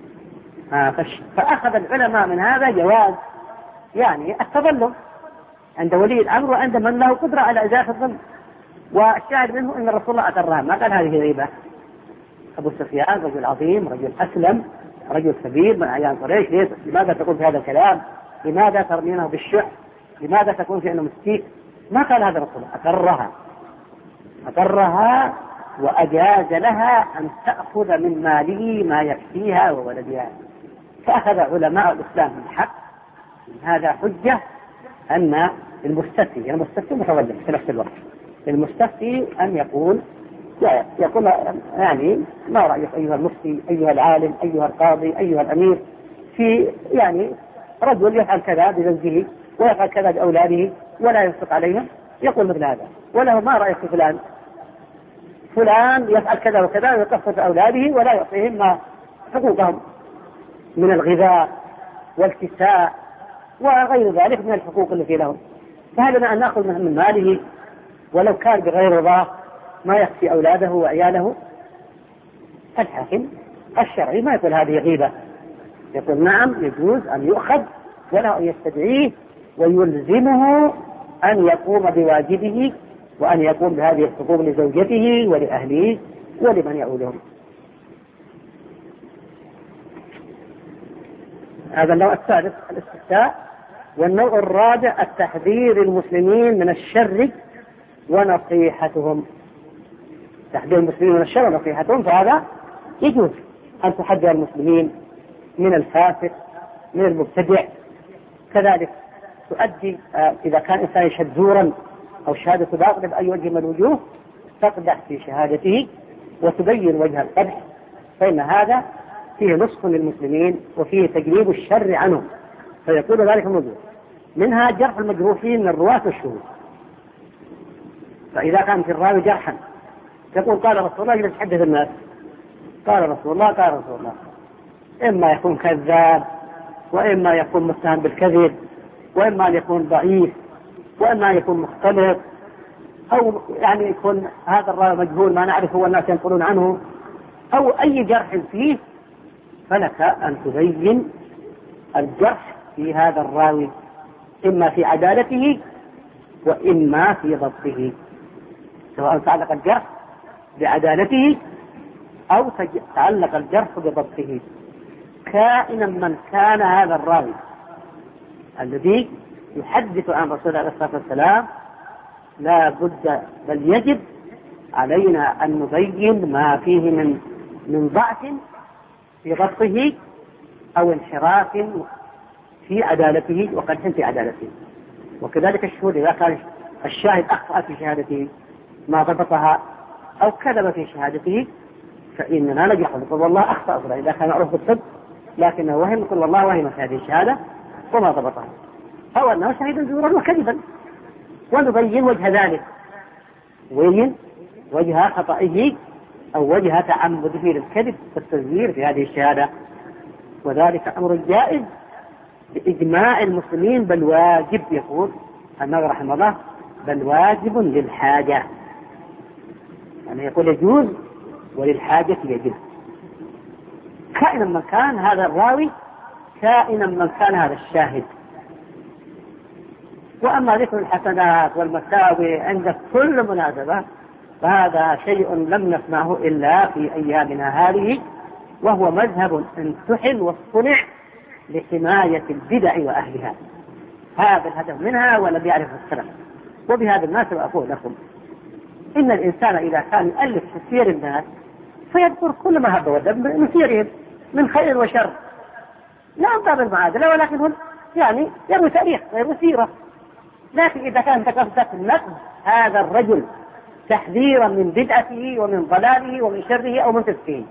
فأخذ العلماء من هذا جواز يعني التظلم عند ولي الأمر وعند من له قدرة على إزالة الظلم. والشاهد منه أن الرسول الله أقرها، ما قال هذه غيبة. أبو سفيان رجل عظيم، رجل أسلم، رجل كبير من أعيان قريش، لماذا تقول في هذا الكلام؟ لماذا ترمينه بالشح؟ لماذا تكون في أنه مسكين؟ ما قال هذا الرسول، أقرها وأجاز لها أن تأخذ من ماله ما يكفيها وولدها. فأخذ علماء الإسلام من الحق هذا حجة أن المستفتي متولد في نفس الوقت، المستفتي أن يقول يعني ما رأيك أيها المفتي، أيها العالم، أيها القاضي، أيها الأمير، في يعني رجل يفعل كذا بزوجه ويفعل كذا بأولاده ولا ينفق عليهم، يقول مثل هذا. وله ما رأيك في فلان يفعل كذا وكذا ويقصد أولاده ولا يعطيهم ما حقوقهم من الغذاء والكساء وغير ذلك من الحقوق التي لهم، فهل لنا أن نأخذ من ماله ولو كان بغير رضاه ما يكفي أولاده وعياله؟ الحاكم الشرعي ما يقول هذه غيبة، يقول نعم يجوز أن يؤخذ ولا أن يستدعيه ويلزمه أن يقوم بواجبه وأن يقوم بهذه الحقوق لزوجته ولأهله ولمن يعولهم. هذا النوع الثالث الاستفتاء. والنوع الرابع التحذير المسلمين من الشر ونصيحتهم. تحذير المسلمين من الشر ونصيحتهم، فهذا يجوز أن تحذر المسلمين من الفاسق من المبتدع. كذلك تؤدي إذا كان إنسان يشهد زورا أو شهادة باطل بأي وجه من الوجوه تقدح في شهادته وتبين وجه القدح، فإن هذا فيه نصح للمسلمين وفيه تجنيب الشر عنهم، فيكون ذلك موجود. منها جرح المجروحين من الرواة والشهود، فإذا كان في الراوي جرحا يقول قال رسول الله يتحدث الناس قال رسول الله قال رسول الله، إما يكون كذاب وإما يكون متهم بالكذب وإما أن يكون ضعيف وإما أن يكون مختلط، أو يعني يكون هذا الراوي مجهول ما نعرفه والناس ينقلون عنه، أو أي جرح فيه، فلك أن تبين الجرح في هذا الراوي إما في عدالته وإما في ضبطه، سواء تعلق الجرح بعدالته أو تعلق الجرح بضبطه، كائنا من كان هذا الراوي الذي يحدث عن رسول الله عليه الصلاة والسلام. لا بد بل يجب علينا أن نبين ما فيه من ضعف في ضبطه أو انحراف في عدالته وقدح في عدالته. وكذلك الشهود، إذا كان الشاهد أخطأ في شهادته ما ضبطها أو كذب في شهادته فإننا نجح نقول والله أخطأ، إذا كان معروف بالصدق لكنه وهم نقول والله وهم في هذه الشهادة وما ضبطها، أو أنه شهد زورا وكذبا، ونبين وجه ذلك، وين وجه خطئه أو وجه تعمده للكذب والتزوير في هذه الشهادة. وذلك أمر جائز بإجماع المسلمين، بل واجب، يقول النووي رحمه الله بل واجب للحاجة، يعني يقول يجوز وللحاجة يجب، كائنا من كان هذا الراوي كائنا من كان هذا الشاهد. وأما ذكر الحسنات والمساوي عند كل مناسبة فهذا شيء لم نسمعه إلا في أيامنا هذه، وهو مذهب انتحل واصطنع لحماية البدع وأهلها، هذا الهدف منها ولم يعرف السلف. وبهذا المناسبة أقول لكم إن الإنسان إذا كان يؤلف في سير الناس فيذكر كل ما هب ودب من سيرهم من خير وشر، لا من باب المعادلة، ولكن هم يعني يروي تاريخ ويروي سيرة. لكن إذا كان تقصدك النقد هذا الرجل تحذيرا من بدعته ومن ضلاله ومن شره أو من فسقه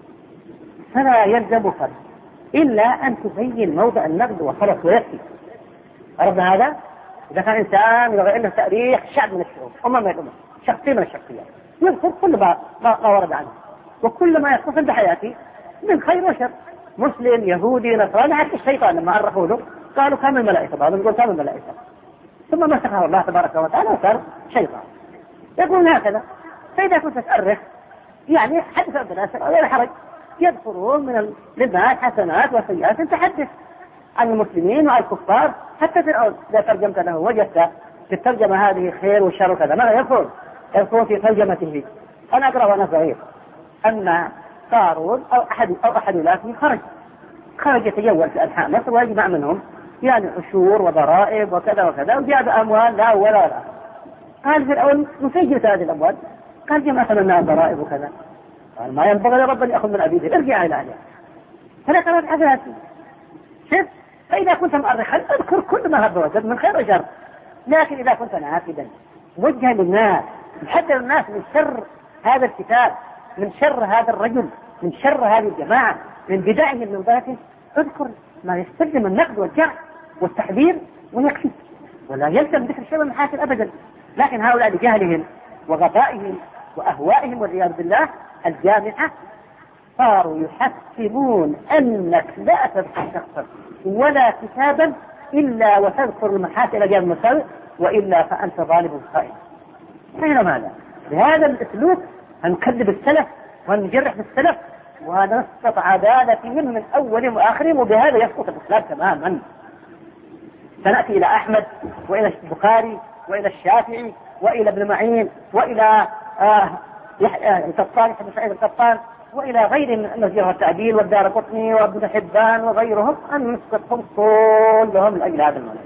فلا يلزم فرق إلا أن تبين موضع النقد وخلص ويكفي. عرفنا هذا؟ إذا كان إنسان يبغى له تاريخ شعب من الشعوب أمة من الأمم شخصية من الشخصيات يذكر كل ما ورد عنه وكل ما يخص بحياته من خير وشر، مسلم يهودي نصراني، حتى الشيطان لما عرفوا له قالوا كم الملائكة، بعضهم يقول كم الملائكة، ثم مسخه الله تبارك وتعالى وصار شيطان. يقول هكذا. فإذا كنت تأرخ يعني حدث عبد الأسر غير حرج، يذكرون من للناس حسنات وسيئات، تحدث عن المسلمين وعن الكفار. حتى فرعون إذا ترجمت له وجدت في الترجمة هذه خير وشر وكذا، ماذا يذكر في ترجمته؟ أنا أقرأ وأنا صغير أن قارون أو أحد ولاته خرج يتجول في أنحاء مصر ويجمع منهم يعني عشور وضرائب وكذا وكذا، وجاب أموال لا ولا. قال فرعون نسجل هذه الأموال، قال جمعت لنا ضرائب وكذا، قال ما ينبغي لرب أن يأخذ من عبيده، ارجع إلى أهلها. فذكر الحساسي. شوف، فإذا كنت مؤرخا اذكر كل ما هب ودب من خير وشر، لكن إذا كنت ناكدا موجها للناس محذر الناس من شر هذا الكتاب، من شر هذا الرجل، من شر هذه الجماعة، من بدعهم من ضلالهم، اذكر ما يستلزم النقد والجرح والتحذير ويكفي، ولا يلزم ذكر شيء من المحاسن أبدا. لكن هؤلاء بجهلهم وغبائهم وأهوائهم والعياذ بالله الجامعة صاروا يحكمون أنك لا تذكر شخصا ولا كتابا إلا وتذكر المحاسن جانب المساوئ، وإلا فأنت ظالم خائن. فهنا ماذا؟ بهذا الأسلوب هنكذب السلف ونجرح بالسلف، وهذا نسقط عدالتهم من أولهم وآخرهم، وبهذا يسقط الإسلام تماما. سنأتي إلى أحمد وإلى البخاري وإلى الشافعي وإلى ابن معين وإلى القطان بن سعيد القطان وإلى غير من النزير والتعديل والدارقطني وابن حبان وغيرهم، أن نسقطهم كلهم لأجل هذا المنهج.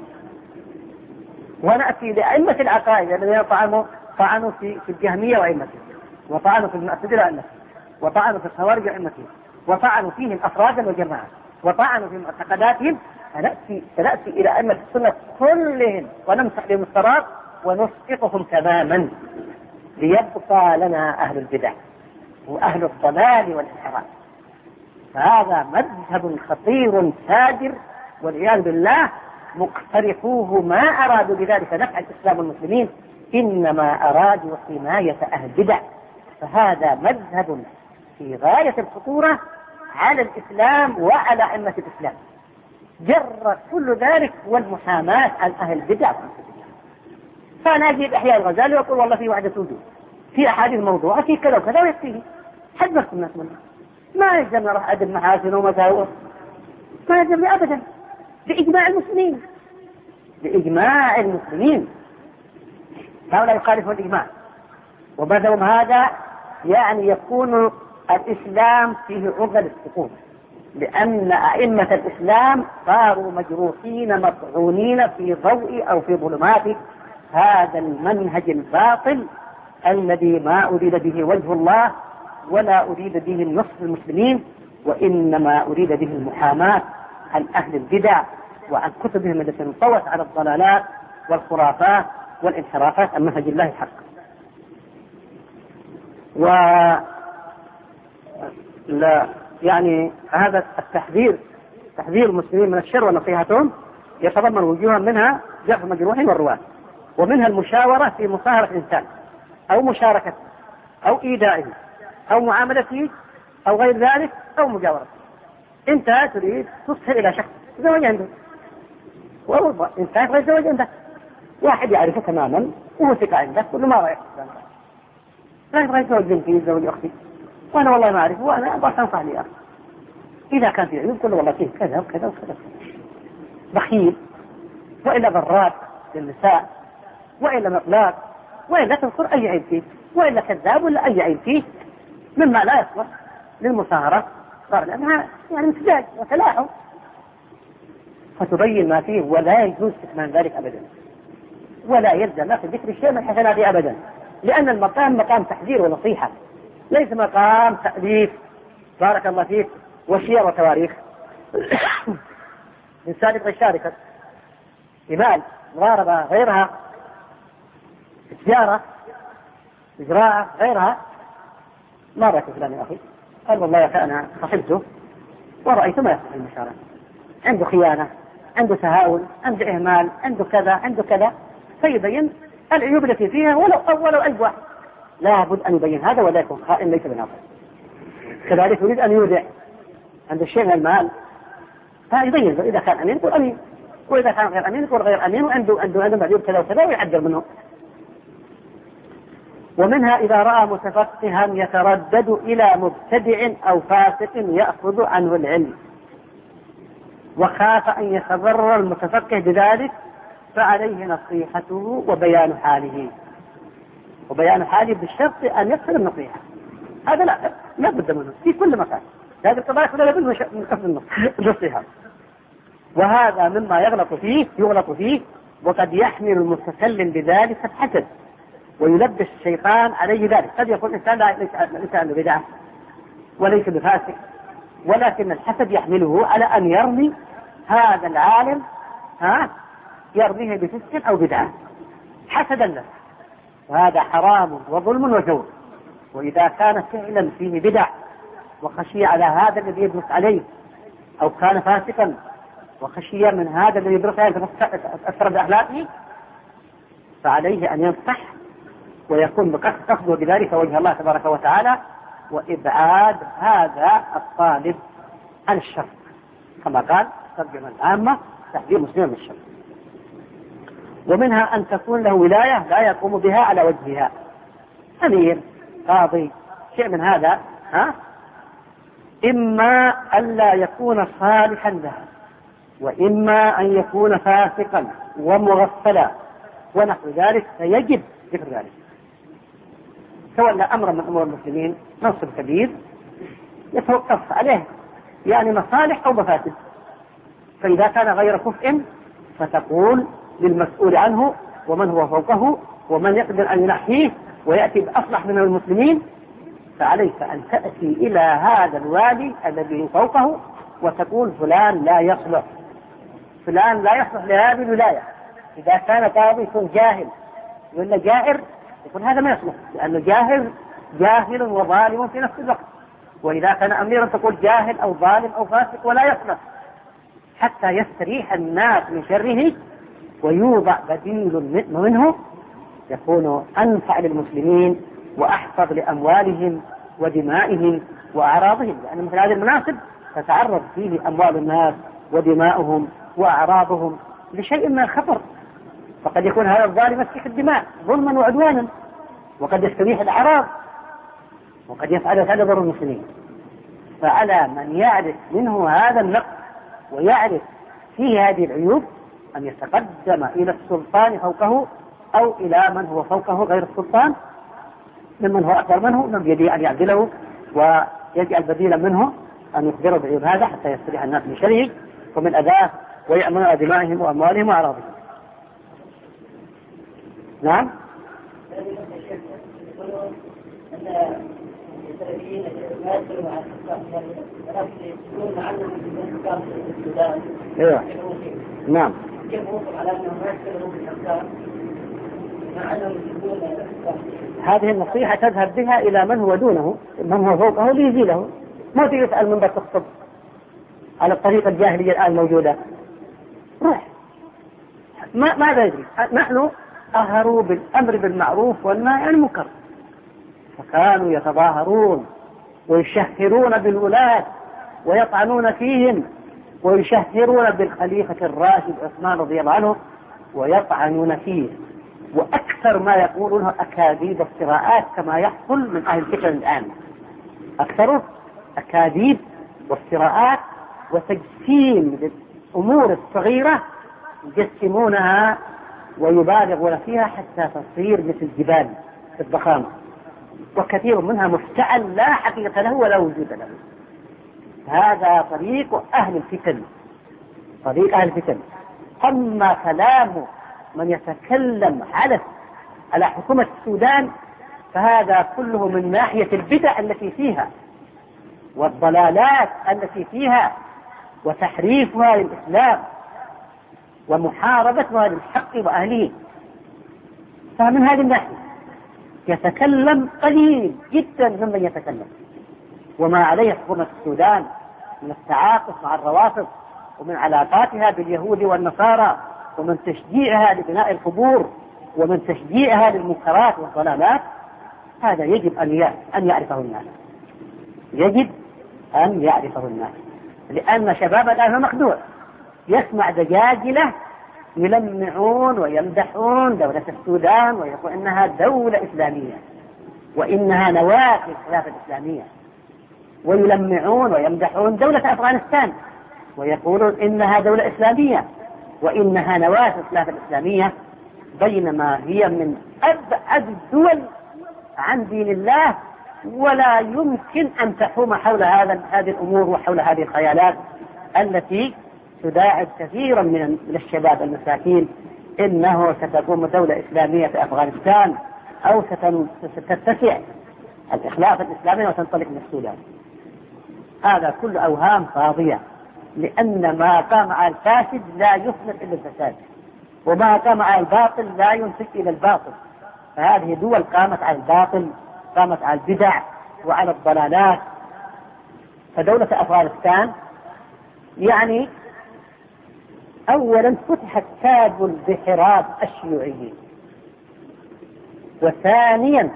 ونأتي لأئمة العقائد الذين طعنوا في الجهمية وأئمتهم، وطعنوا في المعتزلة أئمتهم، وطعنوا في الخوارج أئمتهم، وطعنوا فيهم أفرادا وجماعة، وطعنوا في معتقداتهم. سنأتي إلى أئمة السنة كلهم ونمسح بهم الصراط ونسقطهم تماما، ليبقى لنا أهل البدع وأهل الضلال والانحراف. فهذا مذهب خطير فاجر والعياذ بالله. مقترفوه ما أرادوا بذلك نفع الإسلام والمسلمين، إنما أرادوا حماية أهل البدع. فهذا مذهب في غاية الخطورة على الإسلام وعلى أئمة الإسلام. جر كل ذلك والمحاماة عن أهل البدع. فأنا أجيب إحياء الغزالي وأقول والله في وحدة وجود، في أحاديث موضوعة، في كذا وكذا، ويكفيه. حد نفس الناس منه، ما يلزمنا نروح أدب محاسن ومساوئ، ما يلزمني أبدا، بإجماع المسلمين، بإجماع المسلمين. هؤلاء يخالفون الإجماع، وبدأوا هذا يعني يكون الإسلام فيه عرضة للسقوط، لأن أئمة الإسلام صاروا مجروحين مطعونين في ضوء أو في ظلمات هذا المنهج الباطل الذي ما أريد به وجه الله ولا أريد به النصر للمسلمين، وإنما أريد به المحاماة عن أهل البدع وعن كتبهم التي انطوت على الضلالات والخرافات والانحرافات عن منهج الله الحق. يعني هذا التحذير، تحذير المسلمين من الشر ونصيحتهم، يتضمن وجوها منها جرح المجروح والرواة، ومنها المشاورة في مصاهرة الإنسان أو مشاركته أو إيدائه أو معاملته أو غير ذلك أو مجاورته. أنت تريد تصهر إلى شخص زوج عنده، وأوضع إنسان غير زوج عنده، واحد يعرفه تماما وهو ثقة عندك، كل ما رأيك غير زوج بنتي زوج أختي وأنا والله ما أعرفه وأنا أبغى أنصح لي أخي. إذا كان في عيوب كل والله فيه كذا وكذا وكذا، بخيل وإلا ضرات للنساء وإلا مطلاق وإلا تذكر أي عيب فيه وإلا كذاب ولا أي عيب فيه مما لا يصلح للمصاهرة، صار لأنها يعني امتزاج وتلاحم، فتبين ما فيه. ولا يجوز كتمان ذلك أبدا، ولا يلزم في ذكر الشيء من حسناته أبدا، لأن المقام مقام تحذير ونصيحة، ليس مقام تأليف بارك الله فيك وشير وتواريخ. إنسان يبغى يشارك إمال مضاربة غيرها، تجارة إجراء غيرها، ما رأيك فلان يا أخي؟ قال والله يا أخي أنا خصمته ورأيت ما يصلح المشاركة، عنده خيانة، عنده تهاون، عنده إهمال، عنده كذا عنده كذا، فيبين العيوب التي فيها ولو أي واحد. لا بد أن يبين هذا ولا يكون خائن ليس بناقض. كذلك يريد أن يودع عنده شيء من المال فيبين، إذا كان أمين يقول أمين، وإذا كان غير أمين يقول غير أمين، وعنده معيوب كذا وكذا ويعدل منه. ومنها إذا رأى متفقها يتردد إلى مبتدع أو فاسق يأخذ عنه العلم وخاف أن يتضرر المتفقه بذلك، فعليه نصيحته وبيان حاله، وبيان حاله بالشرط أن يقصد النصيحة. هذا لا بد منه في كل مكان، هذه القضايا كلها لابد من قصد النصيحة. وهذا مما يغلط فيه وقد يحمل المتكلم بذلك الحسد ويلبس الشيطان عليه ذلك. قد يكون الإنسان ليس عنده بدعة وليس بفاسق، ولكن الحسد يحمله على أن يرمي هذا العالم يرميه بفسق أو بدعة حسدا له، وهذا حرام وظلم وجور. وإذا كان فعلا فيه بدع وخشي على هذا الذي يدرس عليه، أو كان فاسقا وخشي من هذا الذي يدرس عليه تأثر بأخلاقه، فعليه أن ينصح ويكون بقصده بذلك وجه الله تبارك وتعالى، وإبعاد هذا الطالب عن الشر، كما قال ترجمة العامة تحذير مسلم من الشر. ومنها أن تكون له ولاية لا يقوم بها على وجهها، أمير، قاضي، شيء من هذا، إما أن لا يكون صالحا لها، وإما أن يكون فاسقا ومغفلا ونحو ذلك، فيجب ذكر ذلك. تولى أمرا من أمور المسلمين منصب كبير يتوقف عليه يعني مصالح أو مفاسد، فإذا كان غير كفء فتقول للمسؤول عنه ومن هو فوقه ومن يقدر أن ينحيه ويأتي بأصلح من المسلمين فعليك أن تأتي إلى هذا الوالي الذي فوقه وتقول فلان لا يصلح، فلان لا يصلح لهذه الولاية. إذا كان قاضي يكون جاهل ولا جائر يكون هذا ما يصلح، لأنه جاهل وظالم في نفس الوقت. وإذا كان أميرا تقول جاهل أو ظالم أو فاسق ولا يصلح، حتى يستريح الناس من شره ويوضع بديل منه يكون أنفع للمسلمين وأحفظ لأموالهم ودمائهم وأعراضهم، لأن مثل هذه المناصب تتعرض فيه أموال الناس ودماؤهم وأعراضهم لشيء من الخطر، فقد يكون هذا الظالم يسفك الدماء ظلما وعدوانا، وقد يستبيح الأعراض، وقد يفعل هذا ضر المسلمين. فعلى من يعرف منه هذا النقص ويعرف فيه هذه العيوب أن يتقدم إلى السلطان فوقه أو إلى من هو فوقه غير السلطان ممن هو أكبر منه، من بيده أن يعدله ويجعل بديلا منه أن يخبره بعيوب هذا حتى يستريح الناس من شره ومن أذاه ويأمن دمائهم وأموالهم وأعراضهم. نعم. ايوه نعم. هذه النصيحة تذهب بها إلى من هو دونه، من هو فوقه ليزيله، ما في يسأل من بتخطب على الطريقة الجاهلية الآن موجودة. روح ماذا يدري؟ نحن أهروا بالأمر بالمعروف والنهي عن المنكر، فكانوا يتظاهرون ويشهرون بالولاة ويطعنون فيهم ويشهرون بالخليفة الراشد عثمان رضي الله عنه ويطعنون فيه، وأكثر ما يقولونه أكاذيب وافتراءات كما يحصل من أهل الفتن الآن. أكثر أكاذيب وافتراءات وتجسيم للأمور الصغيرة يجسمونها ويبالغون فيها حتى تصير مثل الجبال في الضخامة، وكثير منها مفتعل لا حقيقة له ولا وجود له. هذا طريق أهل الفتن، طريق أهل الفتن. أما كلام من يتكلم على حكومة السودان فهذا كله من ناحية البدع التي فيها والضلالات التي فيها وتحريفها للإسلام ومحاربتها للحق وأهله، فمن هذه الناحية يتكلم قليل جدا ممن يتكلم. وما عليه حكومة السودان من التعاطف مع الروافض ومن علاقاتها باليهود والنصارى ومن تشجيعها لبناء القبور ومن تشجيعها للمنكرات والضلالات، هذا يجب أن يعرفه الناس، يجب أن يعرفه الناس، لأن شباب الآن مخدوع، يسمع دجاجلة يلمعون ويمدحون دولة السودان ويقول إنها دولة إسلامية وإنها نواة للخلافة الإسلامية، ويلمعون ويمدحون دولة أفغانستان ويقولون إنها دولة إسلامية وإنها نواة للخلافة الإسلامية، بينما هي من أبعد الدول عن دين الله، ولا يمكن أن تحوم حول هذه الأمور وحول هذه الخيالات التي تداعب كثيرا من الشباب المساكين إنه ستقوم دولة إسلامية في أفغانستان أو ستتسع الخلافة الإسلامية وتنطلق من السودان. هذا كل أوهام فاضية، لأن ما قام على الفاسد لا يثمر إلا الفساد، وما قام على الباطل لا ينتج إلى الباطل. فهذه دول قامت على الباطل، قامت على البدع وعلى الضلالات. فدولة أفغانستان يعني أولا فتحت كابل بحراب الشيوعيين، وثانيا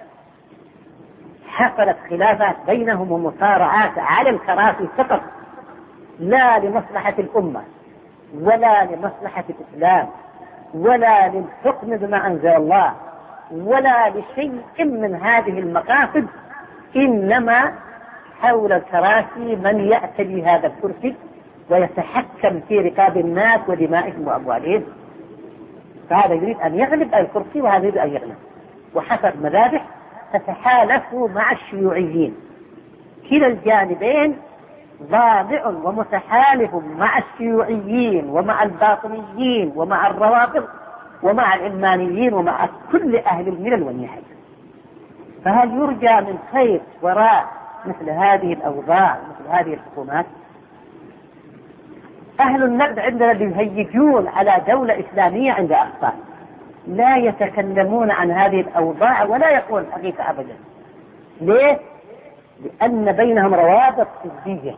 حصلت خلافات بينهم ومصارعات على الكراسي فقط، لا لمصلحة الأمة ولا لمصلحة الإسلام ولا للحكم بما أنزل الله ولا لشيء من هذه المقاصد، إنما حول الكراسي من يأتي هذا الكرسي ويتحكم في رقاب الناس ودمائهم وأموالهم. فهذا يريد أن يغلب الكرسي وهذا يريد أن يغلب، وحسب مذابح تتحالفوا مع الشيوعيين. كلا الجانبين ضابع ومتحالف مع الشيوعيين ومع الباطنيين ومع الروافض ومع العلمانيين ومع كل أهل الملل والنحل. فهل يرجى من خير وراء مثل هذه الأوضاع مثل هذه الحكومات؟ أهل النقد عندنا يهيجون على دولة إسلامية عند أخطاء، لا يتكلمون عن هذه الأوضاع ولا يقول الحقيقة أبدا. ليه؟ لأن بينهم روابط حزبية.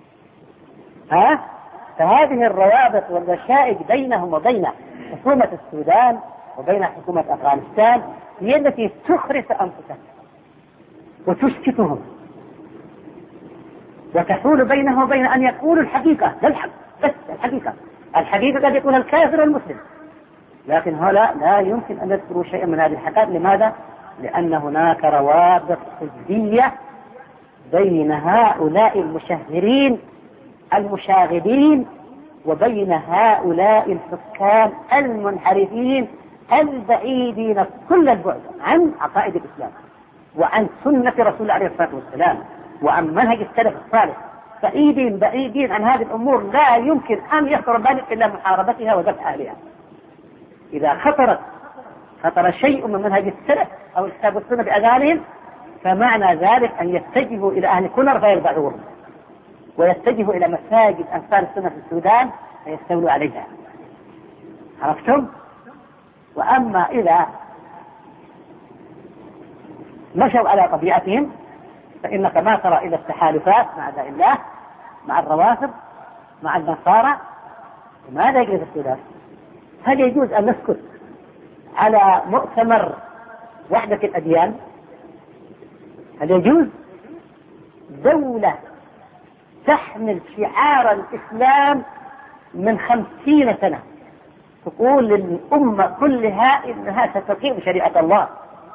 فهذه الروابط والمشائج بينهم وبين حكومة السودان وبين حكومة أفغانستان هي التي تخرس أنفسهم وتسكتهم وتحول بينهم وبين أن يقولوا الحقيقة، لا الحق بس الحقيقة قد يقول الكافر والمسلم، لكن هؤلاء لا يمكن أن يذكروا شيئا من هذه الحقائق. لماذا؟ لأن هناك روابط حزبية بين هؤلاء المشهرين المشاغبين وبين هؤلاء الحكام المنحرفين البعيدين كل البعد عن عقائد الإسلام وعن سنة رسول الله عليه الصلاة والسلام وعن منهج السلف الصالح، بعيدين عن هذه الأمور لا يمكن أن يخطر بالك إلا محاربتها ودفع أهلها. إذا خطر شيء من منهج السلف أو الكتاب والسنة بأذانهم فمعنى ذلك أن يتجهوا إلى أهل كنر فيربعون ويتجهوا إلى مساجد أنصار السنة في السودان فيستولوا عليها. عرفتم؟ وأما إذا مشوا على طبيعتهم فإنك ما ترى إلى التحالفات مع أعداء الله، مع الروافض، مع النصارى. ماذا يجري في السودان؟ هل يجوز أن نسكت على مؤتمر وحدة الأديان؟ هل يجوز؟ دولة تحمل شعار الإسلام من 50 سنة تقول للأمة كلها إنها ستقيم شريعة الله،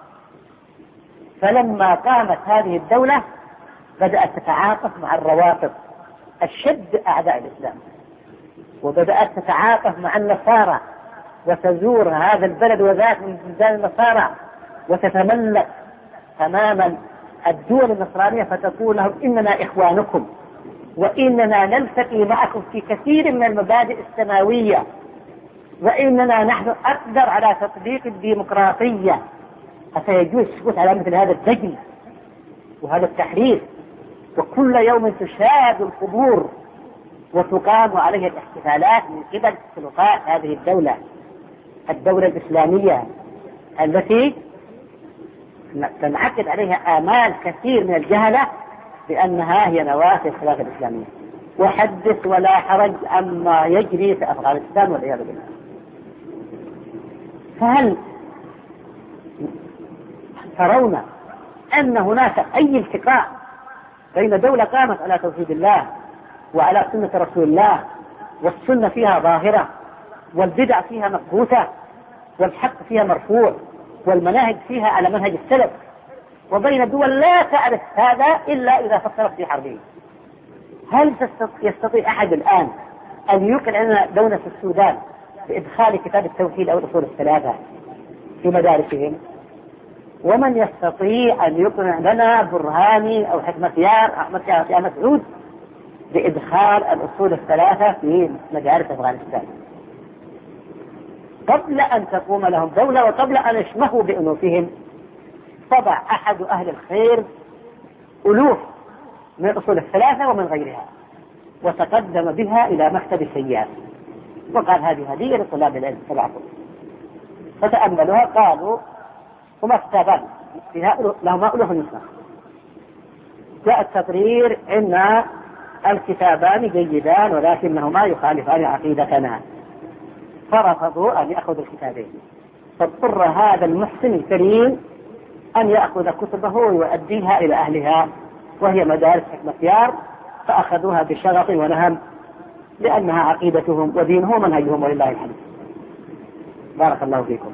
فلما قامت هذه الدولة بدأت تتعاطف مع الروافض الشد أعداء الإسلام، وبدأت تتعاطف مع النصارى وتزور هذا البلد وذاك من بلدان النصارى وتتملك تماما الدول النصرانية فتقول لهم إننا إخوانكم وإننا نلتقي معكم في كثير من المبادئ السماوية وإننا نحن أقدر على تطبيق الديمقراطية. فيجوز السكوت على مثل هذا الدجل وهذا التحريف؟ وكل يوم تشاد القبور وتقام عليه الاحتفالات من قبل سلطات هذه الدولة الإسلامية التي تنعقد عليها آمال كثير من الجهلة بأنها هي نواة الخلافة الإسلامية. وحدث ولا حرج عما يجري في أفغانستان والعياذ بالله. فهل ترون أن هناك أي التقاء بين دولة قامت على توحيد الله وعلى سنة رسول الله والسنة فيها ظاهرة والبدع فيها مقبوتة والحق فيها مرفوع والمناهج فيها على منهج السلف، وبين دول لا تعرف هذا إلا إذا فكرت في حربه؟ هل يستطيع أحد الآن أن يقنع لنا دولة السودان بإدخال كتاب التوحيد أو الأصول الثلاثة في مدارسهم؟ ومن يستطيع أن يقنع لنا برهاني أو حكمتيار أحمد يا مسعود بإدخال الأصول الثلاثة في مدارس أفغانستان قبل أن تقوم لهم دولة وقبل أن يشمخوا بأنوفهم؟ طبع أحد أهل الخير ألوف من الأصول الثلاثة ومن غيرها وتقدم بها إلى مكتب السياد وقال هذه هدية لطلاب العلم تبعكم. فتأملوها قالوا هما كتابان فيها لهما ألوف النسخ. جاء التقرير إن الكتابان جيدان ولكنهما يخالفان عقيدتنا، فرفضوا أن يأخذوا الكتابين. فاضطر هذا المحسن الكريم أن يأخذ كتبه ويؤديها إلى أهلها وهي مدارس حكمتيار، فأخذوها بشغف ونهم لأنها عقيدتهم ودينهم ومنهجهم ولله الحمد. بارك الله فيكم.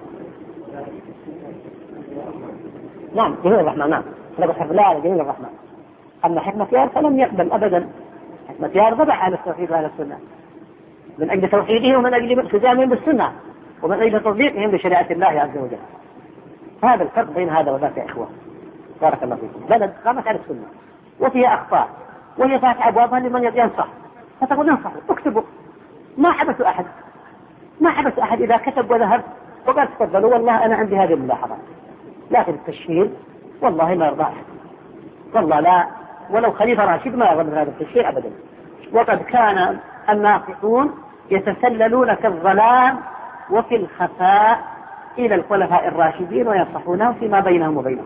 نعم جميل الرحمن. نعم لا جميل الرحمن. أما حكمتيار فلم يقبل أبدا. حكمتيار ضبع على التوحيد وعلى السنة من أجل توحيدهم ومن أجل التزامهم بالسنة ومن أجل تطبيقهم لشريعة الله عز وجل. هذا الفرق بين هذا وذاك يا إخوة. بارك الله فيكم. بلد قامت على السنة وفيها أخطاء وهي فاتحة أبوابها لمن ينصح، فتقول ننصح اكتبوا. ما حبسوا أحد إذا كتب وذهب وقال تفضلوا والله أنا عندي هذه الملاحظة. لكن التشهير والله ما يرضى أحد، والله لا، ولو خليفة راشد ما يرضى هذا الشيء أبدا. وقد كان الناصحون يتسللون كالظلام وفي الخفاء إلى الخلفاء الراشدين وينصحونهم فيما بينهم وبينهم.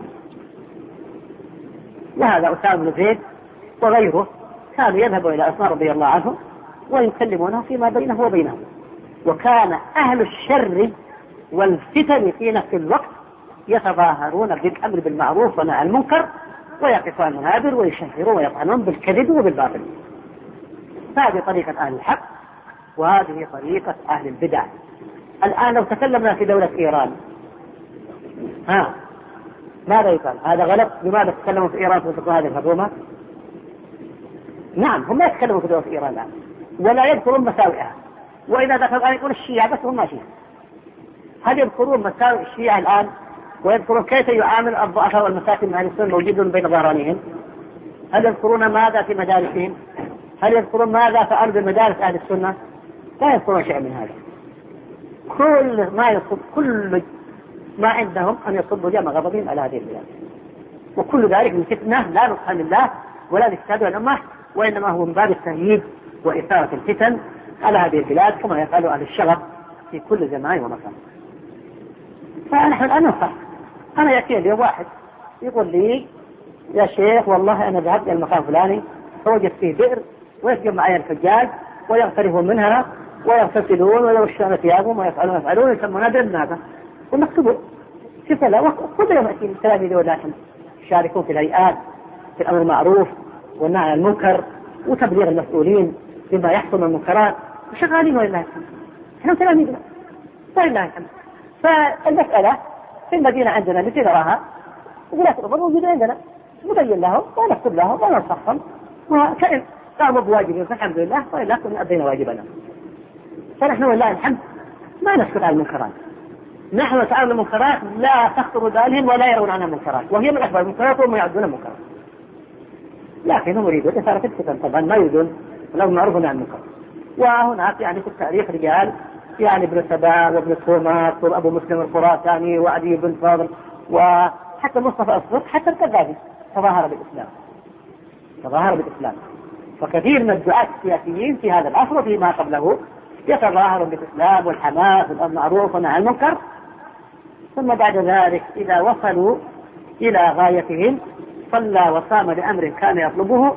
وهذا أسامة بن زيد وغيره كانوا يذهبوا إلى عثمان رضي الله عنه ويكلمونه فيما بينه وبينهم. وكان أهل الشر والفتن في نفس الوقت يتظاهرون بالأمر بالمعروف ونهي عن المنكر ويقفون المنابر ويشهرون ويطعنون بالكذب وبالباطل. هذه طريقة أهل الحق وهذه طريقة أهل البدع. الآن لو تكلمنا في دولة إيران ماذا يقال؟ هذا غلط. لماذا تتكلموا في إيران وتقول هذه الحكومة؟ نعم، هم لا يتكلموا في دولة إيران الآن ولا يذكرون مساوئها. وإذا دخلوا الآن يقول الشيعة بس هم ماشيين. هل يذكرون مساوئ الشيعة الآن ويذكرون كيف يعامل الضعفاء والمساكين مع السنة موجودون بين ظهرانيهم؟ هل يذكرون ماذا في مدارسهم؟ هل يذكرون ماذا فعلوا بمدارس أهل السنة؟ لا يذكرون شيئا من هذا. كل ما عندهم أن يصبوا جمع غضبهم على هذه البلاد، وكل ذلك من فتنة لا نصح لله ولا لكتاب الأمة، وإنما هو من باب التهييج وإثارة الفتن على هذه البلاد كما يفعل أهل الشغب في كل زمان ومكان. فنحن الآن ننصح. أنا يأتي اليوم واحد يقول لي يا شيخ والله أنا ذهبت إلى المكان الفلاني فوجدت فيه بئر ويسجد معي الحجاج ويغترفون منها ويغتسلون ويرشون ثيابهم ويفعلون يسمونها بالناقة ونكتبوا شوف لا. وكل يوم يأتي التلاميذ والناس يشاركون في الهيئات في الأمر المعروف والنهي عن المنكر وتبليغ المسؤولين بما يحصل من المنكرات وشغالين ولله الحمد. احنا تلاميذنا ولله الحمد. فالمسألة في المدينة عندنا التي نراها ولاة الأمور موجودة عندنا نبين لهم ونكتب لهم وننصحهم وكأن قاموا بواجبهم فالحمد لله ولله كنا أدينا واجبنا. فنحن ولله الحمد ما نسكت على المنكرات. نحن نتعامل المنكرات لا تخطر بالهم ولا يرون عنها منكرات وهي من أكبر المنكرات وهم يعدون منكرات، لكنهم يريدون إثارة الفتن طبعا ما يريدون لو معروفون عن المنكر. وهناك يعني في التاريخ رجال يعني ابن سبا وابن توماس وابو مسلم الخراساني وعدي بن فاضل وحتى مصطفى الصدق حتى القذافي تظاهر بالإسلام. فكثير من الدعاة السياسيين في هذا العصر وفيما قبله يتظاهرون بالإسلام والحماس والمعروف والنهي عن المنكر، ثم بعد ذلك إذا وصلوا إلى غايتهم صلى وصام لأمر كان يطلبه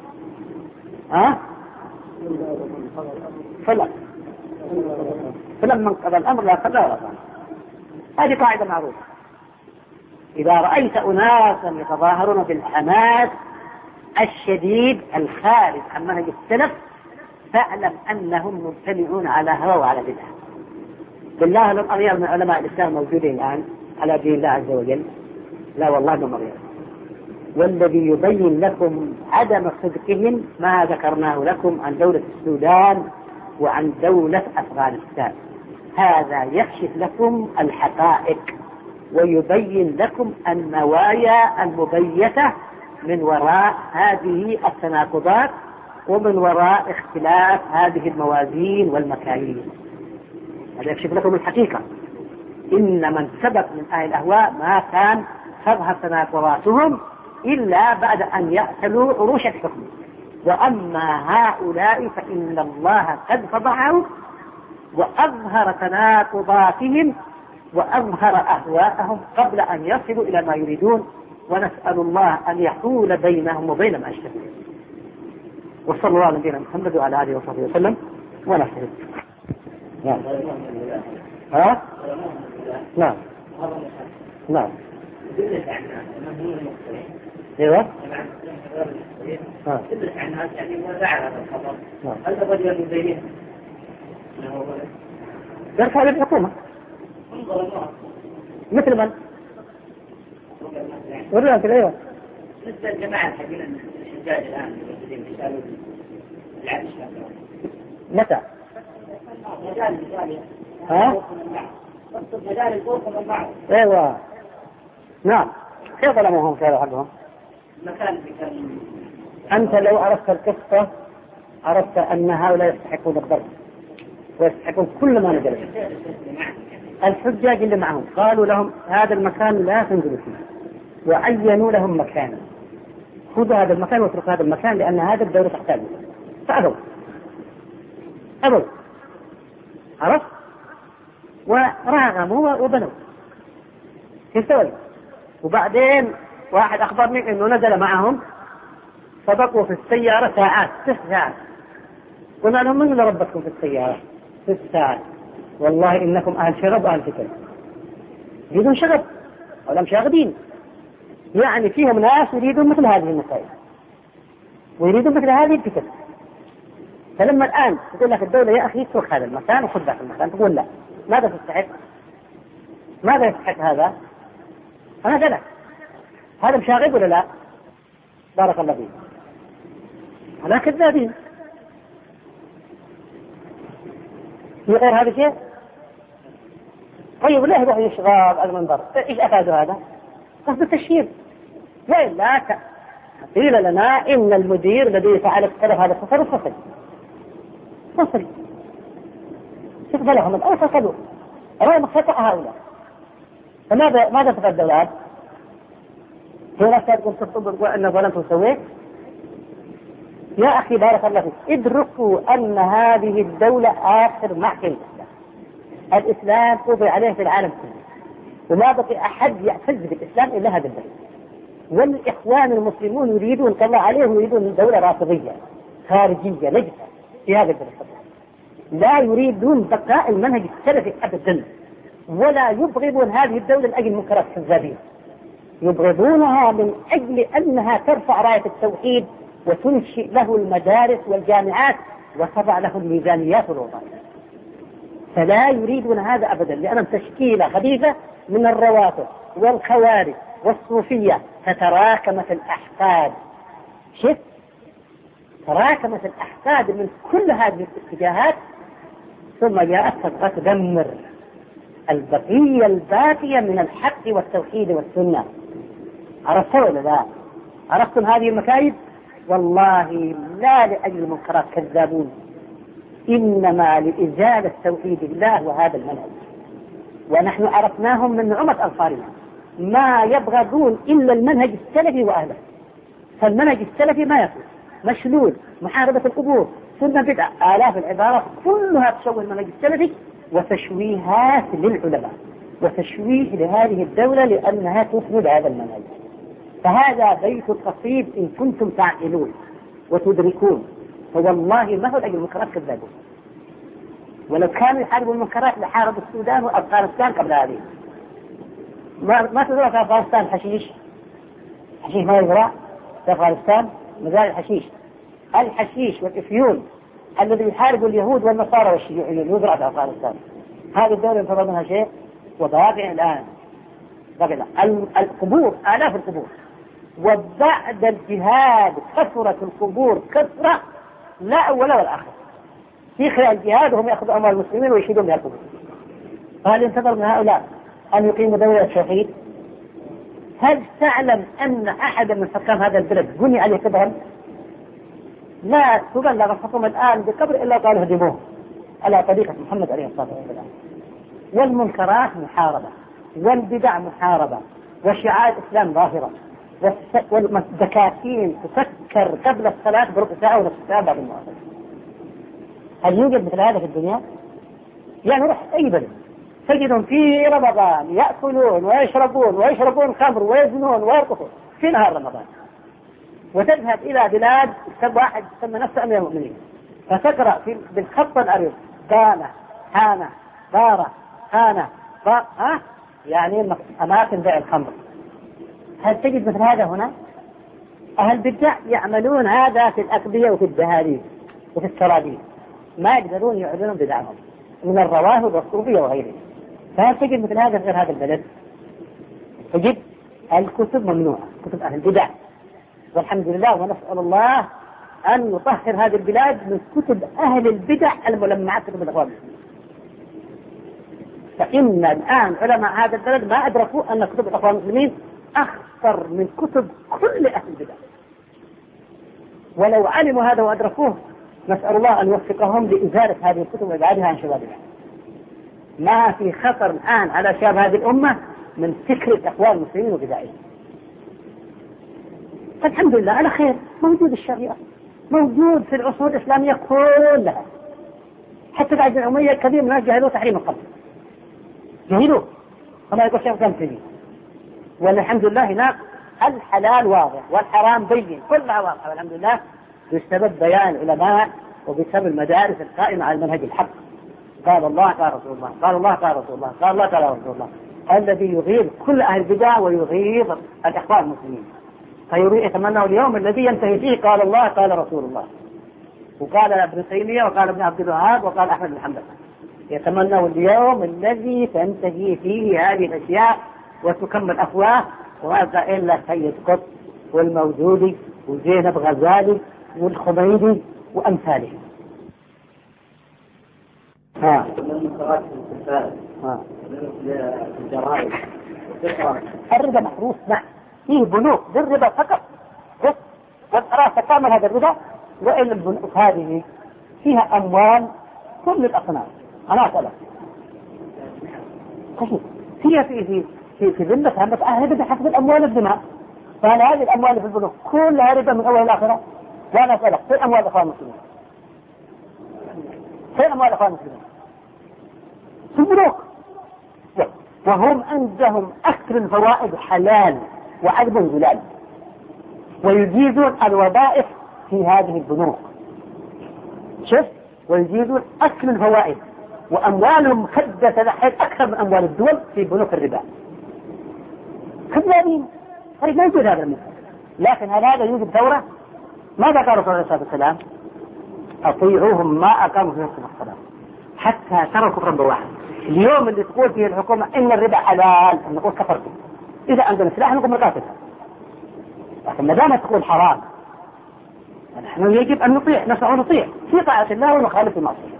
فلما انقضى الأمر لا صلى ولا صام. هذه قاعدة معروفة. إذا رأيت أناسا يتظاهرون بالحماس الشديد الخارج عن منهج السلف فاعلم أنهم ممتنعون على هوى وعلى بدعة. بالله لم أغير من علماء الإسلام موجودين الآن على دين الله عز وجل، لا والله ما أغير. والذي يبين لكم عدم صدقهم ما ذكرناه لكم عن دولة السودان وعن دولة أفغانستان. هذا يكشف لكم الحقائق ويبين لكم النوايا المبيتة من وراء هذه التناقضات ومن وراء اختلاف هذه الموازين والمكاييل. هذا يكشف لكم الحقيقة. إن من سبق من أهل الأهواء ما كان تظهر تناقضاتهم إلا بعد أن يأكلوا عروش الحكم. وأما هؤلاء فإن الله قد فضحهم وأظهر تناقضاتهم وأظهر أهواءهم قبل أن يصلوا إلى ما يريدون، ونسأل الله أن يحول بينهم وبين ما اشتهوا. وصلى الله على نبينا محمد وعلى آله وصحبه وسلم ونحن. نعم. نعم. نعم. ايوه. يرفع للحكومة مثل من؟ ورئاسة ايوه. مثل الجماعة الحين الحجاج الآن يريدون يسألون العدل. متى؟ مجال الفوق من بعض. ايوه. نعم. كيف ظلموهم في هذا حقهم؟ أنت لو عرفت القصة عرفت أن هؤلاء يستحقون الضرب ويستحقون كل ما نزل. الحجاج اللي معهم قالوا لهم هذا المكان لا تنزلوا فيه وعينوا لهم مكانا، خذوا هذا المكان واتركوا هذا المكان لأن هذا الدولة تحتاجه، فأبوا عرفت، وراغموا وبنوا يستوي. وبعدين واحد أخبرني أنه نزل معهم فبقوا في السيارة ساعات 6 ساعات. قلنا لهم من اللي ربطكم في السيارة 6 ساعات؟ والله إنكم أهل شغب وأهل فكر، يريدون شغب ولا مشاغبين، يعني فيهم ناس يريدون مثل هذه المسائل ويريدون مثل هذه الفكر. فلما الآن تقول لك الدولة يا أخي اترك هذا المكان وخذ ذاك المكان، تقول لا، ماذا تستحق؟ ماذا يستحق هذا؟ أنا قلت هذا مشاغب ولا لا؟ بارك الله فيه، أنا كذابين. في غير هذا شيء؟ طيب ليه يروح يشغل المنبر؟ إيش أفادوا هذا؟ قصد التشهير. لا قيل لنا إن المدير الذي فعل التصرف هذا التصرف فصل تقبل لهم الأول فصلوا رغم خطأ هؤلاء. فماذا تفادوا الآن؟ في ناس تقول تطبق وأن ظلمت وسويت. يا أخي بارك الله فيك، ادركوا أن هذه الدولة آخر معقل الإسلام قضي عليه في العالم كله، وما بقي أحد يعتز بالإسلام إلا هذا الدولة. والإخوان المسلمون يريدون كما عليهم يريدون دولة رافضية خارجية نجسة في هذا البلد، لا يريدون بقاء المنهج السلفي أبدا، ولا يبغضون هذه الدولة من أجل منكرات الكذابين، يبغضونها من أجل أنها ترفع راية التوحيد وتنشئ له المدارس والجامعات وتضع له الميزانيات الوطنية. فلا يريدون هذا أبدا، لأنهم تشكيلة خبيثة من الروافض والخوارج والصوفية. فتراكمت الأحقاد، تراكمت الأحقاد من كل هذه الاتجاهات، ثم جاءت فترة تدمر البقية الباقية من الحق والتوحيد والسنة. عرفتوا ولا لا؟ عرفتم هذه المكايد؟ والله لا لأجل منكرات كذابون، إنما لإزالة توحيد الله وهذا المنهج. ونحن عرفناهم من نعمة أنصارنا ما يبغضون إلا المنهج السلفي وأهله. فالمنهج السلفي ما يفوت، مشلول، محاربة القبور، سنة بدعة، آلاف العبارات كلها تشوه المنهج السلفي وتشويهات للعلماء وتشويه لهذه الدولة لأنها تسند هذا المنهج. فهذا بيت القصيد إن كنتم تعقلون وتدركون، فوالله ما هو لأجل المنكرات كذابون. ولو كانوا يحاربوا المنكرات لحاربوا السودان وأفغانستان قبل هذه. ما تزرع في أفغانستان حشيش ما يزرع في أفغانستان، مزارع الحشيش والإفيون الذي يحارب اليهود والنصارى والشيوعيين يزرع في أفغانستان. هذه الدولة ينتظر منها شيء وباقي الآن القبور، آلاف القبور. وبعد الجهاد كثرت القبور كثرة لا أول ولا آخر. في خلال الجهاد هم يأخذوا أموال المسلمين ويشيلون بها القبور. فهل ينتظر من هؤلاء أن يقيموا دولة التوحيد؟ هل تعلم أن أحد من حكام هذا البلد بني عليه قبرا؟ لا تبلغ الحكومة الآن بقبر إلا قالوا هدموه على طريقة محمد عليه الصلاة والسلام. والمنكرات محاربة، والبدع محاربة، وشعائر الإسلام ظاهرة، والدكاكين تفكر قبل الصلاة بربع ساعة ونصف ساعة بعد المؤذن. هل يوجد مثل هذا في الدنيا؟ يعني روح أي بلد تجدهم في رمضان يأكلون ويشربون خمر ويزنون ويرقصون في نهار رمضان، وتذهب إلى بلاد واحد يسمى نفسه أمير المؤمنين فتقرأ بالخط الأبيض دانة هانة دارة هانة يعني أماكن بيع الخمر. هل تجد مثل هذا هنا؟ أهل البدع يعملون هذا في الأقضية وفي الدهاليز وفي السراديب، ما يقدرون يعلنون بدعهم من الروافض والصوفية وغيره. فهل تجد مثل هذا غير هذا البلد؟ تجد الكتب ممنوعة، كتب أهل البدع، والحمد لله ونسأل الله أن يطهر هذه البلاد من كتب أهل البدع الملمعات كتب الإخوان. فإن الآن علماء هذا البلد ما أدركوا أن كتب الإخوان المسلمين أخطر من كتب كل أهل البدع، ولو علموا هذا وأدركوه نسأل الله أن يوفقهم لإزالة هذه الكتب وإبعادها عن شبابها. ما في خطر الآن على شباب هذه الأمة من فكر الإخوان المسلمين وبدعهم. فالحمد لله على خير، موجود الشريعة، موجود في العصور الإسلامية كلها. حتى بعد الأمية كثير من الناس جهلوا تحريم الخمر، جهلوا وما يقول شيء كان فيه. والحمد لله هنا الحلال واضح والحرام بين، كلها واضحة والحمد لله، بسبب بيان العلماء وبسبب المدارس القائمة على المنهج الحق. قال الله قال رسول الله، قال الله قال رسول الله، قال الله قال رسول الله، الذي يغيظ كل أهل البدع ويغيظ الإخوان المسلمين. يتمنى اليوم الذي ينتهي فيه قال الله قال رسول الله، وقال ابن تيمية وقال ابن عبد الوهاب وقال أحمد بن حنبل. يتمنى اليوم الذي تنتهي فيه هذه الأشياء وتكمل أفواه، وما يبقى إلا سيد قطب والموجودي وزينب غزالي والخميني وأمثاله. الربا محروس، نعم، فيه بنوك بالربا فقط بس، والحراسة تعمل هذا الربا، وإلا البنوك هذه فيها أموال كل الأصناف. أنا أسألك فيها في ذمة همة أهل بحسب الأموال الدماء، فهل هذه الأموال في البنوك كلها ربا من أول الآخرة؟ وأنا أسألك فين أموال الأخوان المسلمين؟ فين أموال الأخوان المسلمين؟ في البنوك، وهم عندهم أكل الفوائد حلال وعذب جلال، ويجيزون الوظائف في هذه البنوك. شوف، ويجيزون أكل الفوائد، وأموالهم مكدسة لحيث أكثر من أموال الدول في بنوك الربا. كذابين، طيب ما يوجد هذا المثل. لكن هل هذا يوجد ثورة؟ ماذا قال رسول الله صلى الله عليه وسلم؟ أطيعوهم ما أقاموا فيكم الصلاة حتى تروا كفرا بواحد. اليوم اللي تقول فيه الحكومة إن الربا حلال نقول كفرتم، إذا عندنا سلاح نقول نقاتلها. لكن ما دام تقول حرام نحن يجب أن نطيع، نسمع ونطيع في طاعة الله ونخالف المعصية.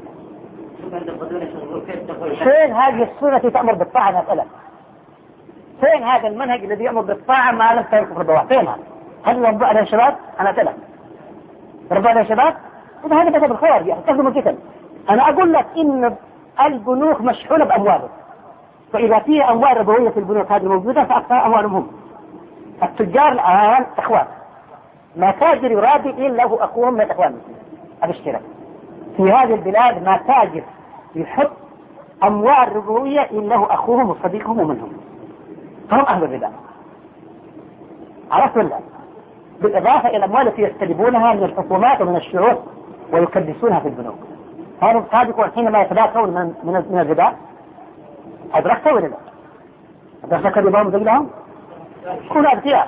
فين هذه السنة تأمر بالطاعة؟ نسألك فين هذا المنهج الذي يأمر بالطاعة ما لم تكن كفر بواحد؟ فين هذا؟ هل ربوا عليه الشباب؟ أنا أسألك ربوا عليه الشباب؟ إذا هذا بسبب الخوارج يستخدموا القتل. أنا أقول لك إن البنوك مشحونة بأموالهم، فإذا فيه أموال ربوية في البنوك هذه موجودة فأكثر أموالهم هم. التجار الآن إخوان، ما تاجر يرابي إلا هو أخوهم من الإخوان المسلمين. أبشرك في هذه البلاد ما تاجر يحط أموال ربوية إلا هو أخوهم وصديقهم ومنهم، فهم أهل الربا. عرفت ولا؟ بالإضافة إلى الأموال التي يستلبونها من الحكومات ومن الشعوب ويكدسونها في البنوك. هذا الصادقون حينما يتباكون من الربا. أدركت ولا لا؟ أدركت الربا زي لهم؟ كل أبتياء.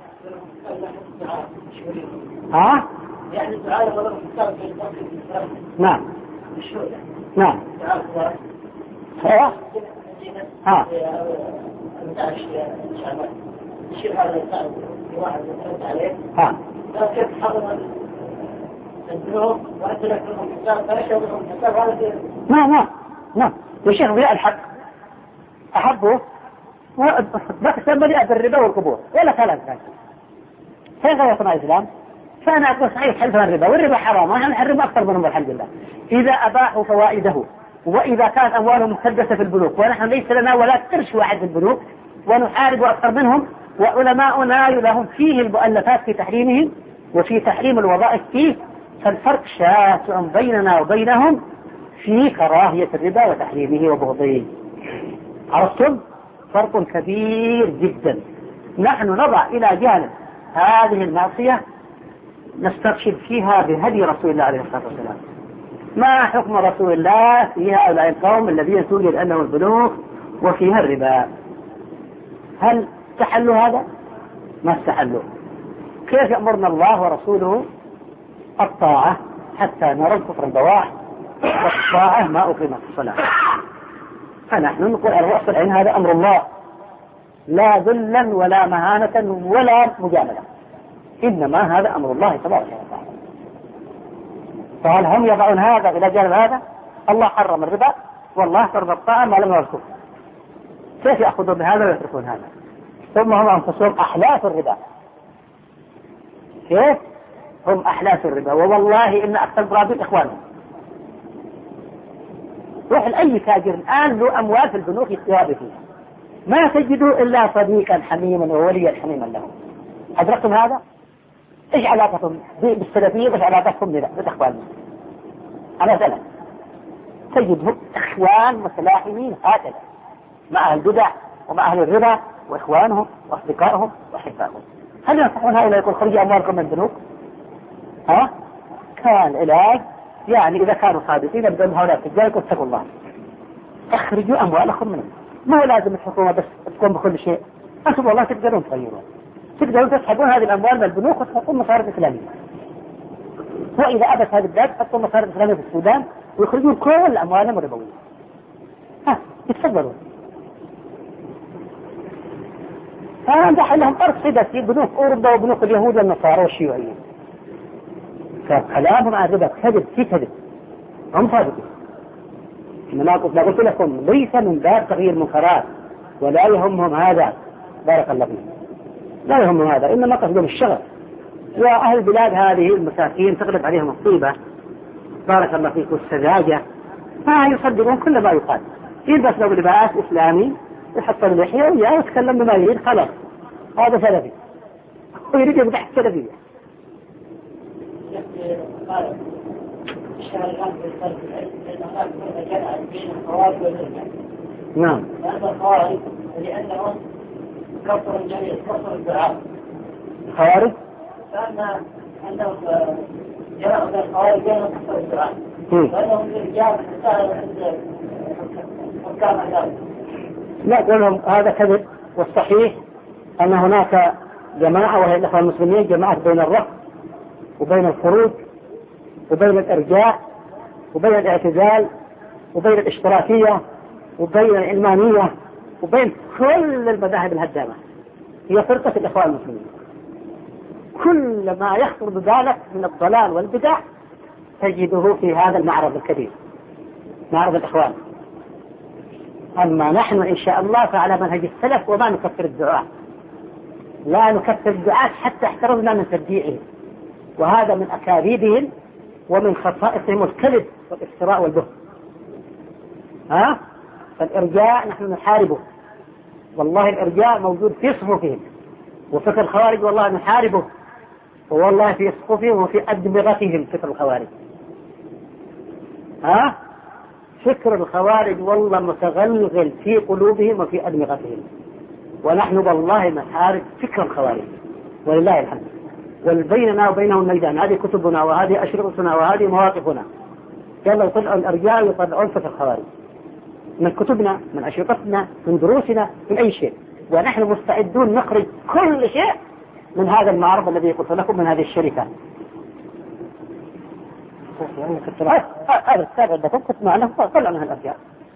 ها؟ يعني تعالى غلط الكتاب في نعم نعم. ايوه ها الشيء هذا يساعد واحد يترد عليه ها كيف حرم الذنوب وأدلك لهم الكتاب فأشهر لهم الكتاب هذا نعم والشيخ ضياء الحق أحبه ما تسمى بالربا والقبور ولا كلام ثاني. فين غير صناع الإسلام؟ فأنا أقول صحيح حلفنا الربا والربا حرام، ونحن نحرم أكثر منهم والحمد لله إذا أباحوا فوائده، وإذا كانت أموالهم مكدسة في البنوك ونحن ليس لنا ولا قرش واحد في البنوك ونحارب أكثر منهم، وعلماؤنا لهم فيه المؤلفات في تحريمه وفي تحريم الوظائف فيه، فالفرق شاسع بيننا وبينهم في كراهية الربا وتحريمه وبغضه. عرفتم؟ فرق كبير جدا. نحن نضع إلى جانب هذه المعصية نسترشد فيها بهدي رسول الله عليه الصلاة والسلام. ما حكم رسول الله في هؤلاء القوم الذين توجد أنه البنوك وفيها الربا؟ هل استحلوا هذا؟ ما استحلوا. كيف يأمرنا الله ورسوله؟ الطاعة حتى نرى الكفر البواح، والطاعة ما أقيمت الصلاة. فنحن نقول على رأس العين هذا أمر الله، لا ذلا ولا مهانة ولا مجاملة، إنما هذا أمر الله تبارك وتعالى. فهل هم يضعون هذا إلى جانب هذا؟ الله حرم الربا والله فرض الطاعة ما لم يذكر، كيف يأخذون بهذا ويتركون هذا؟ ثم هم أنفسهم أحلاف الربا. كيف؟ هم أحلاف الربا، ووالله إن أكثر برابين إخوانهم. روح لأي تاجر الآن له أموال في البنوك يتوابي فيها، ما تجدوا إلا صديقا حميما ووليا حميما له. أدركتم هذا؟ إيش علاقتهم بالسلفية وإيش علاقتهم بالإخوان؟ أنا أسألك، تجدهم إخوان متلاحمين هكذا مع أهل البدع ومع أهل الربا وإخوانهم وأصدقائهم وأحبائهم. هل ينصحون هؤلاء يقول خرجوا أموالكم من البنوك؟ كان علاج يعني إذا كانوا صادقين بدون هؤلاء التجار يقول اتقوا الله اخرجوا أموالكم منهم. ما هو لازم الحكومة بس تقوم بكل شيء، أنتم والله تقدرون تغيرون، تقدرون تسحبون هذه الأموال من البنوك وتحطون مصارف إسلامية، وإذا أبت هذه البلاد تحطون مصارف إسلامية في السودان ويخرجون كل أموالهم الربوية. يتفضلون. فأنجح لهم أرض صدى في بنوك أوروبا وبنوك اليهود والنصارى والشيوعيين. فكلامهم عن الربا كذب في كذب، هم صادقين. إنما قلت لكم ليس من باب تغيير منكرات ولا يهمهم هذا، بارك الله فيهم، لا يهمهم هذا، إنما قصدهم الشغل. وأهل البلاد هذه المساكين تغلب عليهم الطيبة بارك الله فيك والسذاجة، ما يصدقون كل ما يقال. يلبس له لباس إسلامي يحط اللحية ويتكلم بما يريد، خلاص هذا سلفي ويريد يبدع السلفية. نعم. لأنهم كفر الجميع، كفر الدعاء. خوارج؟ أنهم جاءوا من الخوارج جاءوا كفر الدعاء. وأنهم رجال عند حكام الأرض. لا قولهم هذا كذب، والصحيح أن هناك جماعة وهي الأخوة المسلمين، جماعة بين الرفض وبين الخروج وبين الإرجاء وبين الاعتزال وبين الاشتراكية وبين العلمانية وبين كل المذاهب الهدامة، هي فرقة الإخوان المسلمين. كل ما يخطر ببالك من الضلال والبدع تجده في هذا المعرض الكبير، معرض الإخوان. أما نحن إن شاء الله فعلى منهج السلف، وما نكفر الدعاء، لا نكفر الدعاء حتى احترزنا من تبديعهم، وهذا من أكاذيبهم ومن خصائصهم الكذب والافتراء والبهت. فالإرجاء نحن نحاربه، والله الإرجاء موجود في صفوفهم، وفكر الخوارج والله نحاربه، والله في صفوفهم وفي أدمغتهم فكر الخوارج. فكر الخوارج والله متغلغل في قلوبهم وفي أدمغتهم، ونحن والله نحارب فكر الخوارج ولله الحمد. والبيننا وبينهم ميدان، هذه كتبنا وهذه أشرطنا وهذه مواقفنا. يلا يطلعوا الأرجاء ويطلعون فكر الخوارج من كتبنا، من أشرطتنا، من دروسنا، من أي شيء، ونحن مستعدون نخرج كل شيء من هذا المعرض الذي قلت لكم من هذه الشركة. هذا السابع عندكم كنت معنا طلع من الأرجاء،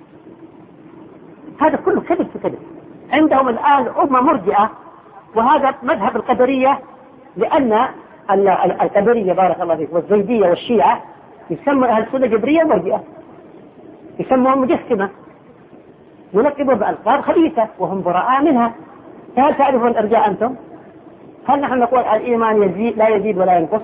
هذا كله كذب في كذب. عندهم الآن أمة مرجئة، وهذا مذهب القدرية، لأن القدرية بارك الله فيك والزيدية والشيعة يسموا أهل السنة جبرية مرجئة، يسموهم مجسمة، يلقبوا بألقاب خبيثة وهم براء منها. هل تعرفون الإرجاء أنتم؟ هل نحن نقول الإيمان يزيد لا يزيد ولا ينقص؟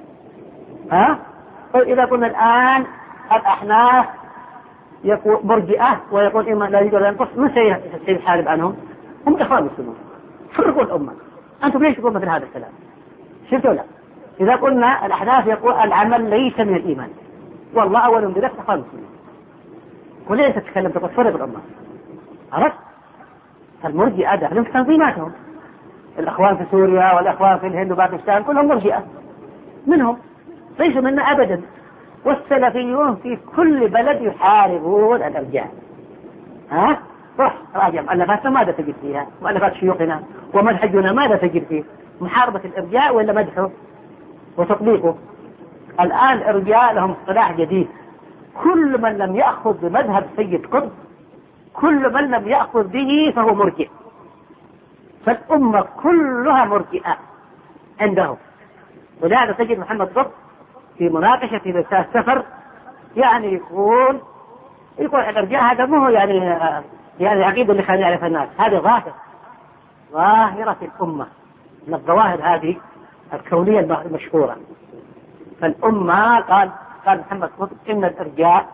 طيب إذا كنا الآن الأحناف يقول مرجئة ويقول إيمان لا يزيد ولا ينقص، من سيحارب عنهم؟ هم إخوان المسلمين، فرقوا الأمة. أنتم ليش تقولون مثل هذا الكلام؟ شفتوا لا؟ إذا قلنا الأحناف يقول العمل ليس من الإيمان، والله أول بذلك إخوان المسلمين، وليس تتكلم تقول فرق الأمة. عرفت؟ المرجئة داخلين في تنظيماتهم، الأخوان في سوريا والأخوان في الهند وباكستان كلهم مرجئة منهم، ليسوا منا أبدا. والسلفيون في كل بلد يحاربون الأرجاء. روح راجع مؤلفاتنا ماذا تجد فيها، مؤلفات شيوخنا ومنهجنا ماذا تجد فيه؟ محاربة الإرجاء ولا مدحه وتطبيقه؟ الآن الإرجاء لهم اصطلاح جديد، كل من لم يأخذ بمذهب سيد قطب، كل من لم يأخذ به فهو مرجئ. فالأمة كلها مرجئة عندهم. ولهذا تجد محمد قطب في مناقشة في رسالة سفر يعني يقول الإرجاء هذا مو يعني العقيدة اللي خلينا يعرف الناس، هذه ظاهرة الأمة من الظواهر هذه الكونية المشهورة. فالأمة قال محمد قطب إن الإرجاء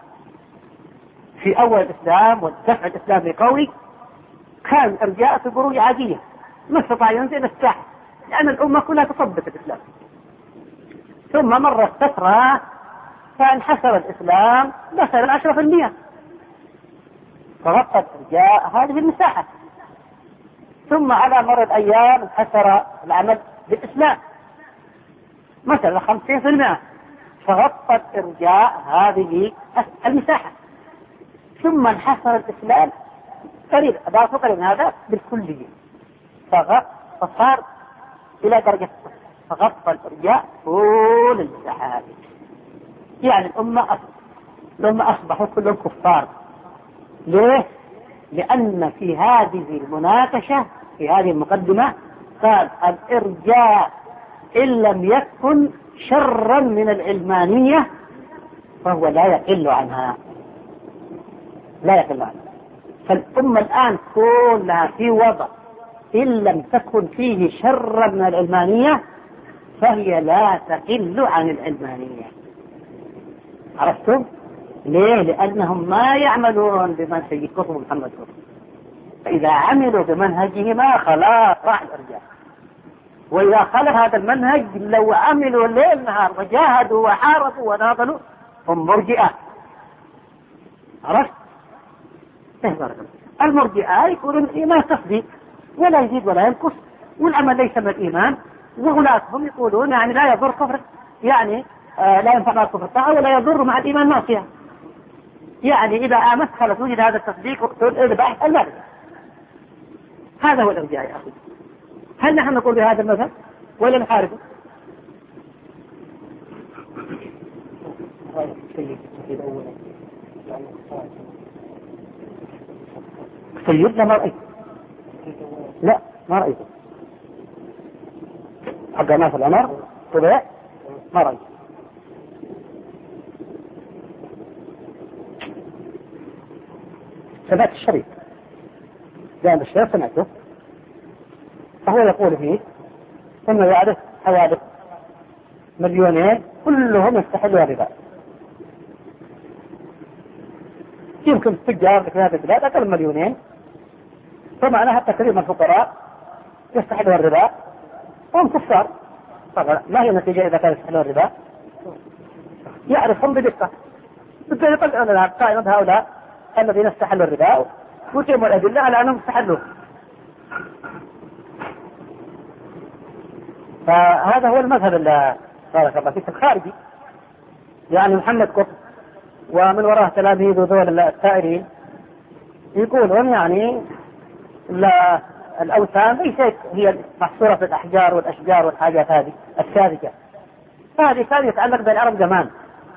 في أول الإسلام والدفع الإسلامي قوي، كان الإرجاء في بروج عادية، ما استطاع ينزل الساحة لأن الأمة كلها تطبق الإسلام. ثم مرت فترة فانحسر الإسلام مثلا 10%، فغطت إرجاء هذه المساحة. ثم على مر الأيام انحسر العمل بالإسلام مثلا 50%، فغطت إرجاء هذه المساحة. ثم انحسر الإسلام قليل أضافوا قليل هذا بالكلية، فصار إلى درجة فغطى الإرجاء طول المساحة هذه. يعني الأمة أصبحوا كلهم كفار. ليه؟ لأن في هذه المناقشة في هذه المقدمة قال الإرجاء إن لم يكن شرا من العلمانية فهو لا يقل عنها، لا يقل عنها. فالأمة الآن كلها في وضع إن لم تكن فيه شرا من العلمانية فهي لا تقل عن العلمانية. عرفتم؟ ليه؟ لأنهم ما يعملون بمنهج كتب محمد كتب، فإذا عملوا بمنهجهما خلاص راح الإرجاء. وإذا خلف هذا المنهج لو عملوا ليل نهار وجاهدوا وحاربوا وناضلوا هم مرجئة. عرفت؟ المرجئة يقولون الإيمان تصديق ولا يزيد ولا ينقص، والعمل ليس من الإيمان، وغلاتهم يقولون يعني لا يضر كفر، يعني لا ينفع مع الكفر طاعة ولا يضر مع الإيمان معصية. يعني إذا آمنت خلص وجد هذا التصديق الإرباح المال. هذا هو الإرجاء يا أخي. هل نحن نقول بهذا المثل ولا نحاربه؟ سيدنا ما رأيت، لا ما رأيته حق ناس الأمر طبيع ما رأيت. سمعت الشريف جانب الشريف سمعته، فهو يقول فيه ثم يعرف حوادث مليونين كلهم يستحلوا الربا. يمكن التجار في هذه البلاد أقل من مليونين، فمعناها التكريم من الفقراء يستحلوا الربا وهم كفار. طبعا ما هي النتيجة إذا كانوا يستحلوا الربا؟ يعرفهم بدقة، بدأ يطلعون لنا قائمة هؤلاء الذين استحلوا الربا ويقيموا الأدلة على أنهم استحلوه. فهذا هو المذهب اللي بارك الله فيك الخارجي، يعني محمد قطب ومن وراء تلاميذ ذول الثائرين يقولون يعني الأوثان ليست هي محصورة في الأحجار والأشجار والحاجات هذه الساذجة، هذه كان يتعلق بالعرب زمان.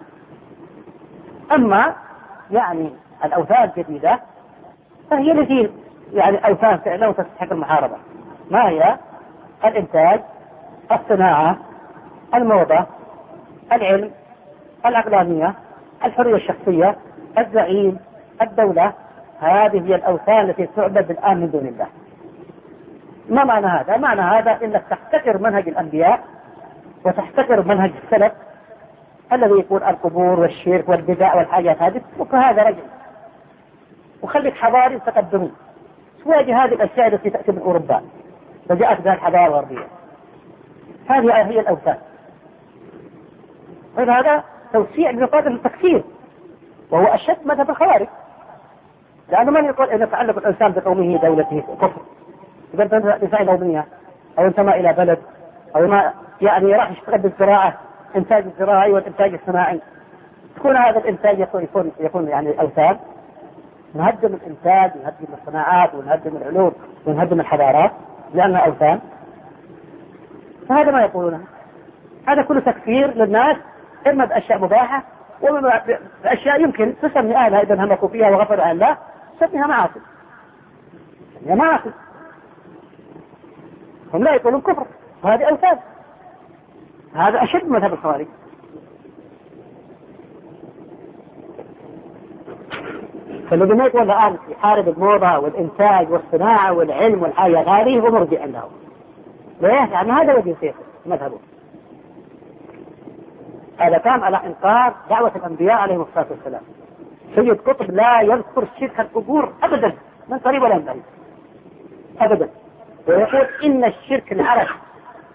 أما يعني الأوثان الجديدة فهي التي يعني أوثان فعلا وتستحق المحاربة. ما هي؟ الإنتاج، الصناعة، الموضة، العلم، العقلانية، الحرية الشخصية، الزعيم، الدولة. هذه هي الأوثان التي تعبد الآن من دون الله. ما معنى هذا؟ معنى هذا إنك تحتكر منهج الأنبياء وتحتكر منهج السلف الذي يقول القبور والشرك والبدع والحاجات هذه، وهذا رجل وخليك حضاري وتقدمي. سواجه هذه الأشياء التي تأتي من أوروبا وجاءت بها الحضارة الغربية. هذه هي الأوثان. هذا توسيع لنقاط التكفير، وهو أشد مذهب الخوارج، لأنه من يقول إن يتعلق الإنسان بقومه دولته كفر. إذا أنت إنسان قومية أو انتمى إلى بلد أو ما يعني راح يشتغل بالزراعة، إنتاج الزراعي والإنتاج الصناعي، تكون هذا الإنتاج يكون يعني أوثان. نهدم الإنتاج ونهدم الصناعات ونهدم العلوم ونهدم الحضارات لأنها أوثان. فهذا ما يقولونه، هذا كله تكفير للناس، إما بأشياء مباحة وإما بأشياء يمكن تسمي أهلها إذا انهمكوا فيها وغفروا عن الله تسميها معاصي. هي معاصي، هم لا يقولون كفر وهذه أوثان. هذا أشد مذهب الخوارج. فالذي ما يقول الآن يحارب الموضة والإنتاج والصناعة والعلم والحاجات هذه هو مرجع عنده. ليه؟ يعني هذا الذي يصير مذهبه. هذا كان على إنكار دعوة الأنبياء عليهم الصلاة والسلام. سيد قطب لا يذكر شرك القبور أبدا من قريب ولا من بعيد أبدا، ويقول إن الشرك العرش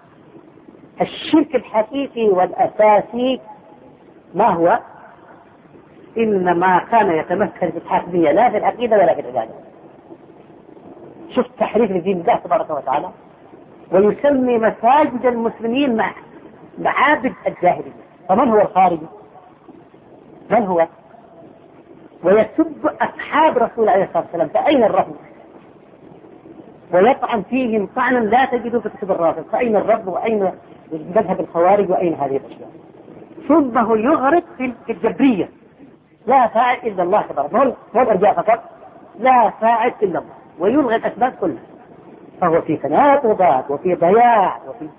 الشرك الحقيقي والأساسي ما هو؟ إنما كان يتمثل في الحاكمية لا في العقيدة ولا في العبادة. شفت تحريف لدين الله تبارك وتعالى، ويسمي مساجد المسلمين معابد الجاهلية. فمن هو الخارجي؟ من هو؟ ويسب أصحاب رسول عليه الصلاة والسلام، فأين الرب؟ ويطعن فيهم طعنا لا تجدوا في كتب الرافض، فأين الرب وأين مذهب الخوارج وأين هذه الأشياء؟ ثم هو يغرق في الجبرية، لا فاعل إلا الله تبارك، مو الأرجاء فقط، لا فاعل إلا الله، ويلغي الأسباب كلها. فهو في تناقضات وفي ضياع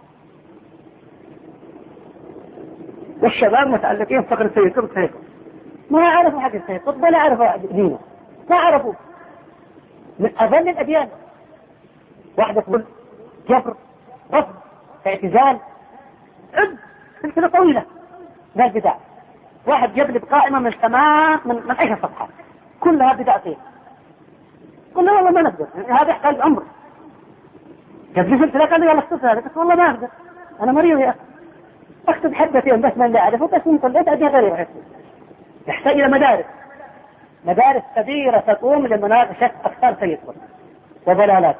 والشباب متعلقين فقر السيد قطب، ما عرفوا حق السيد قطب ولا عرفوا دينه، ما عرفوا. من أظل الأديان واحدة تقول جبر، رفض، اعتزال، سلسلة طويلة من البدع. واحد جاب لي قائمة من 10 صفحات كلها بدع فيه، قلنا والله ما نقدر، هذا يحتاج أمر. جاب لي سلسلة قال لي والله اختصر هذا، قلت والله ما أقدر، أنا مريض يا أخي، أكتب حبتين بس من لا أعرفه، بس من طلعت أدي غير. يحتاج إلى مدارس كبيرة تقوم لمناقشة أفكار سيد قطب وضلالاته،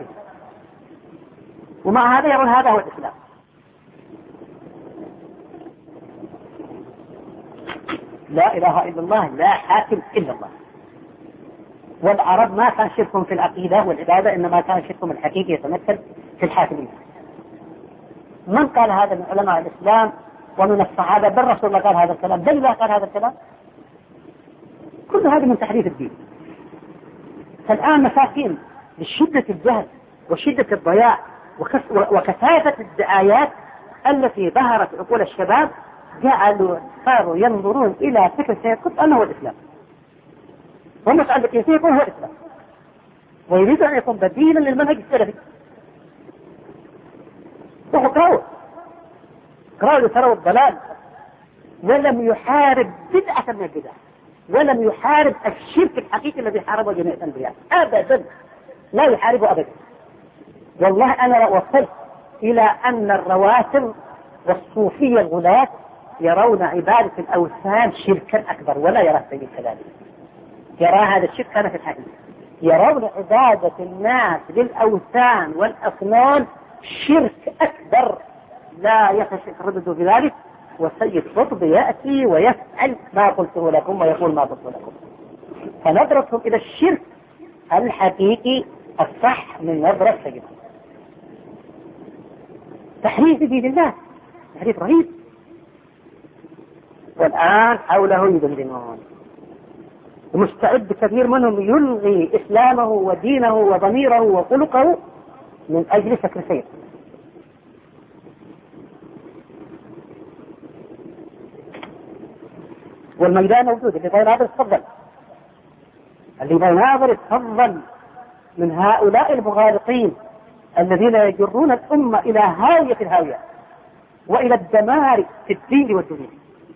ومع هذا يرون هذا هو الإسلام. لا إله إلا الله، لا حاكم إلا الله. والعرب ما كان شركهم في العقيدة والعبادة، إنما كان شركهم الحقيقي يتمثل في الحاكمية. من قال هذا من علماء الإسلام ومن الصحابة؟ بل رسول الله قال هذا الكلام، بل الله قال هذا الكلام. كل هذا من تحريف الدين. فالآن مساكين لشدة الجهل وشدة الضياع وكثافة الدعايات التي ظهرت عقول الشباب، صاروا ينظرون إلى فكر سيد قطب أنه هو الإسلام، ومتعلقين فيه يقول هو الإسلام، ويريد أن يكون بديلا للمنهج السلفي. وقرأوا تروا الضلال، ولم يحارب بدعة من البدع، ولم يحارب الشرك الحقيقي الذي حاربه جميع الأنبياء أبدا، لا يحاربه أبدا. والله أنا وصلت إلى أن الرواتب والصوفية الغلاة يرون عبادة الأوثان شركا أكبر، ولا يرى السيد كذلك، يرى هذا الشرك كان في الحقيقة. يرون عبادة الناس للأوثان والأصنام شرك أكبر، لا يتردد في ذلك. والسيد قطب يأتي ويفعل ما قلته لكم ويقول ما قلته لكم. فنظرتهم إلى الشرك الحقيقي الصح من نظرة سيد قطب. تحريف دين الله، تحريف رهيب. والآن حوله يدندنون، ومستعد كثير منهم يلغي إسلامه ودينه وضميره وخلقه من أجل فكر سيد. والميدان موجود، اللي يناظر يتفضل، اللي يناظر يتفضل من هؤلاء المغالطين الذين يجرون الأمة إلى هاوية الهاوية وإلى الدمار في الدين والدنيا.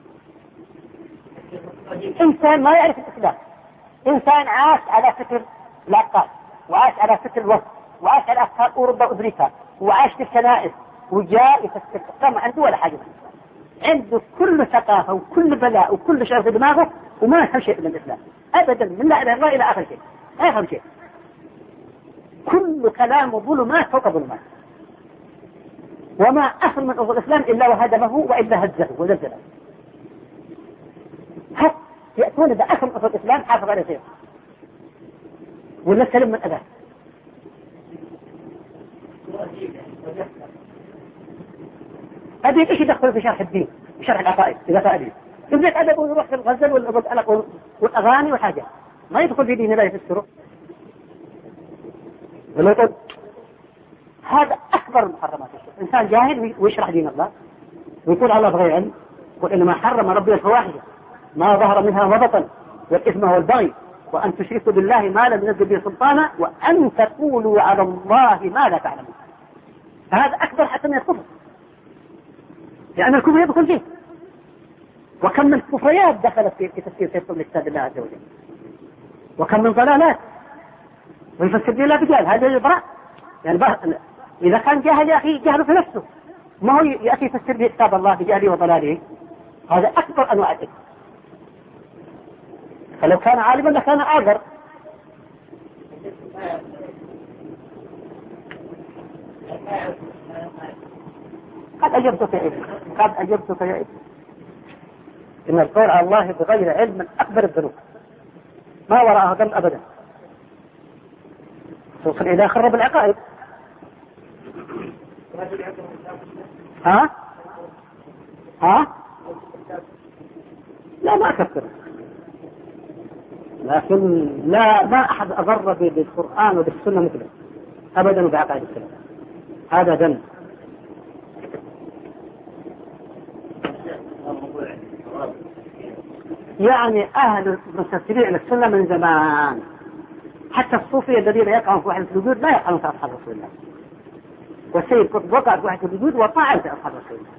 إنسان ما يعرف الإسلام، إنسان عاش على فكر العقاد، وعاش على فكر الوسط، وعاش على أفكار أوروبا وأمريكا، وعاش في الكنائس، وجاء يفكر الإسلام، ما عنده ولا حاجة، عنده كل ثقافة وكل بلاء وكل شيء في دماغه، وما يفهم شيء من الإسلام أبدا، من لا إله إلا الله إلى آخر شيء، ما يفهم شيء، كل كلامه ظلمات فوق ظلمات، وما أخر من أصول الإسلام إلا وهدمه وإلا هزه وزلزله. حتى يأتون إذا أخر من أصول الإسلام حافظ عليه خير ولا سلم من أذاه. أبيك إيش يدخل في شرح الدين وشرح العقائد إذا فأبيك يبدأ أدب ويروح في الغزل والأغاني والحاجة، ما يدخل في دين الله يفسره. ولا يقول هذا أكبر محرمات الشرك. إنسان جاهل ويشرح دين الله ويقول الله بغير علم، يقول إنما حرم ربي الفواحش ما ظهر منها وبطن والإثم والبغي وأن تشركوا بالله ما لم ينزل به سلطانا وأن تقولوا على الله ما لا تعلمون. فهذا أكبر حتى من الكفر، لأن الكفر يدخل فيه. وكم من كفريات دخلت في تفسير سيد كتاب الله عز وجل، وكم من ضلالات، ويفسر دين الله بجهل. هذا يبرأ يعني إذا كان جاهل يا أخي جهله في نفسه، ما هو يأتي يفسر به كتاب الله بجهله وضلاله، هذا أكبر أنواع الإثم. فلو كان عالما لكان آخر. قد أجبتك يا ابن إن القول على الله بغير علم من أكبر الذنوب ما وراءها ذنب أبدا، توصل إلى خرب العقائد. ها لا ما أكثر، لكن لا ما أحد أضر بالقرآن وبالسنة مثله أبدا وبعقائد السنة، هذا ذنب. يعني أهل المستسلمين إلى السنة من زمان، حتى الصوفية الذين يقعون في وحدة الوجود لا يقعون في أصحاب رسول الله، والسيد قطب وقع في وحدة الوجود وطعن في أصحاب رسول الله.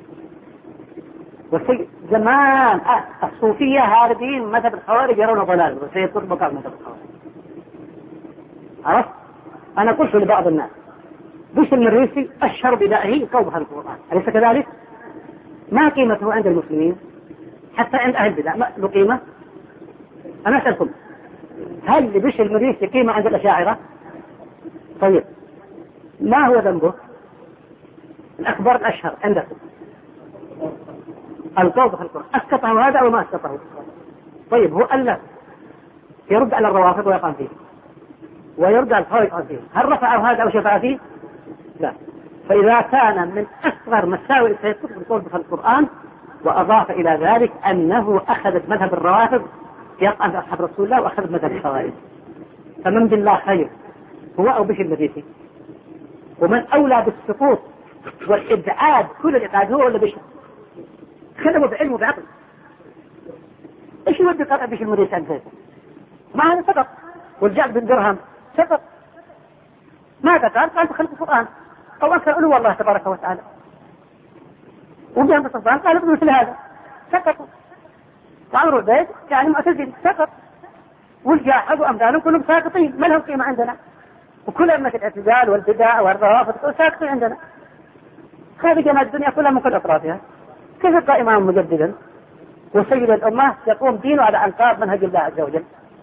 والسيد زمان الصوفية هاربين مذهب الخوارج يرون ضلال، والسيد قطب وقع في مذهب الخوارج. عرفت؟ أنا قلت لبعض الناس بش المريسي أشهر بدائه كوبها القرآن، أليس كذلك؟ ما قيمته عند المسلمين حتى عند أهل البدع له قيمة؟ أنا أسألكم، هل لبش المريسي قيمة عند الأشاعرة؟ طيب ما هو ذنبه الأكبر الأشهر عندكم؟ القول في القرآن، أسقطه هذا أو ما أسقطه؟ طيب هو ألف يرد على الروافض ويقام فيه، ويرد على الخوارج ويقام فيه، هل رفعه هذا أو شفع فيه؟ لا. فإذا كان من أصغر مساوئ السيد قطب القول في القرآن، وأضاف إلى ذلك أنه أخذ مذهب الروافض يقام في أصحاب رسول الله وأخذ مذهب الخوارج، فمن بالله خير هو أو بش المريسي؟ ومن أولى بالسقوط والإبعاد كل الإبعاد هو ولا بش؟ خدموا بعلم وبعقل. إيش يودي قطع بش المريسي عن سيده؟ ما هذا سقط. والجعد بن درهم سقط، ماذا قال بخلق القرآن أو أنكر علو الله تبارك وتعالى، وجاء بالصفان قال مثل هذا سقطوا. وعمرو البيت يعني معتزل سقط، والجاحد وأمثالهم كلهم ساقطين، ما لهم قيمة عندنا، وكل أمة الاعتزال والبدع والروافض ساقطين عندنا. هذه جماعة الدنيا كلها من كل أطرافها، كيف يبقى إمام مجددا وسيد الأمة يقوم دينه على أنقاض منهج الله عز وجل؟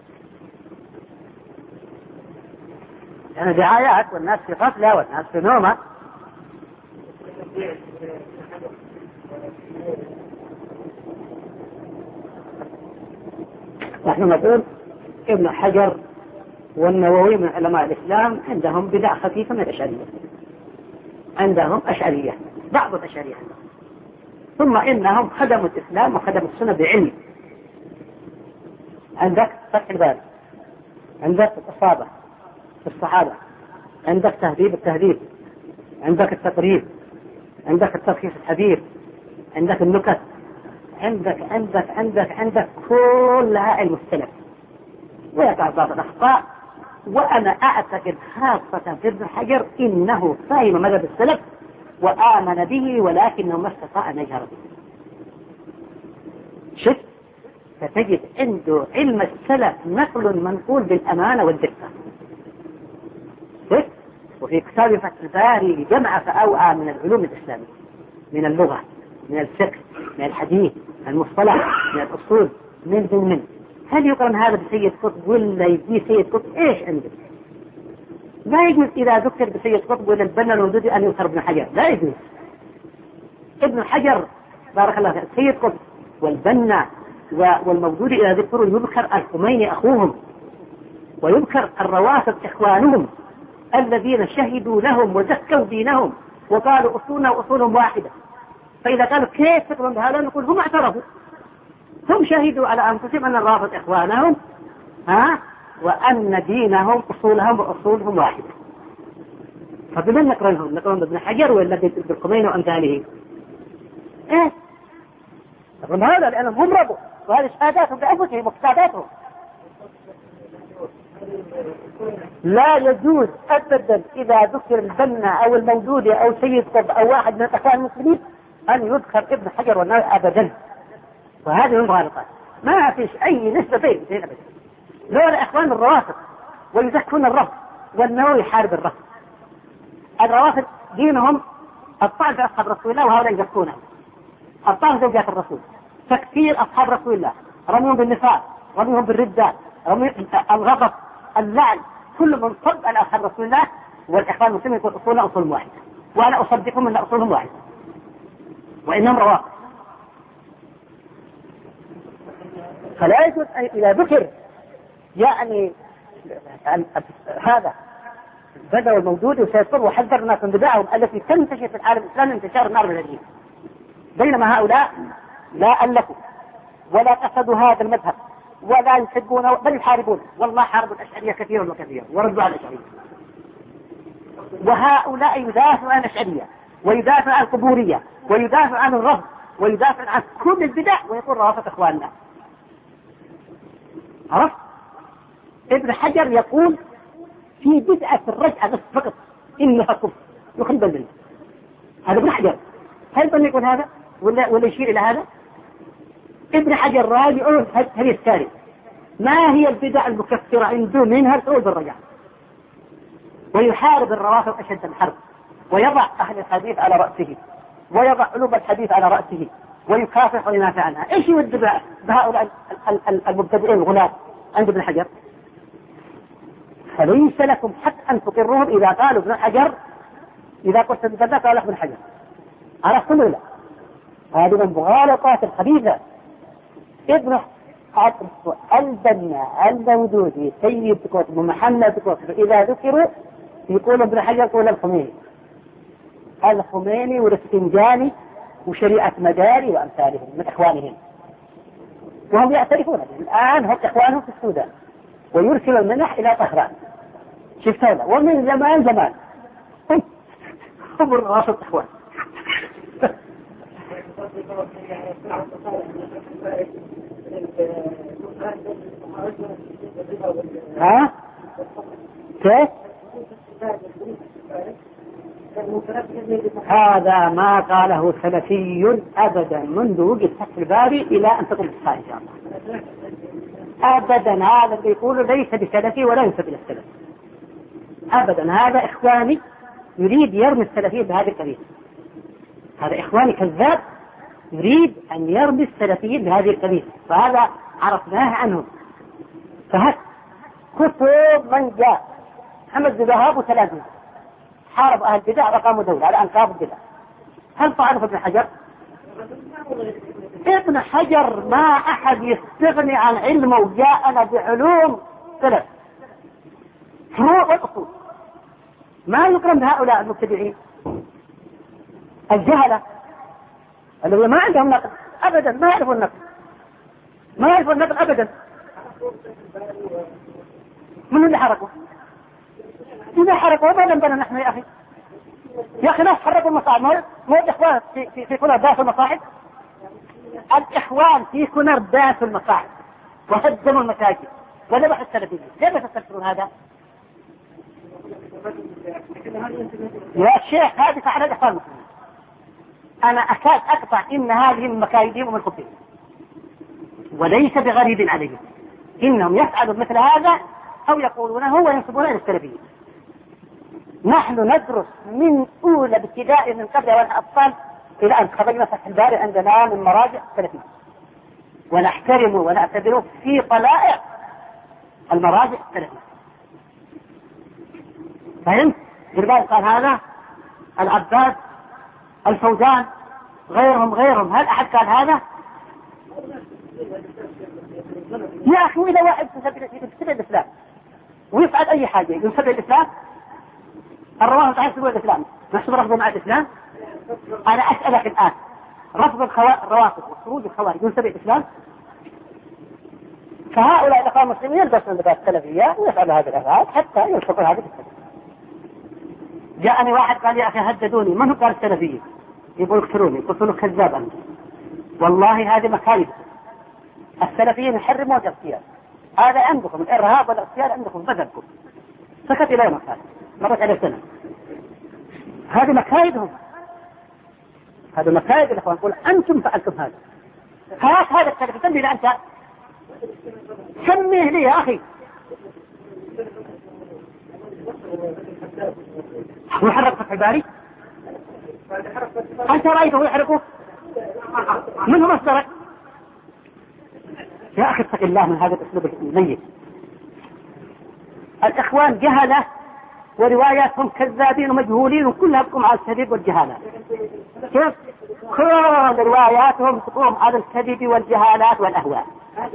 يعني دعايات والناس في غفلة والناس في نومة. نحن نقول ابن حجر والنووي من علماء الإسلام عندهم بدع خفيفة من الأشعرية، عندهم أشعرية، بعض الأشعرية عندهم. ثم إنهم خدموا الإسلام وخدموا السنة بعلم. عندك فتح الباب، عندك الإصابة في الصحابة، عندك تهذيب التهذيب، عندك التقريب، عندك التلخيص الحديث، عندك النكت، عندك كلها علم السلف. ويقع بعض الأخطاء، وأنا أعتقد خاصة في ابن حجر إنه فهم مذهب السلف وآمن به، ولكنه ما استطاع أن يجهر به. شف فتجد عنده علم السلف نقل منقول بالأمانة والدقة. وفي كتاب فتح الباري جمع فأوعى من العلوم الإسلامية، من اللغة، من الفقه، من الحديث، من المصطلح، من الأصول، من هل يقرن هذا بسيد قطب ولا يجي سيد قطب؟ إيش عنده؟ لا يجوز إذا ذكر بسيد قطب ولا البنا الوجودي أن يذكر ابن حجر، لا يجوز. ابن حجر بارك الله فيه سيد قطب والبنا والموجودي إذا ذكروا يذكر الخميني أخوهم، ويذكر الروافض إخوانهم الذين شهدوا لهم وزكوا دينهم وقالوا أصولنا وأصولهم واحدة. فإذا قالوا كيف تقولون بهذا نقول هم اعترفوا، هم شهدوا على أنفسهم أن الرافض إخوانهم وأن دينهم أصولهم وأصولهم واحدة. فبمن نقرنهم؟ نقرن بابن حجر ولا بالخميني وأمثاله؟ إيه نقرن هذا لأنهم هم ربوا، وهذه شهاداتهم بأنفسهم وكتاباتهم. لا يجوز أبدا إذا ذكر البنا أو الموجودي أو سيد قطب أو واحد من الأخوان المسلمين أن يذكر ابن حجر والنووي أبدا، وهذه المغالطات ما فيش أي نسبة بين أبدا. لولا إخوان الروافض ويزكون الرفض، والنووي يحارب الرفض. الروافض دينهم الطعن في أصحاب رسول الله وهؤلاء يزكونه، الطعن في زوجات الرسول، تكفير أصحاب رسول الله، رميهم بالنفاق، رميهم بالردة، الغضب، اللعن، كل من صب على أصحاب رسول الله. والإخوان المسلمين يقول أصولنا أصول واحدة، وأنا أصدقهم أن أصولهم واحدة وإنهم روافض. فلا يجوز إذا ذكر يعني هذا بدأوا الموجود وسيطر وحذر الناس من بدعهم التي تنتشر في العالم الإسلامي انتشار النار بالهديم، بينما هؤلاء لا ألفوا ولا قصدوا هذا المذهب ولا يحبونه بل يحاربون. والله حاربوا الأشعرية كثيرا وكثيرا وردوا على الأشعرية، وهؤلاء يدافعوا عن الأشعرية ويدافعوا عن القبورية ويدافعوا عن الرفض ويدافعوا عن كل البدع ويقول روافض إخواننا. عرفت؟ ابن حجر يقول في بدعة الرجعة بس فقط إنها كفر يخرب بالله. هذا ابن حجر، هل ظن يقول هذا ولا يشير إلى هذا؟ ابن حجر راجعون هذه التاريخ ما هي البدع المكفرة عنده منها الحول بالرجعة، ويحارب الروافض أشد الحرب ويضع أهل الحديث على رأسه ويضع علوم الحديث على رأسه ويكافح وينافع عنها. إيش يود بهؤلاء المبتدئين الغلاة عند ابن حجر؟ فليس لكم حق أن تقروهم إذا قالوا ابن حجر، إذا قلت ابن قال ابن حجر عرفتم ولا لا؟ هذه من مغالطات الخبيثة. ابن البنا المودودي سيد كتب محمد كتب إذا ذكروا يقول ابن حجر يقول الخميني والاسفنجاني وشريعة مداري وأمثالهم من إخوانهم، وهم يعترفون الآن هم إخوانهم في السودان ويرسل المنح إلى طهران. شفتونا ومن زمان هم الراشد إخوان. ها؟ كيف؟ هذا ما قاله سلفي أبدا منذ وجد فتح الباري إلى أن تقوم الساعة إن شاء الله. أبدا هذا اللي يقول ليس بسلفي ولا ينسب إلى السلف أبدا. هذا إخواني يريد يرمي السلفيين بهذه القضية. هذا إخواني كذاب يريد أن يرمي السلفيين بهذه القضية، فهذا عرفناه عنهم. فهذا كتب من جاء محمد بن وهاب وثلاثة حارب أهل البدع وقاموا دولة على أنقاض البدع. هل طعنوا في ابن حجر؟ ابن حجر ما أحد يستغني عن علمه وجاءنا بعلوم سلف فروع والأصول، ما يقرن بهؤلاء المبتدعين الجهلة الذين ما عندهم نقل أبدا، ما يعرفون النقل أبدا. من اللي حركوا؟ إذا حركوا ما نبنا نحن يا أخي ناس حركوا المصاعد. مو الإخوان في كنر داس المصاعد، الإخوان في كنر داس المصاعد وهدموا المساجد وذبحوا السلفيين. كيف تستفسرون هذا؟ يا شيخ هذه فعل الإخوان المسلمين. أنا أكاد أقطع إن هذه المكايدين ومن الكفر وليس بغريب عليهم، إنهم يفعلون مثل هذا أو يقولونه وينسبونه إلى السلفيين. نحن ندرس من أولى ابتداء من قبل وأنها أطفال إلى أن خرجنا فتح الباري عندنا من مراجع السلفيين، ونحترم ونعتبره في طلائع المراجع السلفية. فهمت؟ جربان قال هذا العباد الفوزان غيرهم هل أحد قال هذا؟ يا أخي إذا واحد ينسب الإسلام ويفعل أي حاجة ينسب الإسلام، الروافض تعرف سبوع الإسلام نحسب رفضه مع الإسلام. أنا أسألك الآن رفض الروافض وخروج الخوارج ينسب الإسلام؟ فهؤلاء الأخوان المسلمين يلبسون لباس السلفية ويفعلوا هذه الأفعال حتى يلصقوا هذه السلفية. جاءني واحد قال يا أخي هددوني، من هو قال السلفية؟ يقول اقتلوني. قلت له كذاب أنت، والله هذه مكايد. السلفيين يحرموا الاغتيال، هذا عندكم الإرهاب والاغتيال عندكم مذهبكم. سكت إلى يوم الثاني مرت عليه سنة. هذه مكايدهم، هذا مكايد الإخوان. يقول أنتم فعلتم هذا. خلاص هذا السلفي تنبي إذا أنت سميه لي يا أخي. محرك فتح الباري أنت رأيته يحرقه؟ من هو مصدرك؟ يا أخي اتق الله من هذا الأسلوب الميت. الإخوان جهلة ورواياتهم كذابين ومجهولين وكلها بتقوم على الكذب والجهالات. كيف؟ كل رواياتهم تقوم على الكذب والجهالات والأهواء.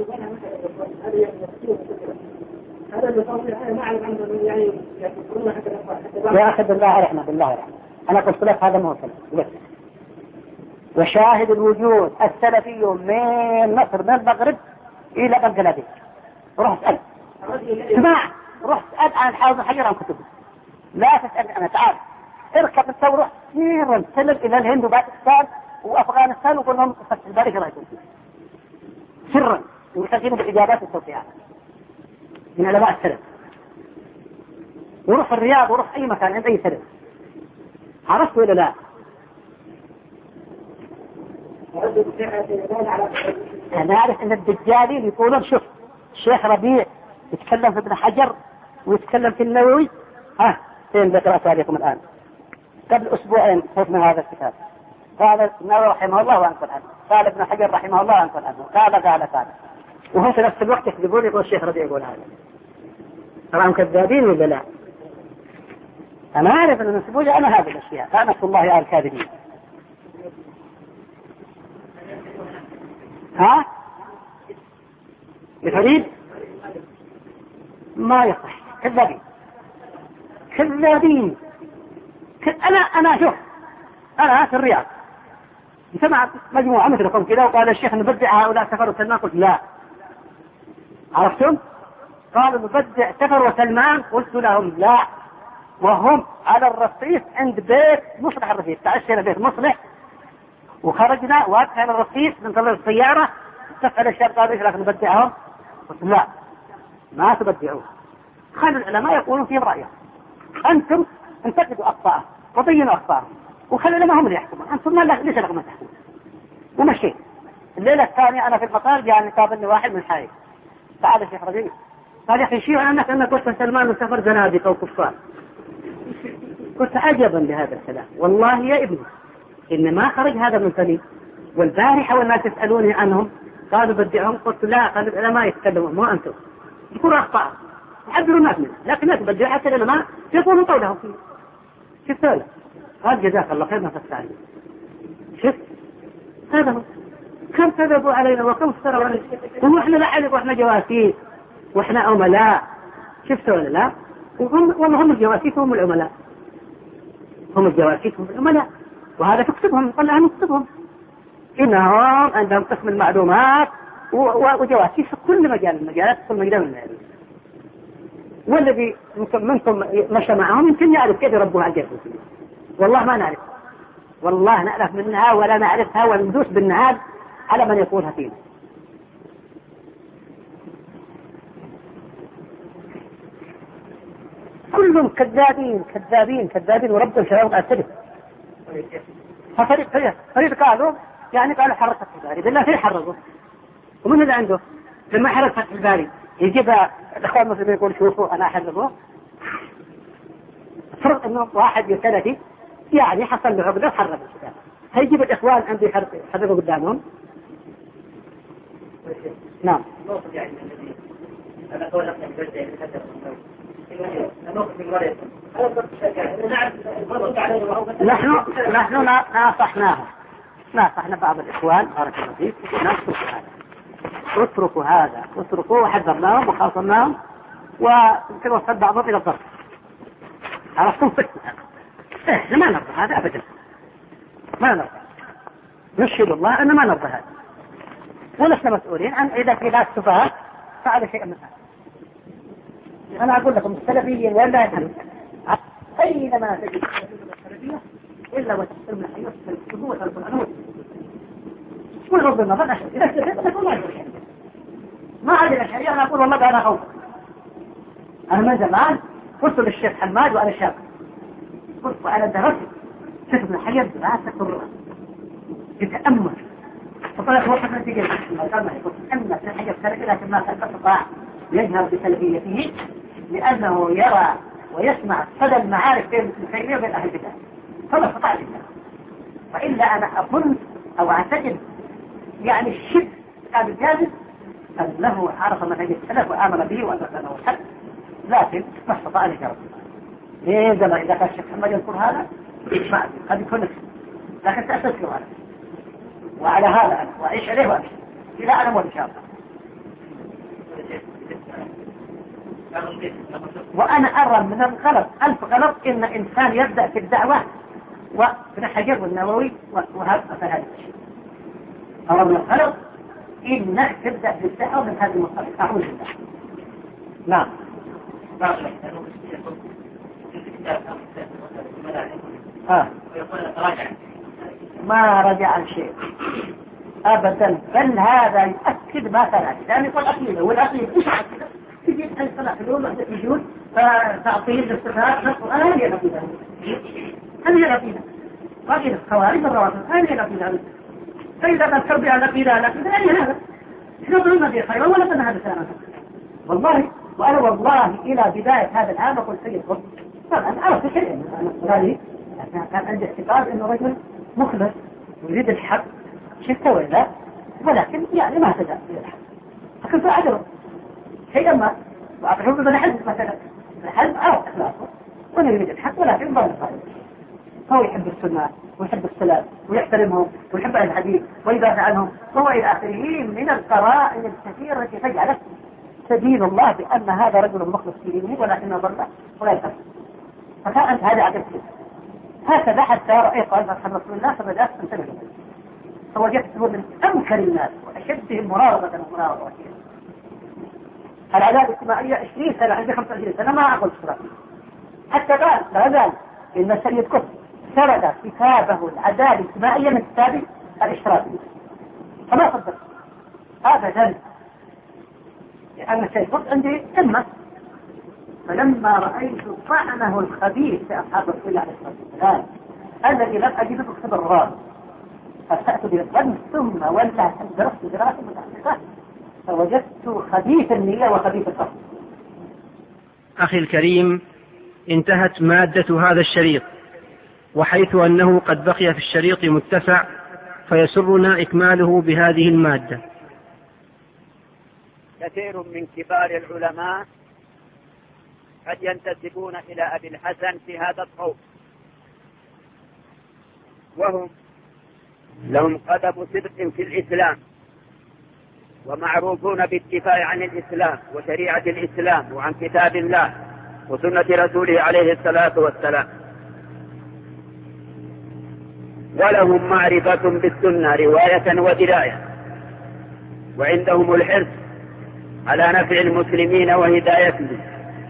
يا أخي بالله رحمة بالله رحمة. أنا قلت لك هذا مو سلف. وشاهد الوجود السلفي من مصر من المغرب إلى بنغلاديش. روح اسأل. اسمع، روح اسأل عن الحافظ حجر عن كتبه. لا تسأل أنا، تعال اركب انت وروح سيرا سلم إلى الهند وباكستان وأفغانستان وقول لهم فتح الباري كما يكون سرا ويخزنوا بالإجابات والتوقيعات من علماء السلف. وروح الرياض وروح أي مكان عند أي سلف. عرفت ولا لا؟ أنا أعرف أن الدجالين يقولون شوف الشيخ ربيع يتكلم في ابن حجر ويتكلم في النووي. فين ذكرت عليكم الآن؟ قبل أسبوعين حفظنا هذا الكتاب. قال النووي رحمه الله وأنقل عنه، قال ابن حجر رحمه الله وأنقل عنه، قال وهو في نفس الوقت يقول الشيخ ربيع يقول هذا. تراهم كذابين ولا لا؟ أنا أعرف أن نسبوجة أنا هذه الأشياء لعنة الله على الكاذبين. ها؟ لفريد ما يصح. كذابين. أنا شوف أنا في الرياض سمع مجموعة مثلكم كذا وقال الشيخ نبدع هؤلاء سفر وسلمان. قلت لا. عرفتم؟ قالوا نبدع سفر وسلمان. قلت لهم لا، وهم على الرصيف عند بيت مصلح الرصيف. تعشينا بيت مصلح وخرجنا وقفنا على الرصيف ننتظر السيارة. استفعل الشاب قالوا ايش رايك نبدعهم؟ قلت لا، ما تبدعوه، خلوا العلماء يقولون فيهم رأيهم. أنتم انتقدوا أخطاء وبينوا أخطاء وخلوا العلماء هم اللي يحكمون. أنتم ما ليش لكم ما تحكمون. ومشيت. الليلة الثانية أنا في المطار جاءني قابلني واحد من حائل. تعال الشيخ ربيع. قال يا أخي شيء أنا الناس أنك قلت سلمان وسفر زنادقة وكفار. قلت عجبا لهذا الكلام. والله يا ابني إن ما خرج هذا من فمي. والبارحة والناس يسألوني عنهم قالوا بدعهم. قلت لا، قالوا العلماء يتكلمون مو أنتم. يقولوا أخطاء يحذروا الناس منه، لكن لا تبدع حتى العلماء يقولون قولهم فيه. شفت هذا؟ قال جزاك الله خير ما فسرني. شفت هذا هو. كم كذبوا علينا وكم افتروا علينا ونحن لعنب واحنا جواسيس واحنا عملاء. شفت ولا لا؟ والله هم الجواسيس هم العملاء. هم الجواسيس هم العملاء. وهذا تكتبهم طلع نكتبهم. إنهم عندهم قسم المعلومات وجواسيس في كل مجال المجالات كل مجال من العلم. والذي منكم مشى معهم يمكن يعرف كيف يربوها على الجسد. والله ما نعرف، والله نعرف منها ولا نعرفها وندوس بالنعال على من يقولها فينا. كلهم كذابين كذابين كذابين وربهم شباب أسده. فريد قالوا يعني قالوا حرك فتح الباري. بالله في حرقه ومن اللي عنده لما حرك فتح الباري يجيب الأخوان المسلمين يقول شوفوا أنا أحرقه. فرق إنه واحد يسلفي يعني حصل له عقدة وحرق الكتاب. هيجيب الإخوان عندي يحرقوا قدامهم. نعم. نحن ناصحنا بعض الإخوان بارك الله فيك اتركوا هذا اتركوا وحذرناهم وخاصمناهم ويمكن وصل بعضهم إلى الضرب. عرفتم فتنة. احنا ما نرضى هذا أبدا، ما نرضى. نشهد الله أن ما نرضى هذا ولسنا مسؤولين عن إذا في ناس سفهاء فعل شيئا من هذا. أنا أقول لكم السلفيين ولا يفهم أينما تجد السلفية إلا وتحصل من حيث السبوة والقرآن والغض النظر. إذا استفدت نقول الله يفهم ما عندنا شيء. أنا أقول والله أنا خوف. أنا من زمان قلت للشيخ حماد وأنا شاب قلت وأنا درست شيخ ابن حجر دراسة القرآن يتأمل فطلعت وقت نتيجة قلت أن ابن حجر سلفي لكن ما استطاع يجهر بسلفيته لأنه يرى ويسمع صدى المعارف بين ابن تيمية وبين أهل البدع فما استطاع ذلك. وإلا أنا أظن أو أعتقد يعني الشبه اعتقاد الجاهل أنه عرف منهج السلف وآمن به وأنه الحق، لكن ما استطاع أن يجرب. إيه زمان إذا كان الشيخ محمد يذكر هذا ما قد يكون نفسه، لكن تأسس له هذا، وعلى هذا أنا وأعيش عليه وأمشي إلى أنا موت إن شاء الله. وأنا أرى من الغلط ألف غلط إن إنسان يبدأ في الدعوة وابن حجر والنووي وهذا فهذا الشيء. أرى من الغلط إنك تبدأ في الدعوة من هذه المصطلحات. أعوذ بالله. نعم. ما رجع عن شيء أبدا، بل هذا يؤكد ما ثبت، لأن يقول عقيدة والعقيدة مش عقيدة. تجي أن صلاح اليوم وحدة وجود فتعطيه الاستفهام نفسه هذه هي العقيدة، هذه هي العقيدة. عقيدة الخوارج الروافض هذه هي العقيدة. فإذا كان تربي على العقيدة أي هذا؟ إحنا ظلمنا في خير ولا تنهى بسانه والله. وأنا والله إلى بداية هذا العام أقول سيد قلت طبعا عرفت شيء أنا كان عندي اعتقاد إنه رجل مخلص يريد الحق شيء سوي لا، ولكن يعني ما تدع إلى الحق، لكن فأعجبه شيئا ما وأعطيه بذل حزب مثلا الحزب عرف أخلاقه وأنا يريد الحق ولكن ضل صحيح. هو يحب السنة ويحب السلام ويحترمهم ويحب الحديث ويدافع عنهم، هو إلى آخره من القرائن الكثيرة التي تجعله تدين الله بأن هذا رجل مخلص في دينه ولكنه ضل ولا يفهم. فكانت هذه عقيدتي هكذا حتى رأيت قال رسول الله فبدأت أنتبه له، فوجدته من أمكر الناس وأشدهم مراربة ومناوضة. العدالة الاجتماعية 20 سنة عندي 25 سنة ما أقول سرعة، حتى قال لا زال إن السيد قطب سرد كتابه العدالة الاجتماعية من كتاب الاشتراكي، فما صدق هذا جانب، لأن السيد قطب عندي كلمة. فلما رأيت طعنه الخبيث في أصحاب رسول الله عليه الصلاة والسلام الذي لم أجده مكتب الرام، فسأت بالظن ثم ولا درست دراسة متحققة فوجدت خبيث النية وخبيث القصد. أخي الكريم، انتهت مادة هذا الشريط، وحيث أنه قد بقي في الشريط متسع فيسرنا إكماله بهذه المادة. كثير من كبار العلماء قد ينتسبون إلى أبي الحسن في هذا القول، وهم لهم قدم صدق في الإسلام ومعروفون بالدفاع عن الإسلام وشريعة الإسلام وعن كتاب الله وسنة رسوله عليه الصلاة والسلام، ولهم معرفة بالسنة رواية ودراية، وعندهم الحرص على نفع المسلمين وهدايتهم،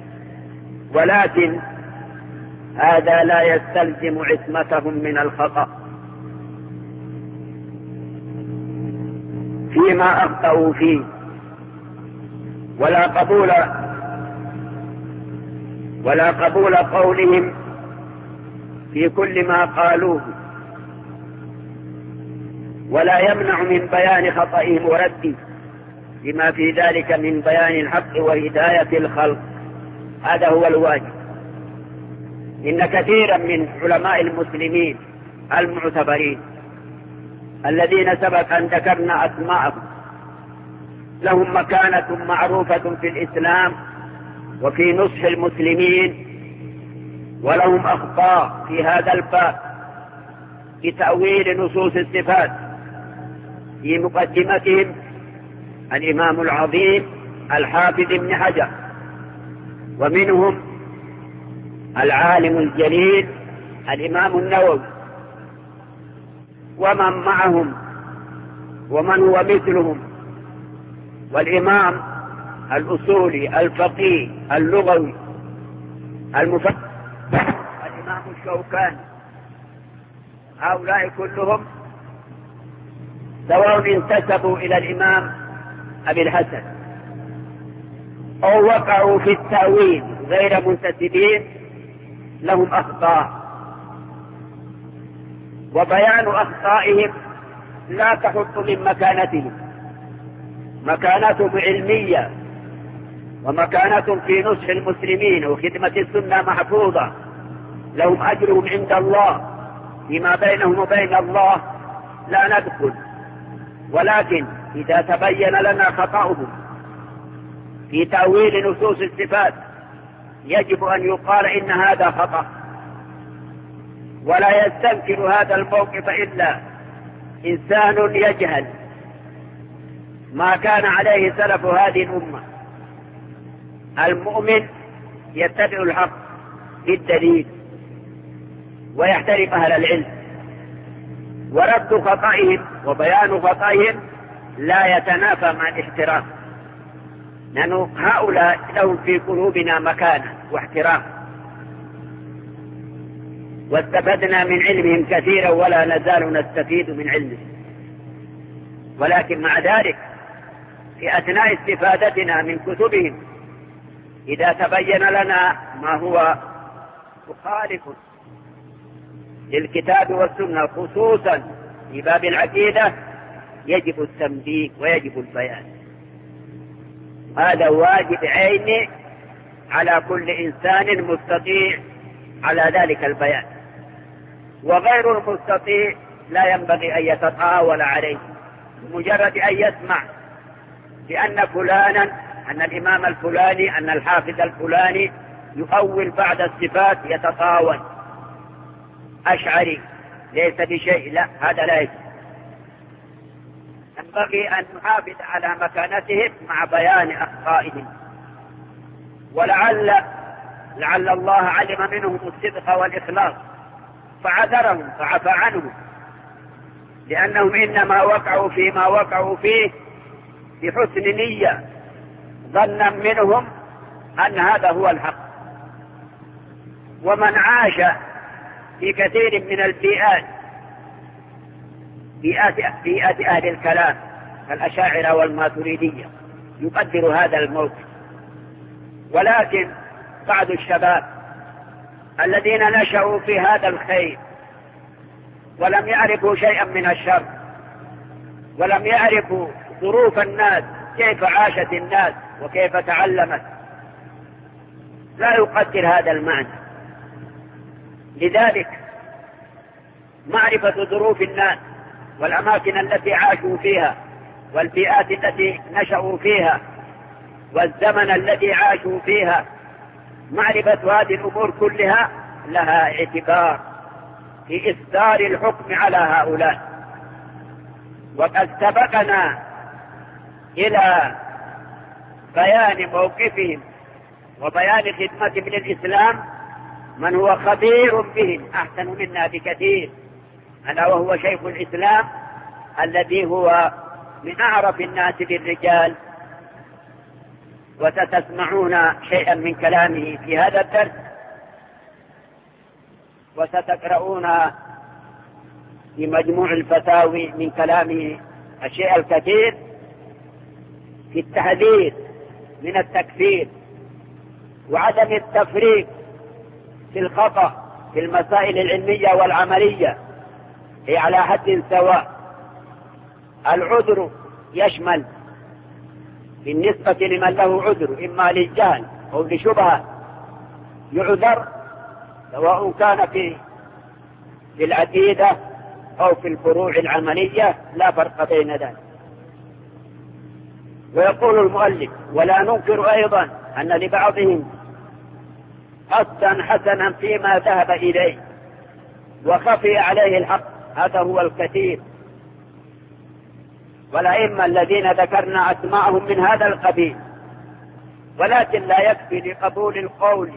ولكن هذا لا يستلزم عصمتهم من الخطأ فيما أخطأوا فيه، ولا قبول قولهم في كل ما قالوه، ولا يمنع من بيان خطئهم ورده لما في ذلك من بيان الحق وهداية الخلق. هذا هو الواجب. إن كثيرا من علماء المسلمين المعتبرين الذين سبق أن ذكرنا أسماءهم لهم مكانة معروفة في الإسلام وفي نصح المسلمين، ولهم أخطاء في هذا الباب في تأويل نصوص الصفات. في مقدمتهم الإمام العظيم الحافظ ابن حجر، ومنهم العالم الجليل الإمام النووي، ومن معهم ومن هو مثلهم، والإمام الأصولي الفقيه اللغوي المفكر الإمام الشوكاني. هؤلاء كلهم سواء انتسبوا إلى الإمام أبي الحسن أو وقعوا في التأويل غير منتسبين لهم أخطاء، وبيان أخطائهم لا تحط من مكانتهم. مكانتهم علمية ومكانتهم في نصح المسلمين وخدمة السنة محفوظة، لهم أجرهم عند الله فيما بينهم وبين الله لا ندخل، ولكن إذا تبين لنا خطأهم في تأويل نصوص الصفات يجب أن يقال إن هذا خطأ، ولا يستنكر هذا الموقف إلا إنسان يجهل ما كان عليه سلف هذه الأمة. المؤمن يتبع الحق بالدليل ويحترم أهل العلم، ورد خطئهم وبيان خطئهم لا يتنافى مع الاحترام، لأن هؤلاء لهم في قلوبنا مكانة واحترام، واستفدنا من علمهم كثيرا ولا نزال نستفيد من علمهم. ولكن مع ذلك في أثناء استفادتنا من كتبهم إذا تبين لنا ما هو مخالف للكتاب والسنة خصوصا في باب العقيدة يجب التنبيه ويجب البيان. هذا واجب عيني على كل إنسان مستطيع على ذلك البيان، وغير المستطيع لا ينبغي أن يتطاول عليه بمجرد أن يسمع بأن فلانا، أن الإمام الفلاني، أن الحافظ الفلاني يؤول بعض الصفات يتطاول أشعري ليس بشيء، لا، هذا لا يجب. ينبغي أن نحافظ على مكانتهم مع بيان أخطائهم، لعل الله علم منهم الصدق والإخلاص فعذرهم فعفى عنهم، لأنهم إنما وقعوا فيما وقعوا فيه بحسن نية ظنا منهم أن هذا هو الحق. ومن عاش في كثير من البيئات، بيئات أهل الكلام كالأشاعرة والماتريدية، يقدر هذا الموقف. ولكن بعض الشباب الذين نشأوا في هذا الخير ولم يعرفوا شيئا من الشر، ولم يعرفوا ظروف الناس كيف عاشت الناس وكيف تعلمت، لا يقدر هذا المعنى. لذلك معرفة ظروف الناس والأماكن التي عاشوا فيها والبيئات التي نشأوا فيها والزمن الذي عاشوا فيها، معرفة هذه الأمور كلها لها اعتبار في إصدار الحكم على هؤلاء. وقد سبقنا إلى بيان موقفهم وبيان خدمتهم للإسلام من هو خبير بهم أحسن منا بكثير، ألا وهو شيخ الإسلام الذي هو من أعرف الناس بالرجال، وستسمعون شيئا من كلامه في هذا الدرس، وستقرؤون في مجموع الفتاوي من كلامه الشيء الكثير في التحذير من التكفير وعدم التفريق في الخطأ في المسائل العلمية والعملية، هي على حد سواء. العذر يشمل بالنسبة لمن له عذر إما للجهل أو لشبهة يعذر، سواء كان في العقيدة أو في الفروع العملية، لا فرق بين ذلك. ويقول المؤلف: ولا ننكر أيضا أن لبعضهم قصدا حسنا فيما ذهب إليه وخفي عليه الحق، هذا هو الكثير. والأئمة الذين ذكرنا أسماءهم من هذا القبيل، ولكن لا يكفي لقبول القول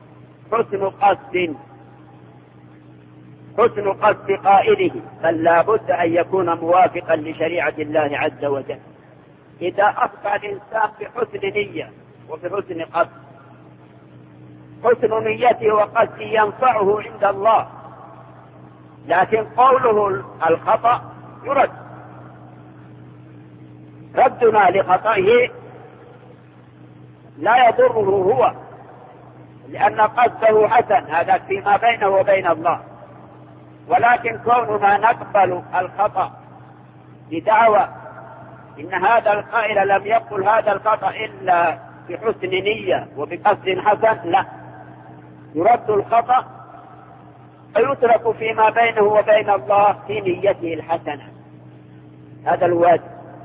حسن قصد قائله، بل لا بد أن يكون موافقا لشريعة الله عز وجل. إذا أخطأ الإنسان بحسن نية وبحسن قصد، حسن نيته وقصده ينفعه عند الله، لكن قوله الخطأ يرد. ردنا لخطئه لا يضره هو، لأن قصده حسن، هذا فيما بينه وبين الله. ولكن كوننا نقبل الخطأ بدعوى إن هذا القائل لم يقل هذا الخطأ إلا بحسن نية وبقصد حسن، لا، يرد الخطأ فيترك فيما بينه وبين الله في نيته الحسنة. هذا الواجب.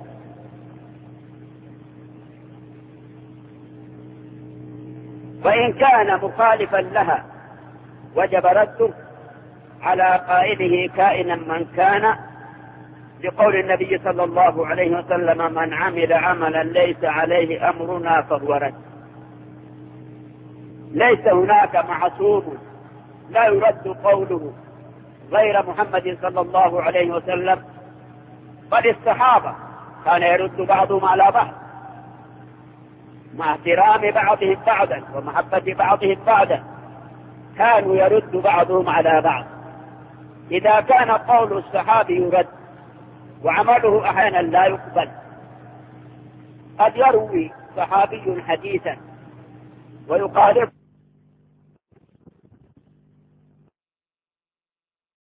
وإن كان مخالفا لها وجب رده على قائله كائنا من كان، لقول النبي صلى الله عليه وسلم: من عمل عملا ليس عليه أمرنا فهو رد. ليس هناك معصوم لا يرد قوله غير محمد صلى الله عليه وسلم، بل الصحابة كان يرد بعضهم على بعض مع احترام بعضهم بعضا ومحبة بعضهم بعضا، كانوا يرد بعضهم على بعض. إذا كان قول الصحابي يرد وعمله أحيانا لا يقبل، قد يروي صحابي حديثا ويقارب